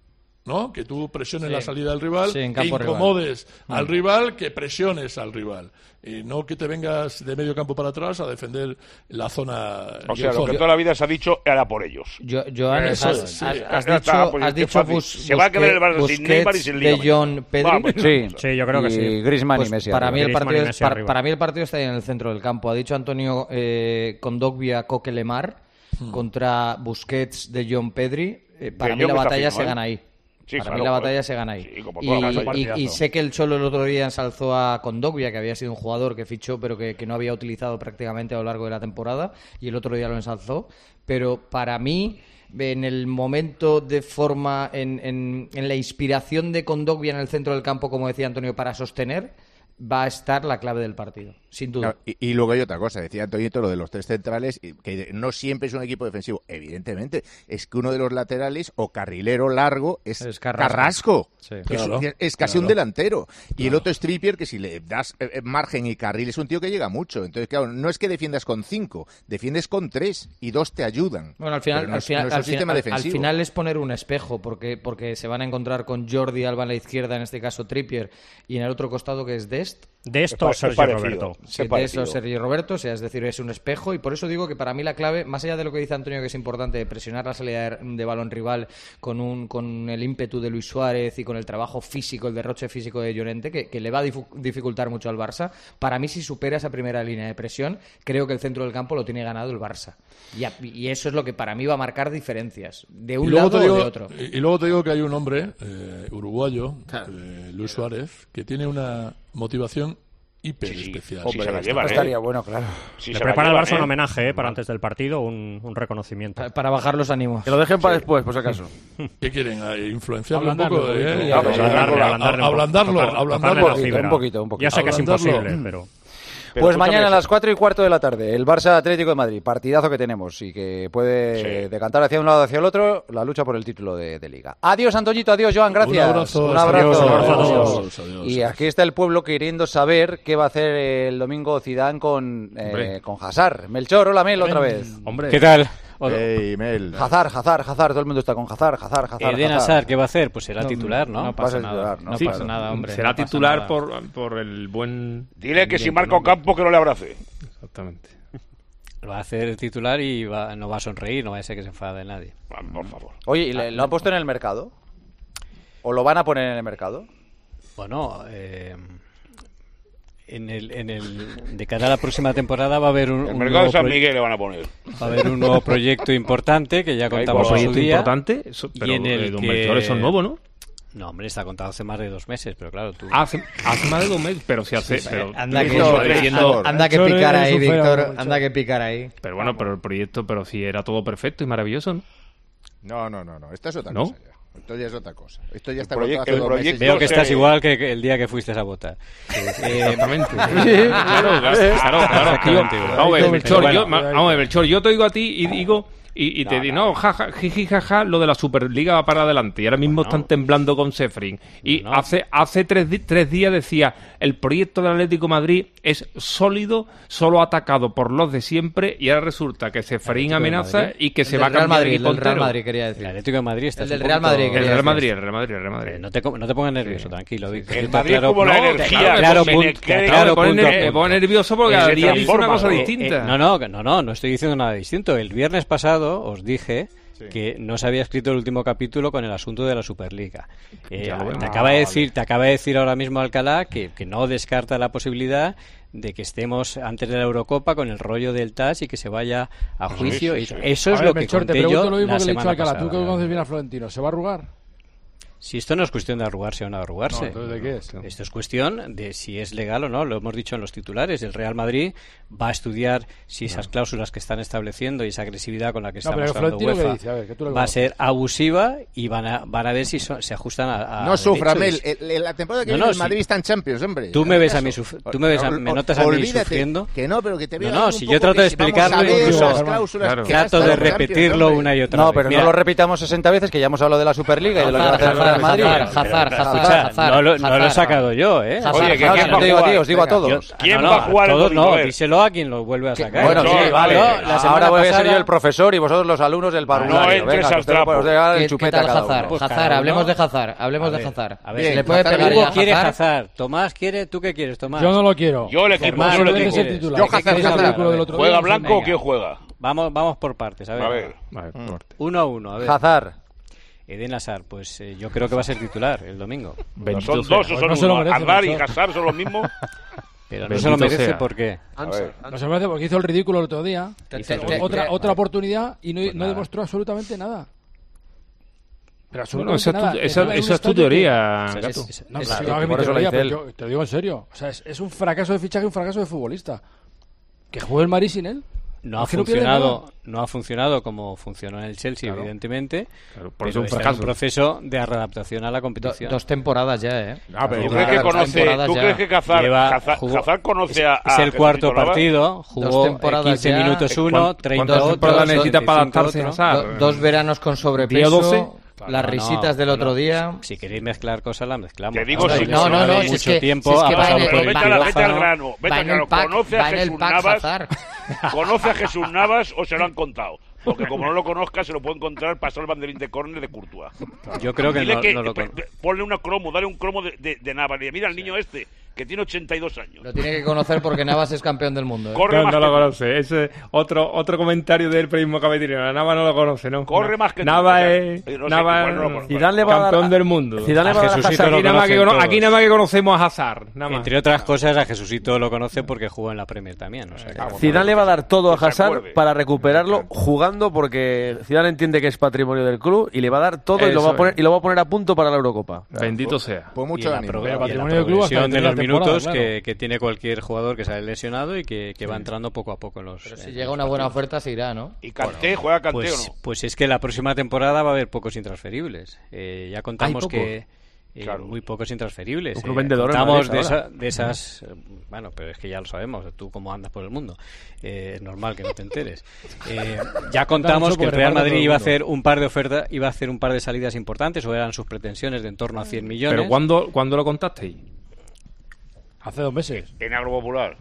¿no? Que tú presiones Sí. la salida del rival, Sí, en que campo incomodes rival. al Mm. rival, que presiones al rival. Y no que te vengas de medio campo para atrás a defender la zona. O sea, del lo que fondo. toda la vida se ha dicho era por ellos. Yo, Joan, Eso has, es, sí. has- has Ya dicho, está, pues, has qué dicho fácil. Bus, Se va a quedar el Barça sin Neymar y sin Liga de mañana. John Pedri. Vamos, Sí. Sí, yo creo que y sí. Griezmann Pues y Messi. para arriba. mí el Griezmann partido y es- Messi para, arriba. para mí el partido está ahí en el centro del campo. Ha dicho Antonio eh, Kondogbia Coquelemar Hmm. contra Busquets de John Pedri. Eh, para De mí Jong la está batalla fino, se ¿eh? gana ahí. Sí, para claro, mí la joder. batalla se gana ahí. Sí, como y, todas las y- y partidazo. sé que el Cholo el otro día ensalzó a Kondogbia, que había sido un jugador que fichó pero que, que no había utilizado prácticamente a lo largo de la temporada, y el otro día lo ensalzó. Pero para mí, en el momento de forma, en, en, en la inspiración de Kondogbia en el centro del campo, como decía Antonio, para sostener, va a estar la clave del partido, sin duda. Claro, y, y luego hay otra cosa, decía Antoñito lo de los tres centrales, y que no siempre es un equipo defensivo. Evidentemente, es que uno de los laterales o carrilero largo es, Es Carrasco. Carrasco. Sí. que Claro, es, es casi claro. un delantero. Y el otro es Trippier, que si le das eh, eh, margen y carril es un tío que llega mucho. Entonces, claro, no es que defiendas con cinco, defiendes con tres y dos te ayudan. Bueno, al final, Pero no al, es- final, no es un al, sistema final, al defensivo. final es poner un espejo, porque, porque se van a encontrar con Jordi Alba en la izquierda, en este caso Trippier, y en el otro costado que es Dest. De esto, Es Sergio parecido. Roberto. Es Sí, de parecido. eso Sergio Roberto, o sea, es decir, es un espejo, y por eso digo que para mí la clave, más allá de lo que dice Antonio, que es importante de presionar la salida de, de balón rival con un con el ímpetu de Luis Suárez y con el trabajo físico, el derroche físico de Llorente, que, que le va a difu- dificultar mucho al Barça, para mí si supera esa primera línea de presión, creo que el centro del campo lo tiene ganado el Barça. Y, a- y eso es lo que para mí va a marcar diferencias, de Y un luego, lado te digo, o de otro. y y luego te digo que hay un hombre eh, uruguayo, eh, Luis Suárez, que tiene una motivación hiper Sí, sí. especial. Sí, se la llevan, ¿eh? Estaría bueno, claro. Sí, Le se la prepara el llevan, Barça un ¿eh? homenaje eh, para antes del partido, un, un reconocimiento. Pa- Para bajar los ánimos. Que lo dejen para después, por si acaso. ¿Qué quieren? Eh, ¿Influenciarlo un Ablandarlo poco? un eh? poquito. Ah, pues, Ablandarle, ablandarlo, ablandarle un poco. ablandarlo, Tocarle- ablandarlo. tocarle la Un poquito, fibra. un poquito, un poquito. Ya sé que es Ablandarlo. imposible, pero... Pero Pues escúchame, mañana a eso- las cuatro y cuarto de la tarde, el Barça Atlético de Madrid, partidazo que tenemos y que puede Sí. decantar hacia un lado o hacia el otro la lucha por el título de, de Liga. Adiós, Antoñito, adiós, Joan, gracias. Un abrazo. Un abrazo. Adiós, un abrazo a todos. Adiós, adiós. Y aquí está el pueblo queriendo saber qué va a hacer el domingo Zidane con, eh, Hombre. con Hazard. Melchor, hola Mel, otra vez. Hombre. ¿Qué tal? Ey, Mel. Hazard, Hazard, Hazard, todo el mundo está con Hazard, Hazard, Hazard. Eden Hazard. Hazard, ¿qué va a hacer? Pues será titular, ¿no? No Va a pasa ser nada. titular, ¿no? No Sí, pasa nada, hombre. Será no pasa titular nada. por, por el buen... Dile que si ambiente, marca ¿no? un campo que no le abrace. Exactamente. Va a hacer titular y va- no va a sonreír, no va a ser que se enfade nadie. Ah, Por favor. Oye, ¿y le- lo han puesto en el mercado? ¿O lo van a poner en el mercado? Bueno, eh, en el, en el, de cara a la próxima temporada va a haber un, El un mercado de nuevo San proye- Miguel le van a poner. va a haber un nuevo proyecto importante que ya contamos por en su Proyecto día. importante, eso- y pero en el eh, Don que- Melchor eso es nuevo, ¿no? No, hombre, está contado hace más de dos meses, pero claro, tú... Hace, hace más de dos meses, pero si hace... Sí, pero, Anda que, diciendo- anda- diciendo- anda que Melchor picar es ahí, un fenómeno, Víctor. Melchor. Anda que picar ahí. pero bueno, pero el proyecto, pero si era todo perfecto y maravilloso, ¿no? No, no, no, no. Esta es otra ¿No? cosa ya. Esto ya es otra cosa. Esto ya está El proye- contado hace el dos proyecto- meses. Veo que estás sé. igual que que el día que fuiste a votar. Exactamente. claro, claro, claro, claro. Exactamente, Tío, igual. Vamos a ver, Melchor, Bueno, yo, ma- vamos a ver, Melchor, yo te digo a ti y digo... Y, y te digo, no, jaja, jiji, jaja, lo de la Superliga va para adelante. Y ahora mismo Bueno. están temblando con Sefrin. Y No. hace hace tres, di- tres días decía, el proyecto del Atlético de Madrid es sólido, solo atacado por los de siempre. Y ahora resulta que Sefrin Atlético de amenaza Madrid. y que El se del va a Real cambiar Madrid, el el del equipo Real entero. Madrid, quería decir. El Atlético de Madrid está El del Real Madrid, El quería Real decir. Madrid, el Real Madrid, el Real Madrid. Eh, no, te, co- no te pongas nervioso, tranquilo, Víctor. El Está Madrid claro- como la no, energía, claro, que claro, se punto- le quede- claro, Claro, me pone, punto, ner- me punto. pone nervioso porque Y se cada día dice una transforma, cosa eh, distinta. Eh, no, no, no, no, no estoy diciendo nada distinto. El viernes pasado os dije que no se había escrito el último capítulo con el asunto de la Superliga. Eh, Ya lo vemos. te acaba de Ah, decir, te acaba de decir ahora mismo Alcalá que, que no descarta la posibilidad de que estemos antes de la Eurocopa con el rollo del T A S y que se vaya a Sí, juicio. sí, y sí. Eso A es ver, lo que Melchor, te conté pregunto yo lo mismo la que le he dicho a semana Alcalá. Tú que pasada. conoces bien a Florentino, ¿se va a arrugar? Si esto no es cuestión de arrugarse o no arrugarse. No, entonces, ¿de qué es? Esto es cuestión de si es legal o no. Lo hemos dicho en los titulares. El Real Madrid va a estudiar si esas cláusulas que están estableciendo y esa agresividad con la que está No, pero mostrando Florentino, ¿qué UEFA dice? A ver, que tú lo va a conoces. ser abusiva y van a, van a ver si son- se ajustan a, a No sufra, derechos. Mel. El- el- La temporada que No, viene no, el sí. Madrid está en Champions, hombre. Tú me Hazme ves a caso. mí suf- tú me ves a- Ol- me ol- notas a mí olvídate, sufriendo. Que no, pero que te veo No, no, ahí un si poco yo trato que de si vamos explicarlo a ver y- esas Claro. cláusulas Claro. que Trato hasta de los Champions, repetirlo hombre. una y otra No, vez. pero Mira, no lo repitamos sesenta veces que ya hemos hablado de la Superliga y de lo que va a hacer el Hazard, Real Real Madrid. Hazard, Hazard, Hazard. No lo, no lo he sacado yo, ¿eh? Hazard, Oye, ¿quién va a jugar? Os digo a todos. ¿Quién no, no, va a jugar? Todos no, díselo a quien lo vuelve a sacar. Bueno, sí, vale. Ahora voy a ser yo el profesor y vosotros los alumnos del parvulario. No entres al trapo. ¿Qué tal Hazard? Hazard, hablemos de Hazard, hablemos de Hazard. A ver, le puede pegar ya. ¿Quiere Hazard? Tomás quiere, ¿tú qué quieres, Tomás? Yo no lo quiero. Yo el equipo, yo el equipo. Yo Hazard, ¿juega blanco o quién juega? Vamos, vamos por partes, a ver. A ver. Uno a uno, a ver. Hazard. Eden Hazard, pues eh, yo creo que va a ser titular el domingo. No son dos o son no uno. Merece, Hazard y Hazard son los mismos. Pero no se lo merece, sea. ¿Por qué? No se lo merece porque hizo el ridículo el otro día. Te, te, te, otra, te, otra oportunidad y no, pues no demostró absolutamente nada. Pero bueno, esa, nada. Tu, esa, esa es tu teoría, que... Gato. Es, es, no, es, es, es, por eso teoría, pero yo, te lo digo en serio. O sea, es, es un fracaso de fichaje, un fracaso de futbolista. Que juegue el Madrid sin él. No ha, funcionado, no ha funcionado como funcionó en el Chelsea, claro. evidentemente. Claro, por eso está en un proceso de readaptación a la competición. Do, dos temporadas ya, ¿eh? Ah, pero ¿tú, crees que, conoce, ¿tú crees que Hazard, Hazard, jugó, Hazard conoce a, a es el cuarto partido, jugó quince ya, minutos uno, treinta otro. ¿Cuántas necesita para adaptarse a Hazard? Do, dos veranos con sobrepeso. Las risitas no, del otro no, día. Si queréis mezclar cosas, las mezclamos. Te digo, si no, no, no, si mucho es que, tiempo si es que ha pasado va por el vete, quirófano. vete al grano, vete al grano. Pack, conoce a Jesús Navas, Hazard. conoce a Jesús Navas o se lo han contado. Porque como no lo conozca, se lo puede encontrar pasar el banderín de córner de Courtois. Yo creo que Dile no, que no lo p- p- ponle una cromo, dale un cromo de, de, de Navas. Y mira al niño este, que tiene ochenta y dos años. Lo tiene que conocer porque Navas es campeón del mundo. ¿eh? Corre no, más no que lo tú. conoce. Es otro otro comentario del periodismo capitalino. Navas no lo conoce, ¿no? Corre más que Navas tú. es No sé, Navas no lo Zidane le va campeón a dar, del mundo. Zidane le va a dar Hazard. Aquí nada, más que cono- aquí nada más que conocemos a Hazard. Nada más. Entre otras cosas, a Jesucito lo conoce porque jugó en la Premier también. O sea, que... Zidane le va a dar todo a Hazard para recuperarlo jugando, porque Zidane entiende que es patrimonio del club y le va a dar todo. Eso y lo va a poner es. y lo va a poner a punto para la Eurocopa. Bendito sea. Pues mucho y ánimo. La, pro- y la progresión de los minutos claro. que, que tiene cualquier jugador que sale lesionado y que, que sí. va entrando poco a poco en los. Pero si llega una buena oferta se irá, ¿no? Y Kanté, juega Kanté pues, o no. Pues es que la próxima temporada va a haber pocos intransferibles. Eh, ya contamos que Eh, claro. Muy pocos intransferibles. Un club vendedor. Estamos de, esa, de esas. Eh, bueno, pero es que ya lo sabemos. Tú, cómo andas por el mundo. Eh, es normal que no te enteres. Eh, ya contamos que el Real Madrid iba a hacer un par de ofertas, iba a hacer un par de salidas importantes, o eran sus pretensiones de en torno a cien millones. ¿Pero cuándo, ¿cuándo lo contasteis? Hace dos meses. En Agropopular.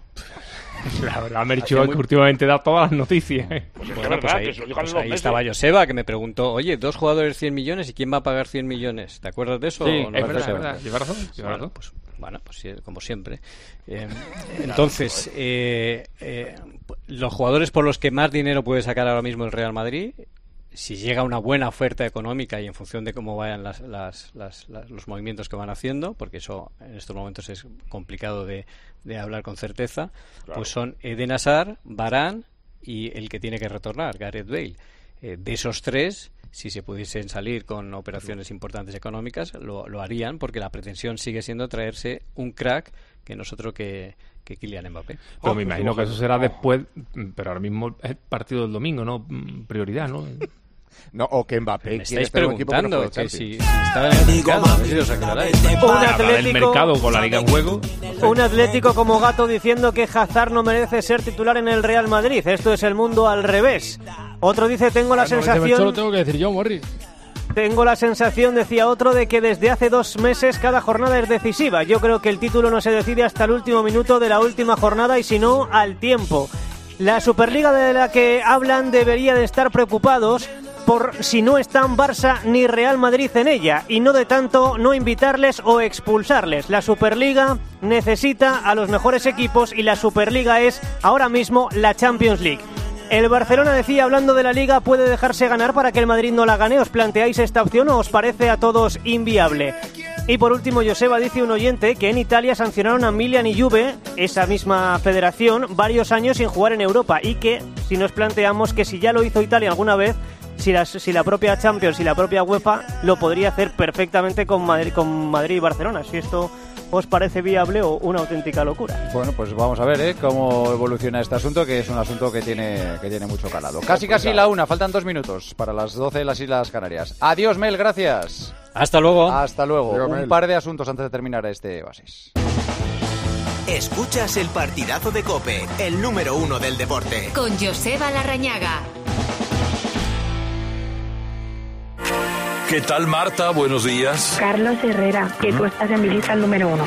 La verdad, Mercho, que últimamente da todas las noticias. Pues es bueno, verdad, pues ahí, que eso, pues ahí estaba Joseba, que me preguntó, oye, dos jugadores cien millones, ¿y quién va a pagar cien millones? ¿Te acuerdas de eso? Sí, ¿o no? es verdad, es verdad. Lleva razón. Lleva bueno, razón. Pues, bueno, pues sí, como siempre. Eh, entonces, eh, eh, los jugadores por los que más dinero puede sacar ahora mismo el Real Madrid, si llega una buena oferta económica y en función de cómo vayan las, las, las, las, los movimientos que van haciendo, porque eso en estos momentos es complicado de, de hablar con certeza, claro. Pues son Eden Hazard, Varane y el que tiene que retornar, Gareth Bale. Eh, de esos tres, si se pudiesen salir con operaciones importantes económicas, lo, lo harían, porque la pretensión sigue siendo traerse un crack que no es otro que, que Kylian Mbappé. Pero me imagino que eso será después, pero ahora mismo es partido del domingo, ¿no? Prioridad, ¿no? No, o que Mbappé me estáis preguntando que, que si, si está en el mercado, a ver si os aclaráis. Un Atlético, el mercado con la Liga en juego. Un Atlético como Gato diciendo que Hazard no merece ser titular en el Real Madrid. Esto es el mundo al revés. Otro dice, tengo la sensación... Lo tengo que decir yo, Morri. Tengo la sensación, decía otro, de que desde hace dos meses cada jornada es decisiva. Yo creo que el título no se decide hasta el último minuto de la última jornada y si no, al tiempo. La Superliga de la que hablan debería de estar preocupados por si no están Barça ni Real Madrid en ella, y no de tanto no invitarles o expulsarles. La Superliga necesita a los mejores equipos y la Superliga es ahora mismo la Champions League. El Barcelona decía, hablando de la Liga, puede dejarse ganar para que el Madrid no la gane. ¿Os planteáis esta opción o os parece a todos inviable? Y por último, Joseba, dice un oyente que en Italia sancionaron a Milan y Juve, esa misma federación, varios años sin jugar en Europa, y que si nos planteamos que si ya lo hizo Italia alguna vez, si la, si la propia Champions y la propia UEFA lo podría hacer perfectamente con Madrid, con Madrid y Barcelona. Si esto os parece viable o una auténtica locura. Bueno, pues vamos a ver ¿eh? cómo evoluciona este asunto, que es un asunto que tiene, que tiene mucho calado. Casi casi la una, faltan dos minutos para las doce de las Islas Canarias. Adiós, Mel, gracias. Hasta luego. Hasta luego. Adiós, un Mel. par de asuntos antes de terminar este Oasis. Escuchas el partidazo de COPE, el número uno del deporte. Con Joseba Larrañaga. ¿Qué tal, Marta? Buenos días. Carlos Herrera, que tú estás en mi lista el número uno.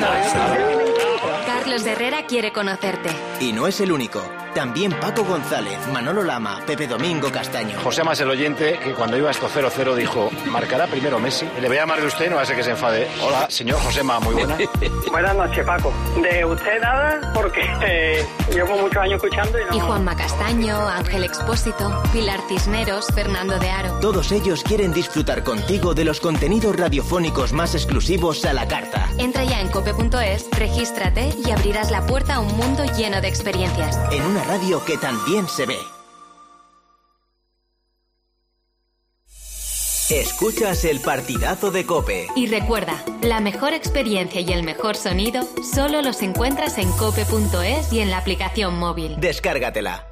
Carlos Herrera quiere conocerte. Y no es el único. También Paco González, Manolo Lama, Pepe Domingo Castaño. Josema es el oyente que cuando iba esto cero cero dijo, marcará primero Messi. Le voy a llamar de usted, no va a ser que se enfade. Hola, señor Josema, muy buena. Buenas noches, Paco. De usted nada, porque eh, llevo muchos años escuchando y no... Y Juanma Castaño, Ángel Expósito, Pilar Cisneros, Fernando de Aro. Todos ellos quieren disfrutar contigo de los contenidos radiofónicos más exclusivos a la carta. Entra ya en cope punto es, regístrate y abrirás la puerta a un mundo lleno de experiencias. En una radio que también se ve. Escuchas el partidazo de COPE. Y recuerda, la mejor experiencia y el mejor sonido solo los encuentras en cope punto es y en la aplicación móvil. Descárgatela.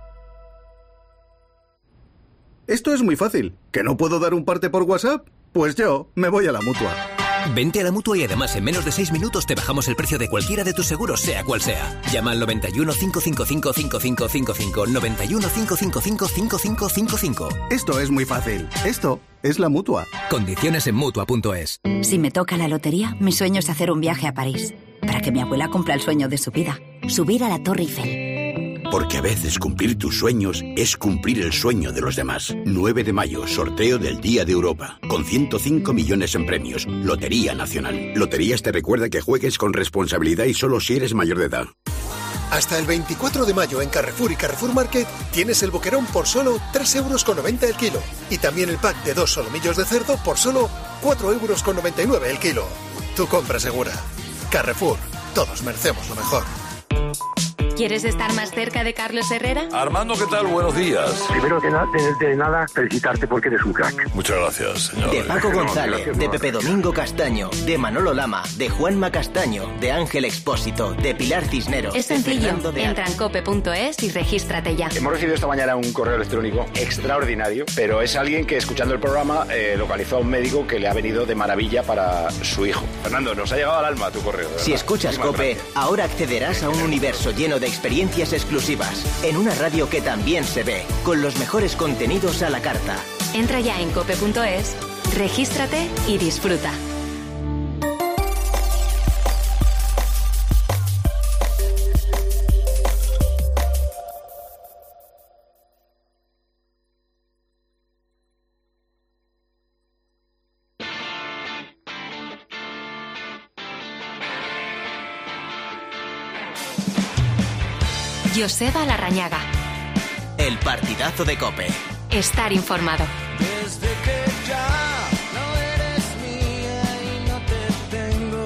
Esto es muy fácil. ¿Que no puedo dar un parte por WhatsApp? Pues yo me voy a la Mutua. Vente a la Mutua y además en menos de seis minutos te bajamos el precio de cualquiera de tus seguros, sea cual sea. Llama al noventa y uno, cinco cinco cinco, cinco cinco cinco cinco, noventa y uno, cinco cinco cinco, cinco cinco cinco cinco. Esto es muy fácil. Esto es la Mutua. Condiciones en Mutua punto es. Si me toca la lotería, mi sueño es hacer un viaje a París. Para que mi abuela cumpla el sueño de su vida. Subir a la Torre Eiffel. Porque a veces cumplir tus sueños es cumplir el sueño de los demás. nueve de mayo, sorteo del Día de Europa. Con ciento cinco millones en premios. Lotería Nacional. Loterías te recuerda que juegues con responsabilidad y solo si eres mayor de edad. Hasta el veinticuatro de mayo en Carrefour y Carrefour Market tienes el boquerón por solo tres euros con noventa el kilo. Y también el pack de dos solomillos de cerdo por solo cuatro euros con noventa y nueve el kilo. Tu compra segura. Carrefour. Todos merecemos lo mejor. ¿Quieres estar más cerca de Carlos Herrera? Armando, ¿qué tal? Buenos días. Primero que nada, de, de nada, felicitarte porque eres un crack. Muchas gracias, señor. De Paco González, de Pepe Domingo Castaño, de Manolo Lama, de Juanma Castaño, de Ángel Expósito, de Pilar Cisneros. Es sencillo. De Entra en cope punto es y regístrate ya. Hemos recibido esta mañana un correo electrónico extraordinario, pero es alguien que escuchando el programa eh, localizó a un médico que le ha venido de maravilla para su hijo. Fernando, nos ha llegado al alma tu correo. Si escuchas COPE, ahora accederás a un universo lleno de experiencias exclusivas, en una radio que también se ve, con los mejores contenidos a la carta. Entra ya en cope punto es, regístrate y disfruta. Joseba Larrañaga. El partidazo de COPE. Estar informado. Desde que ya no eres mía y no te tengo,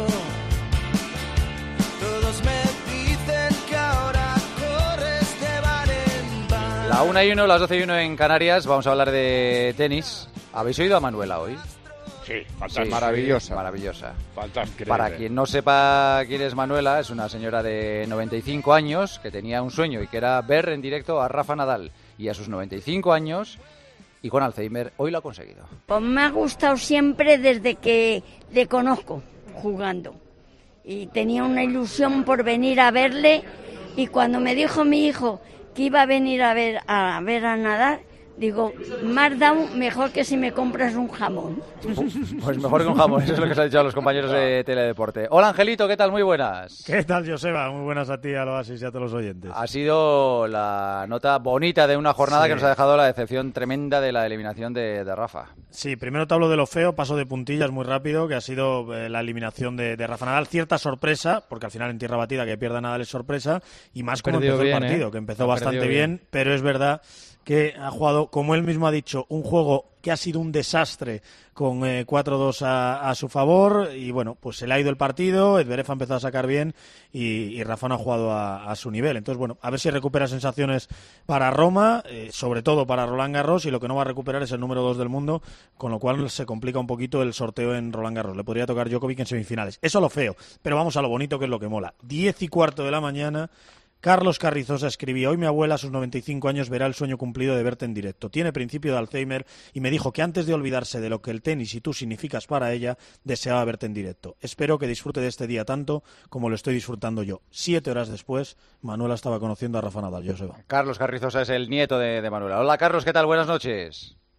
todos me dicen que ahora corres de bar en bar. La una y uno, las doce y uno en Canarias. Vamos a hablar de tenis. ¿Habéis oído a Manuela hoy? Sí, fantástica. Sí, maravillosa. Maravillosa. Fantástica. Para quien no sepa quién es Manuela, es una señora de noventa y cinco años que tenía un sueño y que era ver en directo a Rafa Nadal. Y a sus noventa y cinco años, y con Alzheimer, hoy lo ha conseguido. Pues me ha gustado siempre desde que le conozco jugando. Y tenía una ilusión por venir a verle. Y cuando me dijo mi hijo que iba a venir a ver a, ver a Nadal, digo, me has dado mejor que si me compras un jamón. Pues mejor que un jamón, eso es lo que se ha dicho a los compañeros de Teledeporte. Hola Angelito, ¿qué tal? Muy buenas. ¿Qué tal, Joseba? Muy buenas a ti, a los Oasis y a todos los oyentes. Ha sido la nota bonita de una jornada sí. que nos ha dejado la decepción tremenda de la eliminación de, de Rafa. Sí, primero te hablo de lo feo, paso de puntillas muy rápido, que ha sido eh, la eliminación de, de Rafa Nadal. Cierta sorpresa, porque al final en tierra batida que pierda Nadal es sorpresa, y más como empezó bien, el partido, eh. que empezó ha bastante bien, bien, pero es verdad que ha jugado, como él mismo ha dicho, un juego que ha sido un desastre con eh, cuatro dos a, a su favor y bueno, pues se le ha ido el partido, Zverev ha empezado a sacar bien y, y Rafa no ha jugado a, a su nivel. Entonces bueno, a ver si recupera sensaciones para Roma, eh, sobre todo para Roland Garros, y lo que no va a recuperar es el número dos del mundo, con lo cual se complica un poquito el sorteo en Roland Garros. Le podría tocar Djokovic en semifinales. Eso lo feo, pero vamos a lo bonito, que es lo que mola. Diez y cuarto de la mañana, Carlos Carrizosa escribía: hoy mi abuela a sus noventa y cinco años verá el sueño cumplido de verte en directo. Tiene principio de Alzheimer y me dijo que antes de olvidarse de lo que el tenis y tú significas para ella, deseaba verte en directo. Espero que disfrute de este día tanto como lo estoy disfrutando yo. Siete horas después, Manuela estaba conociendo a Rafa Nadal. Joseba. Carlos Carrizosa es el nieto de, de Manuela. Hola Carlos, ¿qué tal? Buenas noches.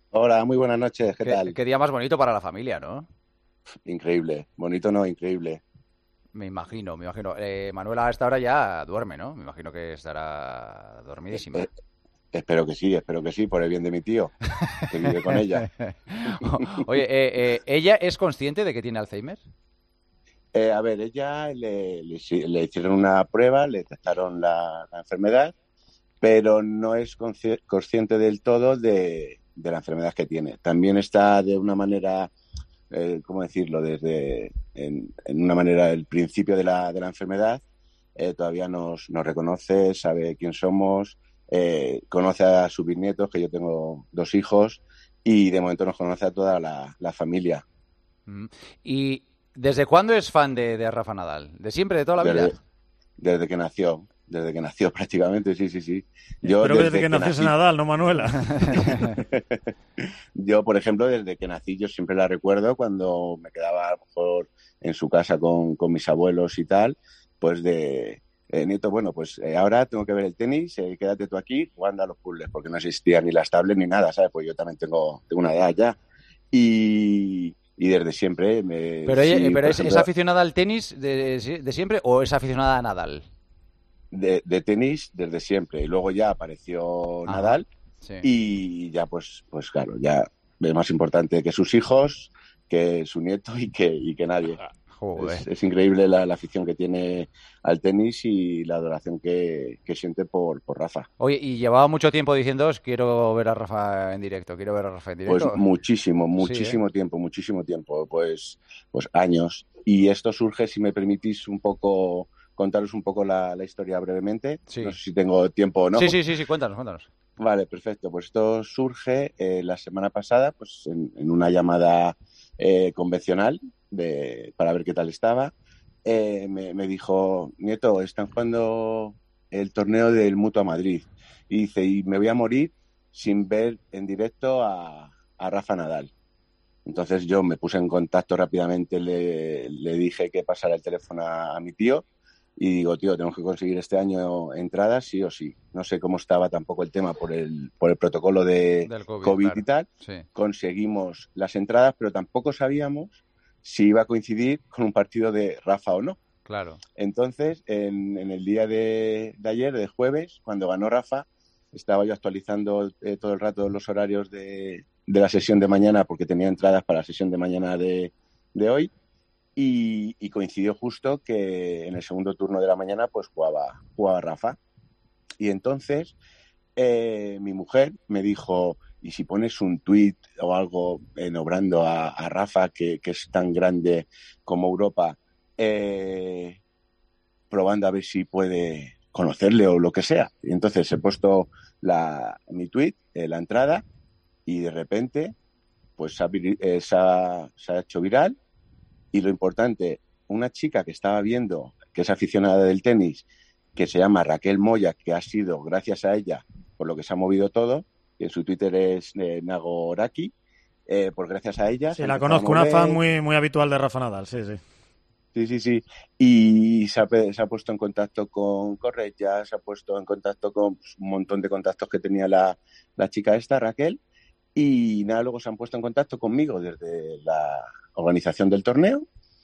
Hola, muy buenas noches, ¿qué, ¿Qué, tal? Qué día más bonito para la familia, ¿no? Increíble, bonito no, increíble. Me imagino, me imagino. Eh, Manuela a esta hora ya duerme, ¿no? Me imagino que estará dormidísima. Eh, eh, espero que sí, espero que sí, por el bien de mi tío, que vive con ella. Oye, eh, eh, ¿ella es consciente de que tiene Alzheimer? Eh, a ver, ella le, le, le hicieron una prueba, le detectaron la, la enfermedad, pero no es consci- consciente del todo de, de la enfermedad que tiene. También está de una manera... Eh, ¿cómo decirlo? Desde en, en una manera el principio de la, de la enfermedad, eh, todavía nos, nos reconoce, sabe quién somos, eh, conoce a sus bisnietos, que yo tengo dos hijos, y de momento nos conoce a toda la, la familia. Mm. ¿Y desde cuándo es fan de, de Rafa Nadal? ¿De siempre, de toda la desde, vida? Desde que nació. Desde que nació prácticamente, sí, sí, sí. Yo Pero desde, desde que, que nací... nació Nadal, no Manuela. Yo, por ejemplo, desde que nací, yo siempre la recuerdo cuando me quedaba a lo mejor en su casa con, con mis abuelos y tal, pues de, eh, nieto, bueno, pues eh, ahora tengo que ver el tenis, eh, quédate tú aquí jugando a los puzzles, porque no existían ni las tablets ni nada, ¿sabes? Pues yo también tengo, tengo una edad ya. Y... Y desde siempre me... ¿Pero, ella, sí, pero es, ejemplo, es aficionada al tenis de, de siempre o es aficionada a Nadal? De, de tenis desde siempre. Y luego ya apareció Ajá, Nadal sí. Y ya pues, pues claro, ya es más importante que sus hijos, que su nieto y que, y que nadie. Es, es increíble la, la afición que tiene al tenis y la adoración que, que siente por, por Rafa. Oye, y llevaba mucho tiempo diciendo, quiero ver a Rafa en directo, quiero ver a Rafa en directo. Pues muchísimo, muchísimo sí, ¿eh? tiempo, muchísimo tiempo, pues, pues años. Y esto surge, si me permitís un poco, contaros un poco la, la historia brevemente. Sí. No sé si tengo tiempo o no. Sí, sí, sí, sí, cuéntanos, cuéntanos. Vale, perfecto. Pues esto surge eh, la semana pasada, pues en, en una llamada eh, convencional de, para ver qué tal estaba. Eh, me, me dijo, nieto, están jugando el torneo del Mutua Madrid. Y dice, y me voy a morir sin ver en directo a, a Rafa Nadal. Entonces yo me puse en contacto rápidamente, le, le dije que pasara el teléfono a, a mi tío. Y digo, tío, tenemos que conseguir este año entradas sí o sí. No sé cómo estaba tampoco el tema por el, por el protocolo de Del COVID, COVID claro. y tal. Sí. Conseguimos las entradas, pero tampoco sabíamos si iba a coincidir con un partido de Rafa o no. Claro. Entonces, en, en el día de, de ayer, de jueves, cuando ganó Rafa, estaba yo actualizando eh, todo el rato los horarios de, de la sesión de mañana, porque tenía entradas para la sesión de mañana de, de hoy. Y, y coincidió justo que en el segundo turno de la mañana pues jugaba, jugaba Rafa. Y entonces eh, mi mujer me dijo, ¿y si pones un tuit o algo enobrando a, a Rafa, que, que es tan grande como Europa, eh, probando a ver si puede conocerle o lo que sea? Y entonces he puesto la, mi tuit, eh, la entrada, y de repente pues se ha, eh, se ha, se ha hecho viral. Y lo importante, una chica que estaba viendo, que es aficionada del tenis, que se llama Raquel Moya, que ha sido, gracias a ella, por lo que se ha movido todo, que en su Twitter es eh, Nagoraki, eh, pues gracias a ella... Sí, la conozco, una fan muy, muy habitual de Rafa Nadal, sí, sí. Sí, sí, sí. Y se ha, se ha puesto en contacto con Correia, se ha puesto en contacto con pues, un montón de contactos que tenía la, la chica esta, Raquel, y nada, luego se han puesto en contacto conmigo desde la organización del torneo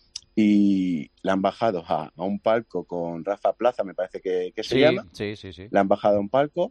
y la han bajado a, a un palco con Rafa Plaza, me parece que, que se sí, llama. Sí, sí, sí. La han bajado a un palco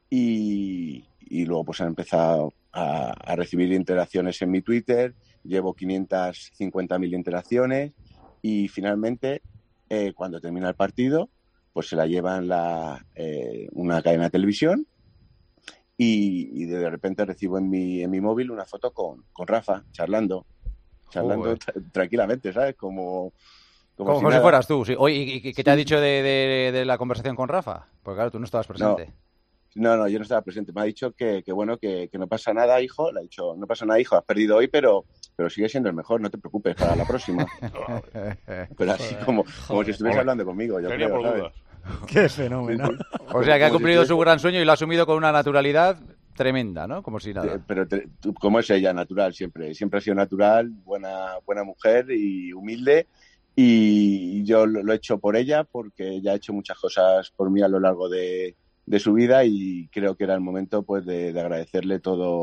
y, y luego pues han empezado a, a recibir interacciones en mi Twitter. Llevo quinientas cincuenta mil interacciones y finalmente, eh, cuando termina el partido, pues se la llevan la, eh, una cadena de televisión. Y, y de repente recibo en mi, en mi móvil una foto con, con Rafa, charlando, charlando tra- tranquilamente, ¿sabes? Como, como, como si, si fueras tú, sí. Oye, ¿y qué sí. te ha dicho de, de, de la conversación con Rafa? Porque claro, tú no estabas presente. No, no, no yo no estaba presente. Me ha dicho que, que bueno, que, que no pasa nada, hijo. Le ha dicho, no pasa nada, hijo, has perdido hoy, pero, pero sigue siendo el mejor, no te preocupes para la próxima. Pero así como, como si estuviese hablando conmigo, yo creo, ¿sabes? ¡Qué fenómeno! O sea, que ha cumplido su gran sueño y lo ha asumido con una naturalidad tremenda, ¿no? Como si nada. Pero te, tú, como es ella, natural siempre. Siempre ha sido natural, buena, buena mujer y humilde. Y yo lo, lo he hecho por ella porque ella ha hecho muchas cosas por mí a lo largo de, de su vida y creo que era el momento pues de, de agradecerle todo,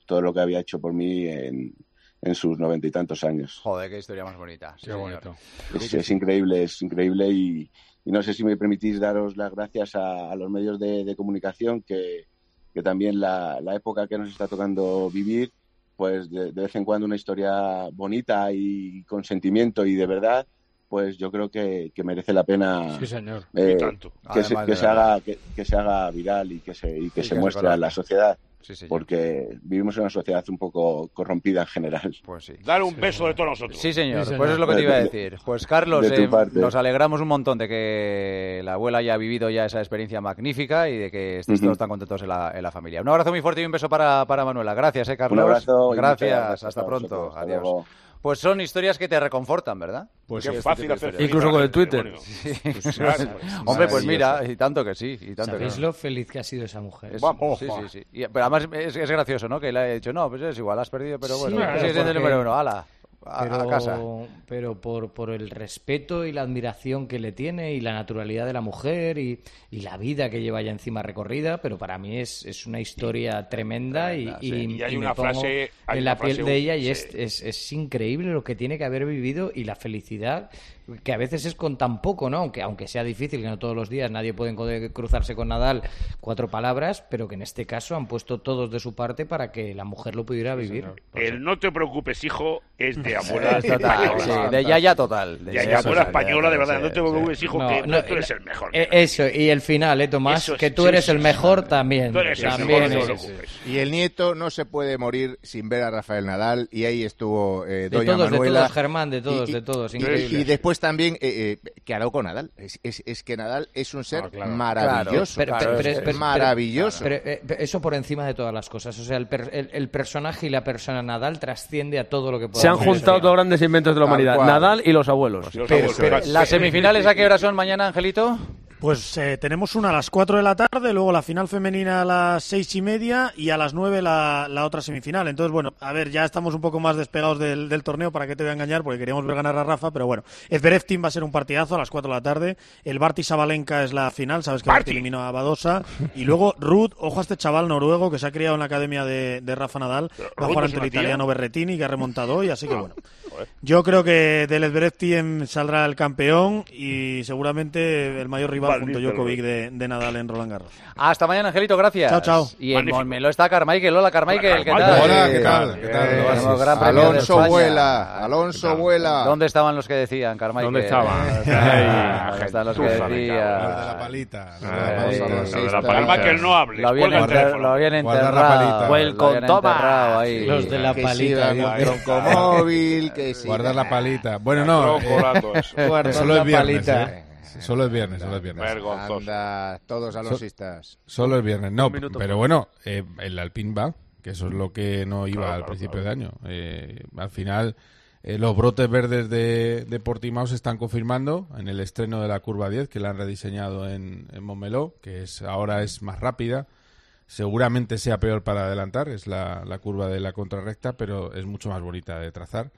todo lo que había hecho por mí en, en sus noventa y tantos años. Joder, qué historia más bonita. Sí, qué bonito. Es, es increíble, es increíble y, y no sé si me permitís daros las gracias a, a los medios de, de comunicación que, que también la, la época que nos está tocando vivir, pues de, de vez en cuando una historia bonita y con sentimiento y de verdad, pues yo creo que, que merece la pena sí, señor. Eh, y tanto. que, se, que, se haga, que, que se haga viral y que se, y que sí, se que muestre se a la sociedad. Sí, sí, porque vivimos en una sociedad un poco corrompida en general. Pues sí. Dar un beso de todos nosotros. Sí, señor. Sí, señor. Pues es lo que te iba a decir. Pues Carlos, de tu eh, parte. nos alegramos un montón de que la abuela haya vivido ya esa experiencia magnífica y de que estéis Uh-huh. todos tan contentos en la, en la familia. Un abrazo muy fuerte y un beso para, para Manuela. Gracias, eh, Carlos. Un abrazo. y Gracias. muchas gracias Hasta a pronto. vosotros. Hasta Adiós. luego. Pues son historias que te reconfortan, ¿verdad? Pues Qué sí, fácil hacer feliz incluso a la con el gente, Twitter. demonio. Sí. Pues, Claro. Hombre, pues Maravilloso. mira, y tanto que sí. Y tanto que ¿Sabéis sí. lo feliz que ha sido esa mujer? Es- Vamos. sí, sí, sí. Y- pero además es, es gracioso, ¿no? Que le haya dicho, no, pues es igual, has perdido, pero bueno, Sí, pues claro, sigue siendo el porque- número uno, ala, a, pero, a casa. pero por, por el respeto y la admiración que le tiene y la naturalidad de la mujer y, y la vida que lleva ya encima recorrida, pero para mí es, es una historia tremenda, Tremenda, y, sí. y, Y hay y me una pongo frase- hay en una la piel frase- de ella y sí. es, es, es increíble lo que tiene que haber vivido y la felicidad que a veces es con tan poco, ¿no? Aunque, aunque sea difícil, que no todos los días nadie puede enco- cruzarse con Nadal cuatro palabras, pero que en este caso han puesto todos de su parte para que la mujer lo pudiera vivir. El no te preocupes, hijo, es de abuela Es total, española. sí, de Yaya total. De Ya, Yaya ya, abuela total, española, de sí, verdad, sí, no te sí. preocupes, hijo, No, que no, tú eres eh, el mejor. Eh, Eso, y el final, ¿eh, Tomás? Eso es, que tú sí, eres sí, el sí. mejor también. Tú eres el también mejor, no te eres. preocupes. Y el nieto no se puede morir sin ver a Rafael Nadal, y ahí estuvo eh, De doña todos, de Manuela. todos, Germán, de todos, Y- y- de todos, y- increíble. Y, después también, eh, eh, ¿qué hará con Nadal? Es, es, es que Nadal es un ser Ah, claro. maravilloso. Pero- Claro, pero- es- pero- es maravilloso. Pero, eh, eso por encima de todas las cosas. O sea, el, per- el, el personaje y la persona Nadal trasciende a todo lo que pueda Se han ser. juntado dos grandes inventos de la Tal humanidad, cual. Nadal y los abuelos. Los Pero- abuelos, pero- pero- ¿Las semifinales a qué hora son mañana, Angelito? Pues eh, tenemos una a las cuatro de la tarde, luego la final femenina a las seis y media y a las nueve la, la otra semifinal. Entonces, bueno, a ver, ya estamos un poco más despegados del, del torneo, ¿para qué te voy a engañar? Porque queríamos ver ganar a Rafa, pero bueno, Zverev Team va a ser un partidazo a las cuatro de la tarde. El Barty Sabalenka es la final, sabes que Barty eliminó a Badosa. Y luego Ruud, ojo a este chaval noruego que se ha criado en la academia de, de Rafa Nadal, va a Ruud jugar es ante una el tía. italiano Berrettini, que ha remontado hoy, así que bueno. Joder. Yo creo que del Zverev Team saldrá el campeón y seguramente el mayor rival junto a Maldito Djokovic de, de Nadal en Roland Garros. Hasta mañana, Angelito, gracias. Chao, chao. Y en Magnífico. Montmeló está Carmichael. Hola, Carmichael, ¿qué Hola, tal? Carmichael. Hola, ¿qué tal? ¿Qué tal? Eh, Oasis. Tenemos gran premio de Alonso España. vuela, Alonso vuela. ¿Dónde estaban los que decían, Carmichael? ¿Dónde estaban? ¿Dónde están los que Gentuza, me Los de la decían? palita. Los de Ay, la palita. los de la Calma que él no hable. Lo habían, Cuelga el enter- teléfono. lo habían Guardar la enterrado. palita. Lo Welcome, habían toma. enterrado ahí. Los de la Que palita. siga Dios con mío. troncomóvil, que sí. Guardar la palita. Bueno, no. eh, Chocolate, eso. Guardar solo la es viernes, palita. ¿eh? Solo es viernes, solo es viernes. Vergonzoso. Anda, todos alonsistas. Solo es viernes. No, Un minuto pero bueno, eh, el Alpine va, que eso es lo que no iba Claro, al claro, principio claro. de año. Eh, al final, eh, los brotes verdes de, de Portimao se están confirmando en el estreno de la curva diez, que la han rediseñado en, en Montmeló, que es ahora es más rápida. Seguramente sea peor para adelantar, es la, la curva de la contrarrecta, pero es mucho más bonita de trazar.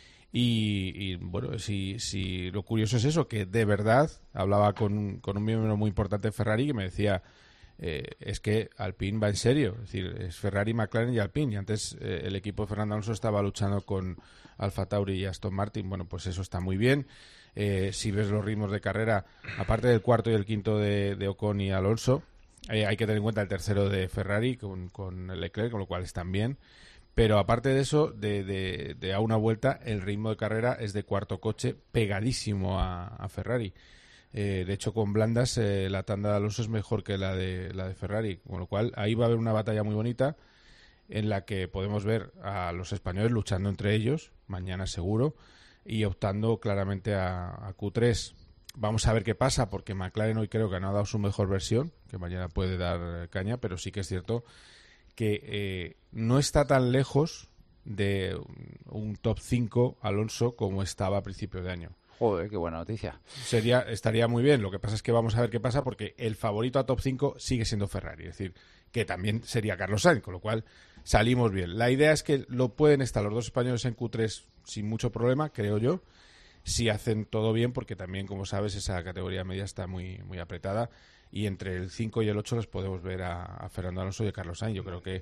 Y, y, bueno, si, si lo curioso es eso, que de verdad hablaba con, con un miembro muy importante de Ferrari que me decía, eh, es que Alpine va en serio, es decir, es Ferrari, McLaren y Alpine, y antes eh, el equipo de Fernando Alonso estaba luchando con Alfa Tauri y Aston Martin. Bueno, pues eso está muy bien. Eh, si ves los ritmos de carrera, aparte del cuarto y el quinto de, de Ocon y Alonso, eh, hay que tener en cuenta el tercero de Ferrari con, con Leclerc, con lo cual están bien. Pero aparte de eso, de, de, de a una vuelta, el ritmo de carrera es de cuarto coche pegadísimo a, a Ferrari. Eh, de hecho, con blandas, eh, la tanda de Alonso es mejor que la de, la de Ferrari. Con lo cual, ahí va a haber una batalla muy bonita en la que podemos ver a los españoles luchando entre ellos, mañana seguro, y optando claramente a, a Q tres. Vamos a ver qué pasa, porque McLaren hoy creo que no ha dado su mejor versión, que mañana puede dar caña, pero sí que es cierto que eh, no está tan lejos de un top cinco Alonso como estaba a principio de año. Joder, qué buena noticia. Sería, estaría muy bien. Lo que pasa es que vamos a ver qué pasa, porque el favorito a top cinco sigue siendo Ferrari. Es decir, que también sería Carlos Sainz, con lo cual salimos bien. La idea es que lo pueden estar los dos españoles en Q tres sin mucho problema, creo yo, si hacen todo bien, porque también, como sabes, esa categoría media está muy, muy apretada. Y entre el cinco y el ocho los podemos ver a, a Fernando Alonso y a Carlos Sainz. Yo creo que,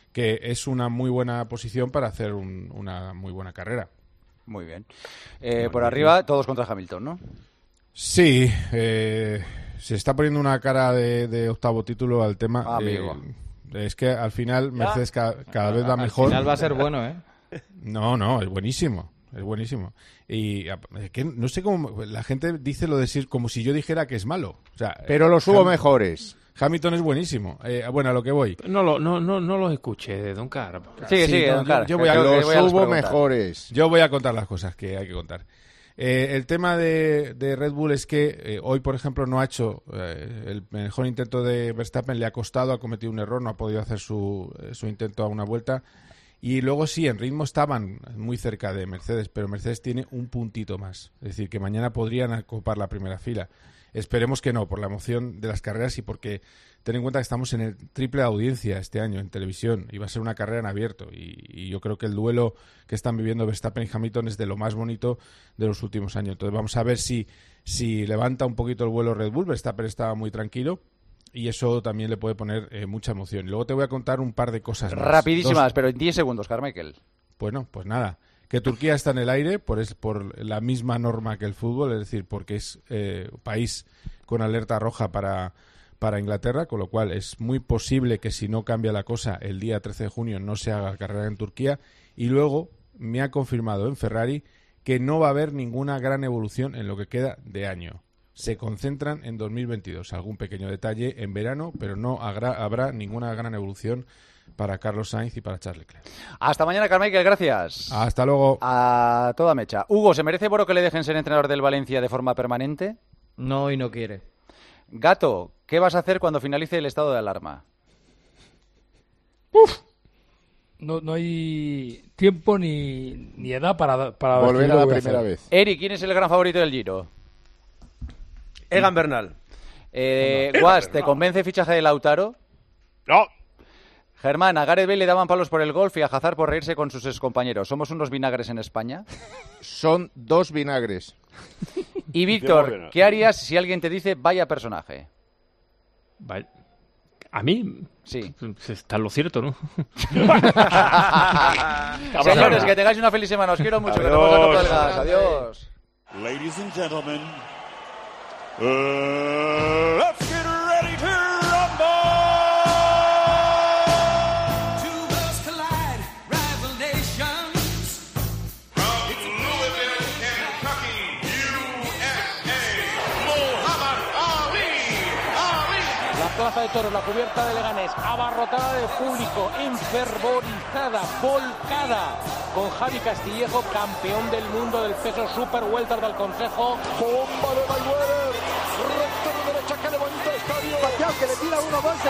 que es una muy buena posición para hacer un, una muy buena carrera. Muy bien. Eh, por arriba, todos contra Hamilton, ¿no? Sí, eh, se está poniendo una cara de, de octavo título al tema. Ah, amigo. Eh, es que al final Mercedes ca, cada vez va mejor. Al final va a ser bueno, ¿eh? No, no, es buenísimo. Es buenísimo. Y es que no sé cómo la gente dice lo de decir como si yo dijera que es malo. O sea, pero los hubo Ham- mejores. Hamilton es buenísimo. Eh, bueno, a lo que voy. No lo no no no los escuche, Don Car. Sigue, sí, sigue, Don Car. Yo, yo voy a, los voy a hubo mejores. Yo voy a contar las cosas que hay que contar. Eh, el tema de, de Red Bull es que eh, hoy, por ejemplo, no ha hecho eh, el mejor intento de Verstappen, le ha costado, ha cometido un error, no ha podido hacer su, eh, su intento a una vuelta. Y luego sí, en ritmo estaban muy cerca de Mercedes, pero Mercedes tiene un puntito más. Es decir, que mañana podrían ocupar la primera fila. Esperemos que no, por la emoción de las carreras y porque ten en cuenta que estamos en el triple de audiencia este año en televisión y va a ser una carrera en abierto. Y, y yo creo que el duelo que están viviendo Verstappen y Hamilton es de lo más bonito de los últimos años. Entonces vamos a ver si, si levanta un poquito el vuelo Red Bull. Verstappen estaba muy tranquilo. Y eso también le puede poner eh, mucha emoción. Y luego te voy a contar un par de cosas más. Rapidísimas, Dos... pero en diez segundos, Carmichael. Bueno, pues nada. Que Turquía está en el aire por, es, por la misma norma que el fútbol, es decir, porque es eh, país con alerta roja para, para Inglaterra, con lo cual es muy posible que si no cambia la cosa, el día trece de junio no se haga carrera en Turquía. Y luego me ha confirmado en Ferrari que no va a haber ninguna gran evolución en lo que queda de año. Se concentran en dos mil veintidós. Algún pequeño detalle en verano, pero no habrá, habrá ninguna gran evolución para Carlos Sainz y para Charles Leclerc. Hasta mañana, Carmichael, gracias. Hasta luego. A toda mecha. Hugo, ¿se merece Boro que le dejen ser entrenador del Valencia de forma permanente? No, y no quiere. Gato, ¿qué vas a hacer cuando finalice el estado de alarma? Uf. No, no hay tiempo ni, ni edad para, para volver a la primera vez. Eri, ¿quién es el gran favorito del Giro? Egan Bernal. Eh, Guas, ¿te convence el fichaje de Lautaro? No. Germán, a Gareth Bale le daban palos por el golf y a Hazard por reírse con sus excompañeros. ¿Somos unos vinagres en España? Son dos vinagres. Y Víctor, ¿qué harías si alguien te dice vaya personaje? Vale. ¿A mí? Sí. Está en lo cierto, ¿no? Señores, que tengáis una feliz semana. Os quiero mucho. Adiós. Que te pongas a el gas. Adiós. Ladies and gentlemen, uh, let's get ready to rumble! Two worlds collide, rival nations. From Louisville, Kentucky, U S A, Muhammad Ali. Ali. La plaza de toros, la cubierta de Leganés, abarrotada de público, enfervorizada, volcada, con Javi Castillejo, campeón del mundo del peso super welter del Consejo. Bomba de Mayweather, recta de derecha que levanta el estadio. Pacquiao, que le tira uno más.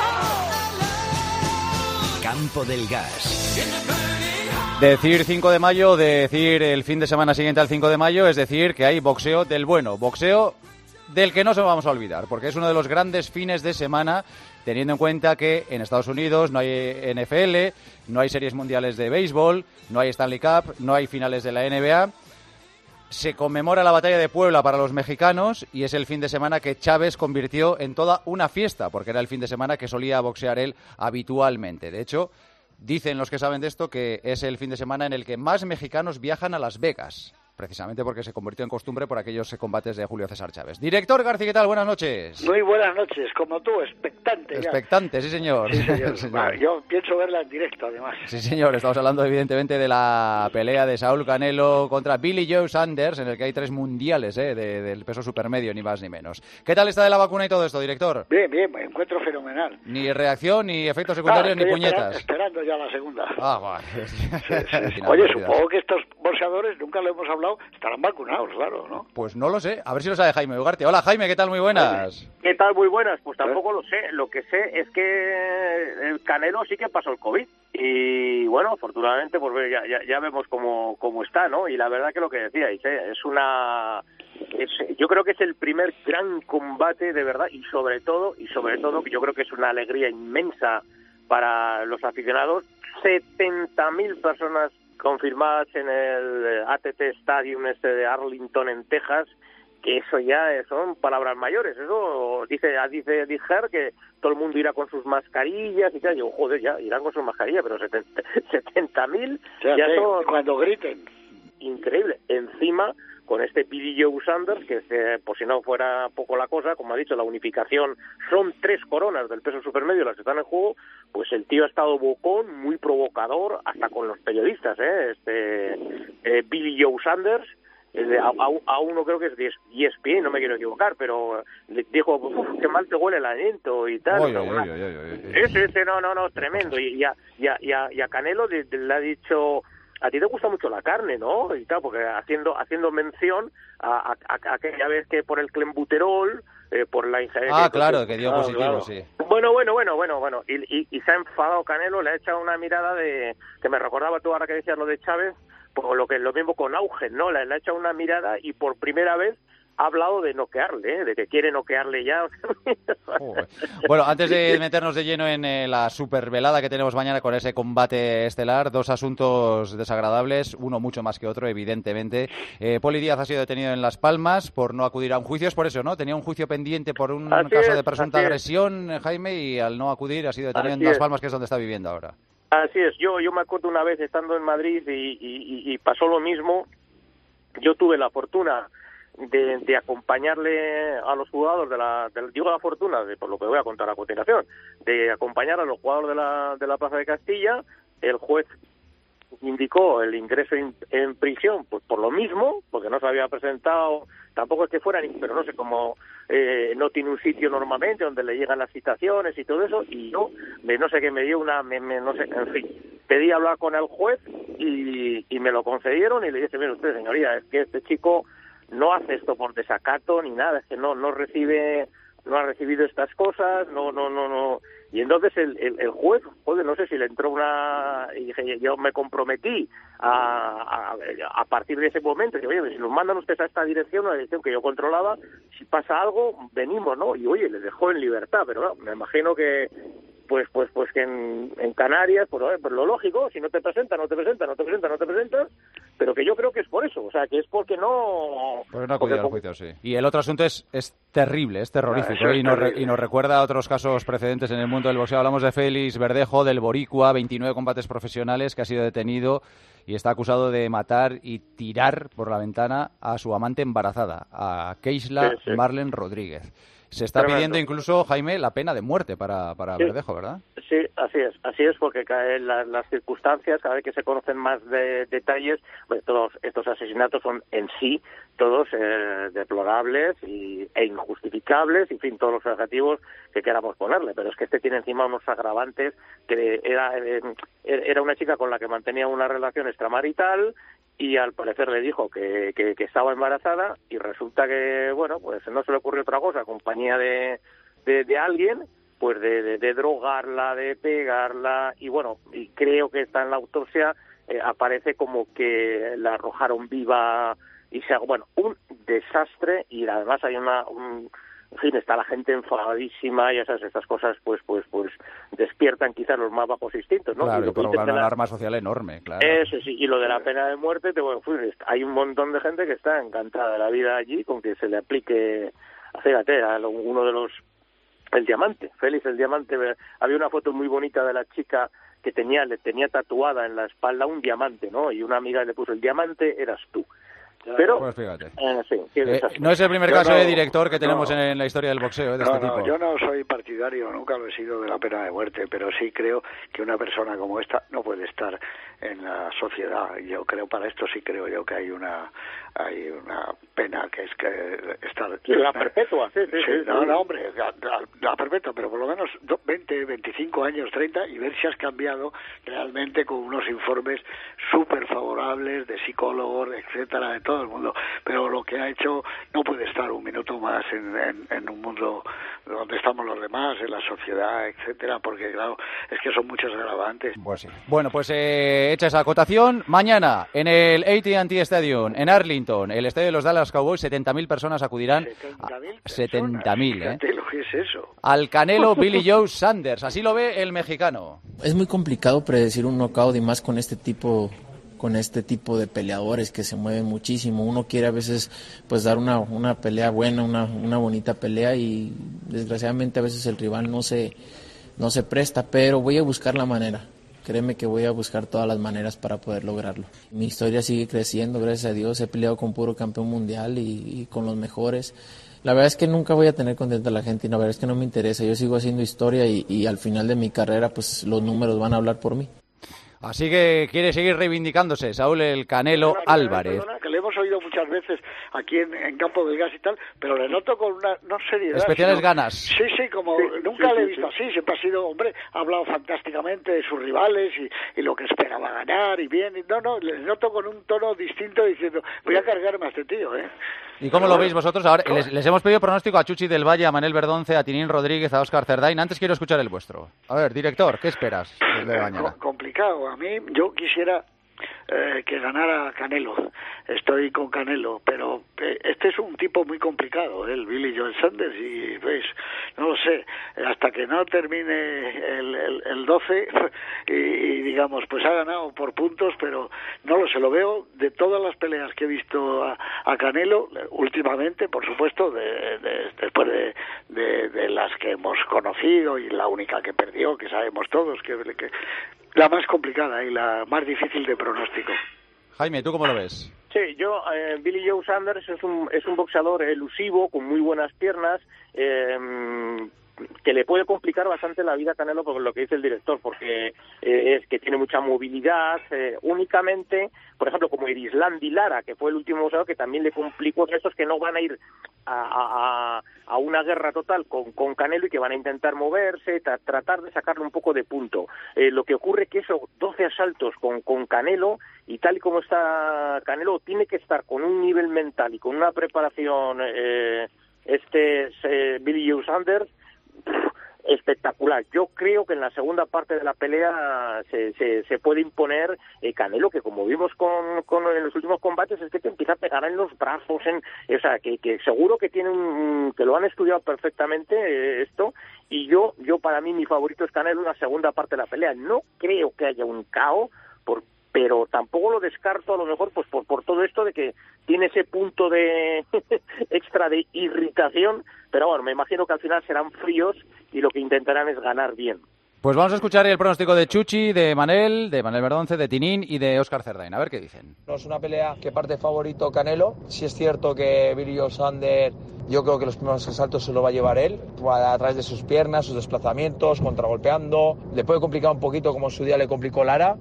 Campo del Gas. Decir cinco de mayo, decir el fin de semana siguiente al cinco de mayo, es decir que hay boxeo del bueno, boxeo del que no se vamos a olvidar, porque es uno de los grandes fines de semana, teniendo en cuenta que en Estados Unidos no hay N F L, no hay series mundiales de béisbol, no hay Stanley Cup, no hay finales de la N B A. Se conmemora la batalla de Puebla para los mexicanos y es el fin de semana que Chávez convirtió en toda una fiesta, porque era el fin de semana que solía boxear él habitualmente. De hecho, dicen los que saben de esto que es el fin de semana en el que más mexicanos viajan a Las Vegas, precisamente porque se convirtió en costumbre por aquellos combates de Julio César Chávez. Director García, ¿qué tal? Buenas noches. Muy buenas noches, como tú, expectante. Ya. Expectante, sí señor. Sí, señor. señor. Bueno, yo pienso verla en directo, además. Sí señor, estamos hablando evidentemente de la pelea de Saúl Canelo contra Billy Joe Sanders, en el que hay tres mundiales ¿eh? de, del peso supermedio, ni más ni menos. ¿Qué tal está de la vacuna y todo esto, director? Bien, bien, me encuentro fenomenal. Ni reacción, ni efectos secundarios, ah, ni puñetas. Esperando, esperando ya la segunda. Ah, vale. Sí, sí. Oye, supongo que estos boxeadores, nunca lo hemos hablado, estarán vacunados. Claro, ¿no? Pues no lo sé, a ver si lo sabe Jaime Ugarte. Hola Jaime, ¿qué tal? Muy buenas. ¿Qué tal? Muy buenas. Pues tampoco lo sé. Lo que sé es que el Canelo sí que pasó el COVID. Y bueno, afortunadamente pues ya, ya, ya vemos cómo, cómo está, ¿no? Y la verdad que lo que decíais, ¿eh? es una... Es, yo creo que es el primer gran combate de verdad y sobre todo, y sobre todo que yo creo que es una alegría inmensa para los aficionados. setenta mil personas confirmadas en el A T T Stadium este de Arlington en Texas que eso ya son palabras mayores. Eso dice dice Dijer que todo el mundo irá con sus mascarillas y tal. Yo, joder, ya irán con sus mascarillas, pero setenta mil o sea, ya sí, son... cuando griten. Increíble. Encima, con este Billy Joe Sanders, que se, por si no fuera poco la cosa, como ha dicho, la unificación son tres coronas del peso supermedio las que están en juego, pues el tío ha estado bocón, muy provocador, hasta con los periodistas, ¿eh? Este eh, Billy Joe Sanders, eh, a, a, a uno creo que es de E S P N, no me quiero equivocar, pero le dijo, uf, qué mal te huele el aliento y tal. Oy, no, oy, una... oy, oy, oy, oy. Ese, ese, no, no, no, tremendo. Y, y, a, y, a, y, a, y a Canelo le, le ha dicho... A ti te gusta mucho la carne, ¿no? Y tal, porque haciendo haciendo mención a, a, a aquella vez que por el clenbuterol, eh, por la injerencia... Ah, claro, que dio claro, positivo, claro. sí. Bueno, bueno, bueno, bueno, bueno. Y, y, y se ha enfadado Canelo, le ha echado una mirada de... que me recordaba tú ahora que decías lo de Chávez, pues lo que lo mismo con Augen, ¿no? Le, le ha echado una mirada y por primera vez ha hablado de noquearle, ¿eh? De que quiere noquearle ya. Bueno, antes de meternos de lleno en eh, la supervelada que tenemos mañana con ese combate estelar, dos asuntos desagradables, uno mucho más que otro, evidentemente. Eh, Poli Díaz ha sido detenido en Las Palmas por no acudir a un juicio, es por eso, ¿no? Tenía un juicio pendiente por un así caso es, de presunta así agresión, es. Jaime, y al no acudir ha sido detenido Así en Las es. Palmas, que es donde está viviendo ahora. Así es, yo yo me acuerdo una vez estando en Madrid y, y, y pasó lo mismo. Yo tuve la fortuna de, de acompañarle a los jugadores de la, de, digo la fortuna, de, por lo que voy a contar a continuación, de acompañar a los jugadores de la, de la Plaza de Castilla. El juez indicó el ingreso en, en prisión pues por lo mismo, porque no se había presentado, tampoco es que fuera, pero no sé cómo, eh, no tiene un sitio normalmente donde le llegan las citaciones y todo eso, y yo, me, no sé qué, me dio una, me, me, no sé, en fin, pedí hablar con el juez y, y me lo concedieron y le dije, mire usted, señoría, es que este chico no hace esto por desacato ni nada, es que no no recibe, no ha recibido estas cosas, no, no, no, no. Y entonces el, el, el juez, joder, no sé si le entró una... Y dije, yo me comprometí a, a, a partir de ese momento, que oye, si nos mandan ustedes a esta dirección, una dirección que yo controlaba, si pasa algo, venimos, ¿no? Y oye, les dejó en libertad, pero no, me imagino que... pues pues pues que en, en Canarias, pues, eh, pues lo lógico, si no te presentas, no te presentas, no te presentas, no te presentas, pero que yo creo que es por eso, o sea, que es porque no... Pues no acudió al juicio, sí. Y el otro asunto es, es terrible, es terrorífico, Ah, ¿eh? y, es nos re, terrible. y nos recuerda a otros casos precedentes en el mundo del boxeo. Hablamos de Félix Verdejo, del Boricua, veintinueve combates profesionales, que ha sido detenido y está acusado de matar y tirar por la ventana a su amante embarazada, a Keisla Sí, sí. Marlen Rodríguez. Se está Tremendo. pidiendo incluso, Jaime, la pena de muerte para, para Sí. Verdejo, ¿verdad? Sí, así es, así es, porque caen las, las circunstancias, cada vez que se conocen más de, detalles, bueno, todos estos asesinatos son en sí todos eh, deplorables y, e injustificables, en fin, todos los adjetivos que queramos ponerle, pero es que este tiene encima unos agravantes, que era, eh, era una chica con la que mantenía una relación extramarital y al parecer le dijo que, que, que estaba embarazada y resulta que, bueno, pues no se le ocurrió otra cosa, compañía de, de, de alguien, pues de, de, de drogarla, de pegarla, y bueno, y creo que está en la autopsia, eh, aparece como que la arrojaron viva y se bueno, un desastre, y además hay una... Un, en fin, está la gente enfadadísima y esas estas cosas pues pues pues despiertan quizás los más bajos instintos, ¿no? Claro, Y lo y que provoca dicen de una la- alarma social enorme, claro. Eso sí, y lo de la pena de muerte, te, bueno, pues, hay un montón de gente que está encantada de la vida allí con que se le aplique, fíjate, a lo- uno de los, el diamante, Félix el diamante, había una foto muy bonita de la chica que tenía, le tenía tatuada en la espalda un diamante, ¿no? Y una amiga le puso, el diamante eras tú. Pero, Pues fíjate. eh, sí, qué Eh, desastre. no es el primer Yo caso no- de director que tenemos no. en la historia del boxeo, ¿eh? de No, este no, tipo. yo no soy partidario, nunca lo he sido de la pena de muerte, pero sí creo que una persona como esta no puede estar en la sociedad. Yo creo, para esto sí creo yo que hay una hay una pena que es que estar... Sí, la perpetua, sí, sí, sí, no, sí. no, hombre, la, la- la perpetua, pero por lo menos do- veinte, veinticinco años, treinta, y ver si has cambiado realmente con unos informes súper favorables de psicólogos, etcétera, de todo el mundo. Pero lo que ha hecho no puede estar un minuto más en, en, en un mundo donde estamos los demás, en la sociedad, etcétera, porque claro, es que son muchos agravantes. Pues sí. Bueno, pues eh, hecha esa acotación, mañana en el A T and T Stadium, en Arlington, el estadio de los Dallas Cowboys, setenta mil personas acudirán. setenta mil, ¿eh? Fíjate lo que es eso. Al Canelo Billy Joe Sanders, así lo ve el mexicano. Es muy complicado predecir un knockout y más con este tipo con este tipo de peleadores que se mueven muchísimo. Uno quiere a veces pues dar una, una pelea buena, una, una bonita pelea y desgraciadamente a veces el rival no se, no se presta, pero voy a buscar la manera. Créeme que voy a buscar todas las maneras para poder lograrlo. Mi historia sigue creciendo, gracias a Dios. He peleado con puro campeón mundial y, y con los mejores. La verdad es que nunca voy a tener contenta a la gente y la verdad es que no me interesa. Yo sigo haciendo historia y, y al final de mi carrera pues los números van a hablar por mí. Así que quiere seguir reivindicándose Saúl el Canelo Perdona, Álvarez. Perdona, que le hemos oído muchas veces aquí en, en Campo del Gas y tal, pero le noto con una no seriedad. Especiales sino, ganas. Sí, sí, como sí, nunca sí, le he sí, visto sí. así. Siempre ha sido, hombre, ha hablado fantásticamente de sus rivales y, y lo que esperaba ganar y bien. Y, no, no, le noto con un tono distinto diciendo, voy a cargarme a este tío, ¿eh? ¿Y cómo lo veis vosotros? Ahora les, les hemos pedido pronóstico a Chuchi del Valle, a Manel Verdonce, a Tinín Rodríguez, a Óscar Cerdain. Antes quiero escuchar el vuestro. A ver, director, ¿qué esperas desde mañana? Complicado. A mí, yo quisiera eh, que ganara Canelo. Estoy con Canelo, pero eh, este es un tipo muy complicado, ¿eh? El Billy Joe Saunders, y pues, no lo sé, hasta que no termine el, el, el doce y, y digamos, pues ha ganado por puntos, pero no lo sé, lo veo de todas las peleas que he visto a, a Canelo últimamente, por supuesto, de, de, después de, de, de las que hemos conocido y la única que perdió, que sabemos todos, que, que la más complicada y la más difícil de pronóstico. Jaime, ¿tú cómo lo ves? Sí, yo, eh, Billy Joe Saunders es un, es un boxeador elusivo, con muy buenas piernas, eh, que le puede complicar bastante la vida a Canelo por lo que dice el director, porque eh, es que tiene mucha movilidad, eh, únicamente, por ejemplo, como Erislandi Lara, que fue el último boxeador que también le complicó, estos que no van a ir a, a, a una guerra total con, con Canelo y que van a intentar moverse, tra tratar de sacarle un poco de punto. Eh, lo que ocurre es que esos doce asaltos con, con Canelo, y tal y como está Canelo, tiene que estar con un nivel mental y con una preparación, eh, este eh, Billy Joe Saunders, espectacular. Yo creo que en la segunda parte de la pelea se, se, se puede imponer eh, Canelo, que como vimos con, con en los últimos combates es que te empieza a pegar en los brazos, en, o sea, que, que seguro que tiene un, que lo han estudiado perfectamente eh, esto, y yo, yo para mí mi favorito es Canelo en la segunda parte de la pelea. No creo que haya un K O, por pero tampoco lo descarto a lo mejor pues por, por todo esto de que tiene ese punto de extra de irritación, pero bueno, me imagino que al final serán fríos y lo que intentarán es ganar bien. Pues vamos a escuchar el pronóstico de Chuchi, de Manel, de Manel Verdonce, de Tinín y de Óscar Cerdain. A ver qué dicen. No es una pelea que parte favorito Canelo. Sí es cierto que Billy Joe Saunders, yo creo que los primeros asaltos se lo va a llevar él, a través de sus piernas, sus desplazamientos, contragolpeando. Le puede complicar un poquito como en su día le complicó Lara.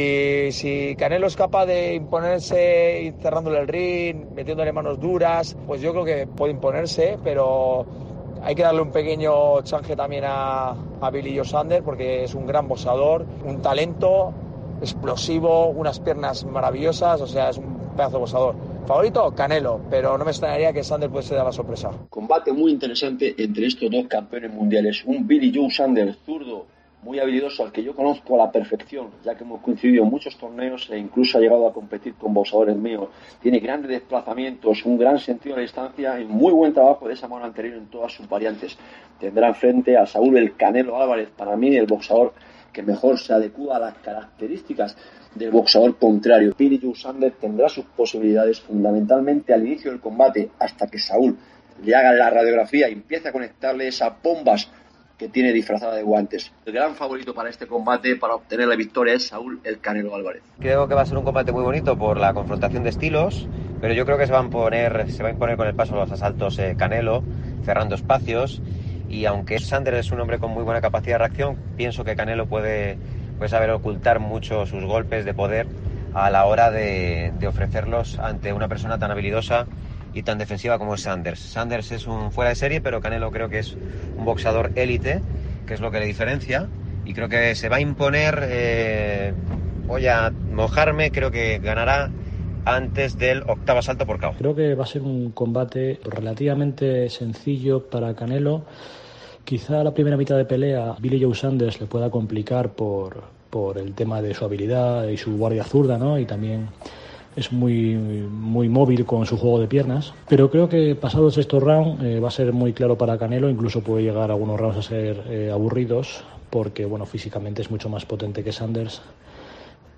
Y si Canelo es capaz de imponerse, ir cerrándole el ring, metiéndole manos duras, pues yo creo que puede imponerse, pero hay que darle un pequeño chanje también a, a Billy Joe Saunders porque es un gran boxeador, un talento explosivo, unas piernas maravillosas, o sea, es un pedazo de boxeador. Favorito, Canelo, pero no me extrañaría que Saunders puede ser la sorpresa. Combate muy interesante entre estos dos campeones mundiales. Un Billy Joe Saunders zurdo, muy habilidoso, al que yo conozco a la perfección, ya que hemos coincidido en muchos torneos e incluso ha llegado a competir con boxeadores míos. Tiene grandes desplazamientos, un gran sentido de la distancia y muy buen trabajo de esa mano anterior en todas sus variantes. Tendrá enfrente a Saúl el Canelo Álvarez, para mí el boxeador que mejor se adecua a las características del boxeador contrario. Billy Joe Saunders tendrá sus posibilidades fundamentalmente al inicio del combate, hasta que Saúl le haga la radiografía y empiece a conectarle esas bombas que tiene disfrazada de guantes. El gran favorito para este combate, para obtener la victoria, es Saúl el Canelo Álvarez. Creo que va a ser un combate muy bonito por la confrontación de estilos, pero yo creo que se va a imponer, se va a imponer con el paso de los asaltos eh, Canelo, cerrando espacios, y aunque Saunders es un hombre con muy buena capacidad de reacción, pienso que Canelo puede, puede saber ocultar mucho sus golpes de poder a la hora de, de ofrecerlos ante una persona tan habilidosa y tan defensiva como es Saunders. Saunders es un fuera de serie, pero Canelo creo que es un boxeador élite, que es lo que le diferencia, y creo que se va a imponer, eh, voy a mojarme, creo que ganará antes del octavo asalto por K O. Creo que va a ser un combate relativamente sencillo para Canelo. Quizá la primera mitad de pelea Billy Joe Saunders le pueda complicar por, por el tema de su habilidad y su guardia zurda, ¿no? Y también es muy, muy móvil con su juego de piernas, pero creo que pasados estos rounds eh, va a ser muy claro para Canelo, incluso puede llegar algunos rounds a ser eh, aburridos, porque bueno, físicamente es mucho más potente que Saunders,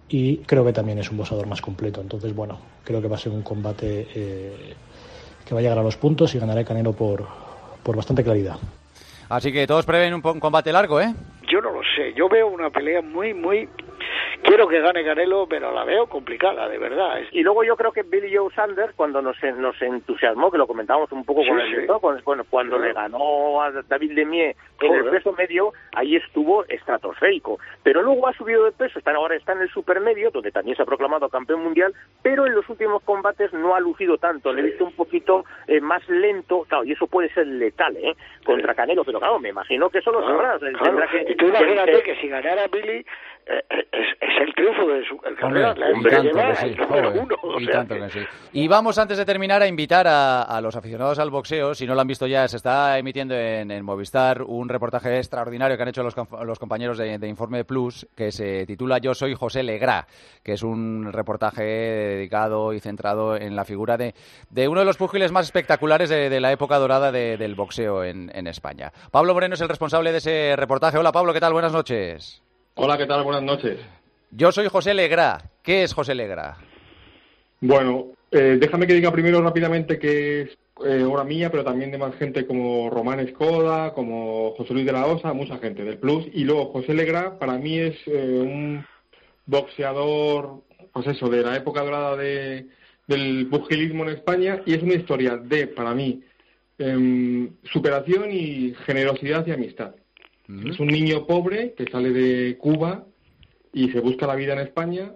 y creo que también es un boxeador más completo. Entonces, bueno, creo que va a ser un combate eh, que va a llegar a los puntos y ganará Canelo por, por bastante claridad. Así que todos prevén un, un combate largo, ¿eh? Yo no lo sé, yo veo una pelea muy, muy... Quiero que gane Canelo, pero la veo complicada, de verdad. Y luego yo creo que Billy Joe Saunders, cuando nos, nos entusiasmó, que lo comentábamos un poco Sí, con sí. el director, con- bueno, cuando Claro. le ganó a David Lemieux en el Joder. peso medio, ahí estuvo estratosférico. Pero luego ha subido de peso, está, ahora está en el supermedio, donde también se ha proclamado campeón mundial, pero en los últimos combates no ha lucido tanto, le he visto un poquito eh, más lento, claro, y eso puede ser letal, ¿eh? Contra Canelo, pero claro, me imagino que eso lo Claro, sabrás. claro. Tendrá que- Y tú imagínate que- que si ganara Billy, eh, es, es el triunfo de su el Hombre, carrera, le- y le tanto lleva que sí, el número joder, uno, o y sea tanto que- que sí. Y vamos, antes de terminar, a invitar a, a los aficionados al boxeo. Si no lo han visto ya, se está emitiendo en, en Movistar un reportaje extraordinario que han hecho los, com- los compañeros de, de Informe Plus, que se titula Yo soy José Legrá, que es un reportaje dedicado y centrado en la figura de, de uno de los púgiles más espectaculares de, de la época dorada de- del boxeo en, en España. Pablo Moreno es el responsable de ese reportaje. Hola, Pablo, ¿qué tal? Buenas noches. Hola, ¿qué tal? Buenas noches. Yo soy José Legrá. ¿Qué es José Legrá? Bueno, eh, déjame que diga primero rápidamente que es eh, obra mía, pero también de más gente como Román Escoda, como José Luis de la Osa, mucha gente del Plus. Y luego José Legrá, para mí es eh, un boxeador, pues eso, de la época dorada de, del pugilismo en España, y es una historia de, para mí, em, superación y generosidad y amistad. Es un niño pobre que sale de Cuba y se busca la vida en España,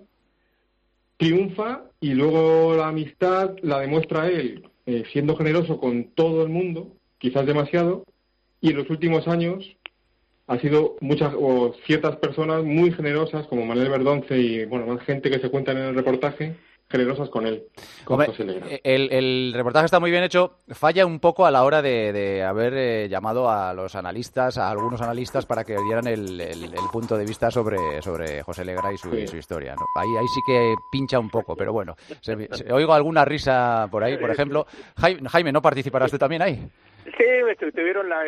triunfa y luego la amistad la demuestra él eh, siendo generoso con todo el mundo, quizás demasiado, y en los últimos años ha sido muchas o ciertas personas muy generosas como Manuel Verdonce y bueno, más gente que se cuentan en el reportaje, generosas con él, con Hombre, José Legrá. el, el reportaje está muy bien hecho. Falla un poco a la hora de, de haber eh, llamado a los analistas, a algunos analistas, para que dieran el, el- el punto de vista sobre, sobre José Legrá y su, Sí. y su historia, ¿no? Ahí, ahí sí que pincha un poco, pero bueno. Se, se- oigo alguna risa por ahí, por ejemplo. Jaime, Jaime, ¿no participarás tú también ahí? Sí, me tu- tuvieron la,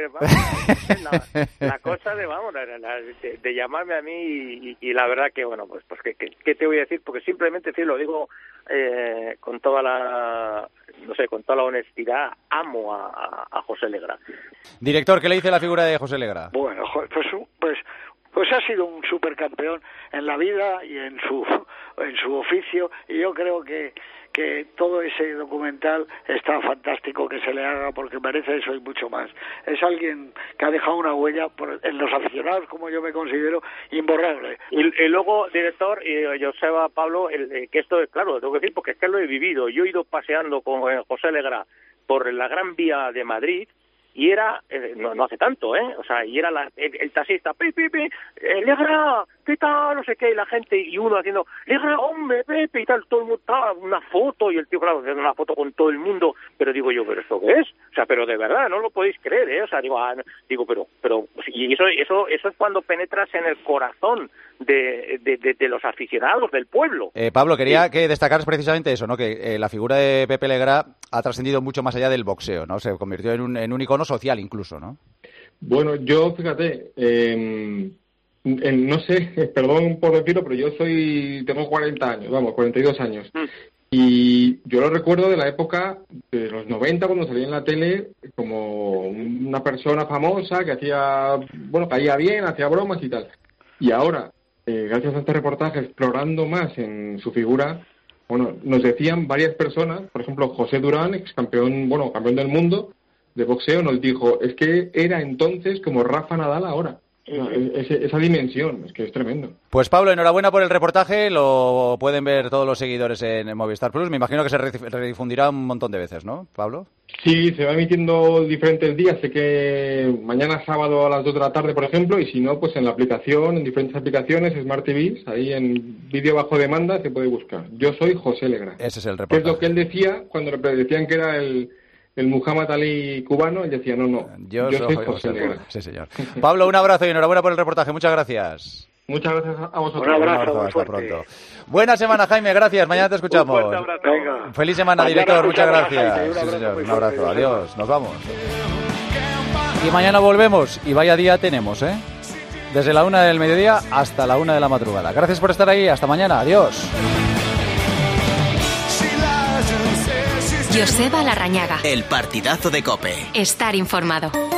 la, la cosa de, vamos, la- la- de, de llamarme a mí y, y la verdad que, bueno, pues, pues ¿qué, qué, qué te voy a decir? Porque simplemente, sí, lo digo eh, con toda la, no sé, con toda la honestidad, amo a, a, a José Legrá. Director, ¿qué le dice la figura de José Legrá? Bueno, jo- pues, un- pues, pues ha sido un supercampeón en la vida y en su, en su oficio, y yo creo que, que todo ese documental está fantástico que se le haga porque merece eso y mucho más. Es alguien que ha dejado una huella por- en los aficionados, como yo me considero, imborrable. Y, y luego, director, y Joseba, Pablo, el, eh, que esto es, claro, lo tengo que decir porque es que lo he vivido. Yo he ido paseando con eh, José Legrá por la Gran Vía de Madrid y era, eh, no, no hace tanto, ¿eh? O sea, y era la, el, el taxista, pi, pi, pi, eh, Legrá, ¿qué tal? No sé qué, y la gente, y uno haciendo, Legrá, hombre, Pepe, y tal, todo el mundo, estaba una foto, y el tío, claro, haciendo una foto con todo el mundo, pero digo yo, ¿pero esto qué es? O sea, pero de verdad, no lo podéis creer, ¿eh? O sea, digo, ah, no, digo, pero, pero, y eso, eso, eso es cuando penetras en el corazón de, de, de, de los aficionados del pueblo. Eh, Pablo, quería que destacaras precisamente eso, ¿no? Que eh, la figura de Pepe Legrá ha trascendido mucho más allá del boxeo, ¿no? Se convirtió en un, en un icono social incluso, ¿no? Bueno, yo, fíjate, eh, en- no sé, perdón por decirlo, pero yo soy, tengo cuarenta años, vamos, cuarenta y dos años. Y yo lo recuerdo de la época de los noventa, cuando salía en la tele como una persona famosa que hacía, bueno, caía bien, hacía bromas y tal. Y ahora, eh, gracias a este reportaje, explorando más en su figura, bueno, nos decían varias personas, por ejemplo, José Durán, ex campeón, bueno, campeón del mundo de boxeo, nos dijo, es que era entonces como Rafa Nadal ahora. No, ese- esa dimensión, es que es tremendo. Pues Pablo, enhorabuena por el reportaje, lo pueden ver todos los seguidores en Movistar Plus, me imagino que se re- redifundirá un montón de veces, ¿no, Pablo? Sí, se va emitiendo diferentes días, sé que mañana sábado a las dos de la tarde, por ejemplo, y si no, pues en la aplicación, en diferentes aplicaciones, Smart T Vs, ahí en vídeo bajo demanda se puede buscar. Yo soy José Legrá. Ese es el Que es reportaje. lo que él decía cuando le decían que era el, el Muhammad Ali cubano, él decía, no, no, Yo, yo, soy soy José Legrá. Sí, señor. Pablo, un abrazo y enhorabuena por el reportaje, muchas gracias. Muchas gracias a vosotros. Un abrazo, muy hasta fuerte. pronto. Buena semana, Jaime, gracias, mañana te escuchamos. Venga. Feliz semana, Mañana director, muchas escuchamos a gracias. Jaime, un Sí, abrazo señor, muy un abrazo, fuerte. adiós, nos vamos. Y mañana volvemos, y vaya día tenemos, ¿eh? desde la una del mediodía hasta la una de la madrugada. Gracias por estar ahí, hasta mañana, adiós. Joseba Larrañaga. El partidazo de COPE. Estar informado.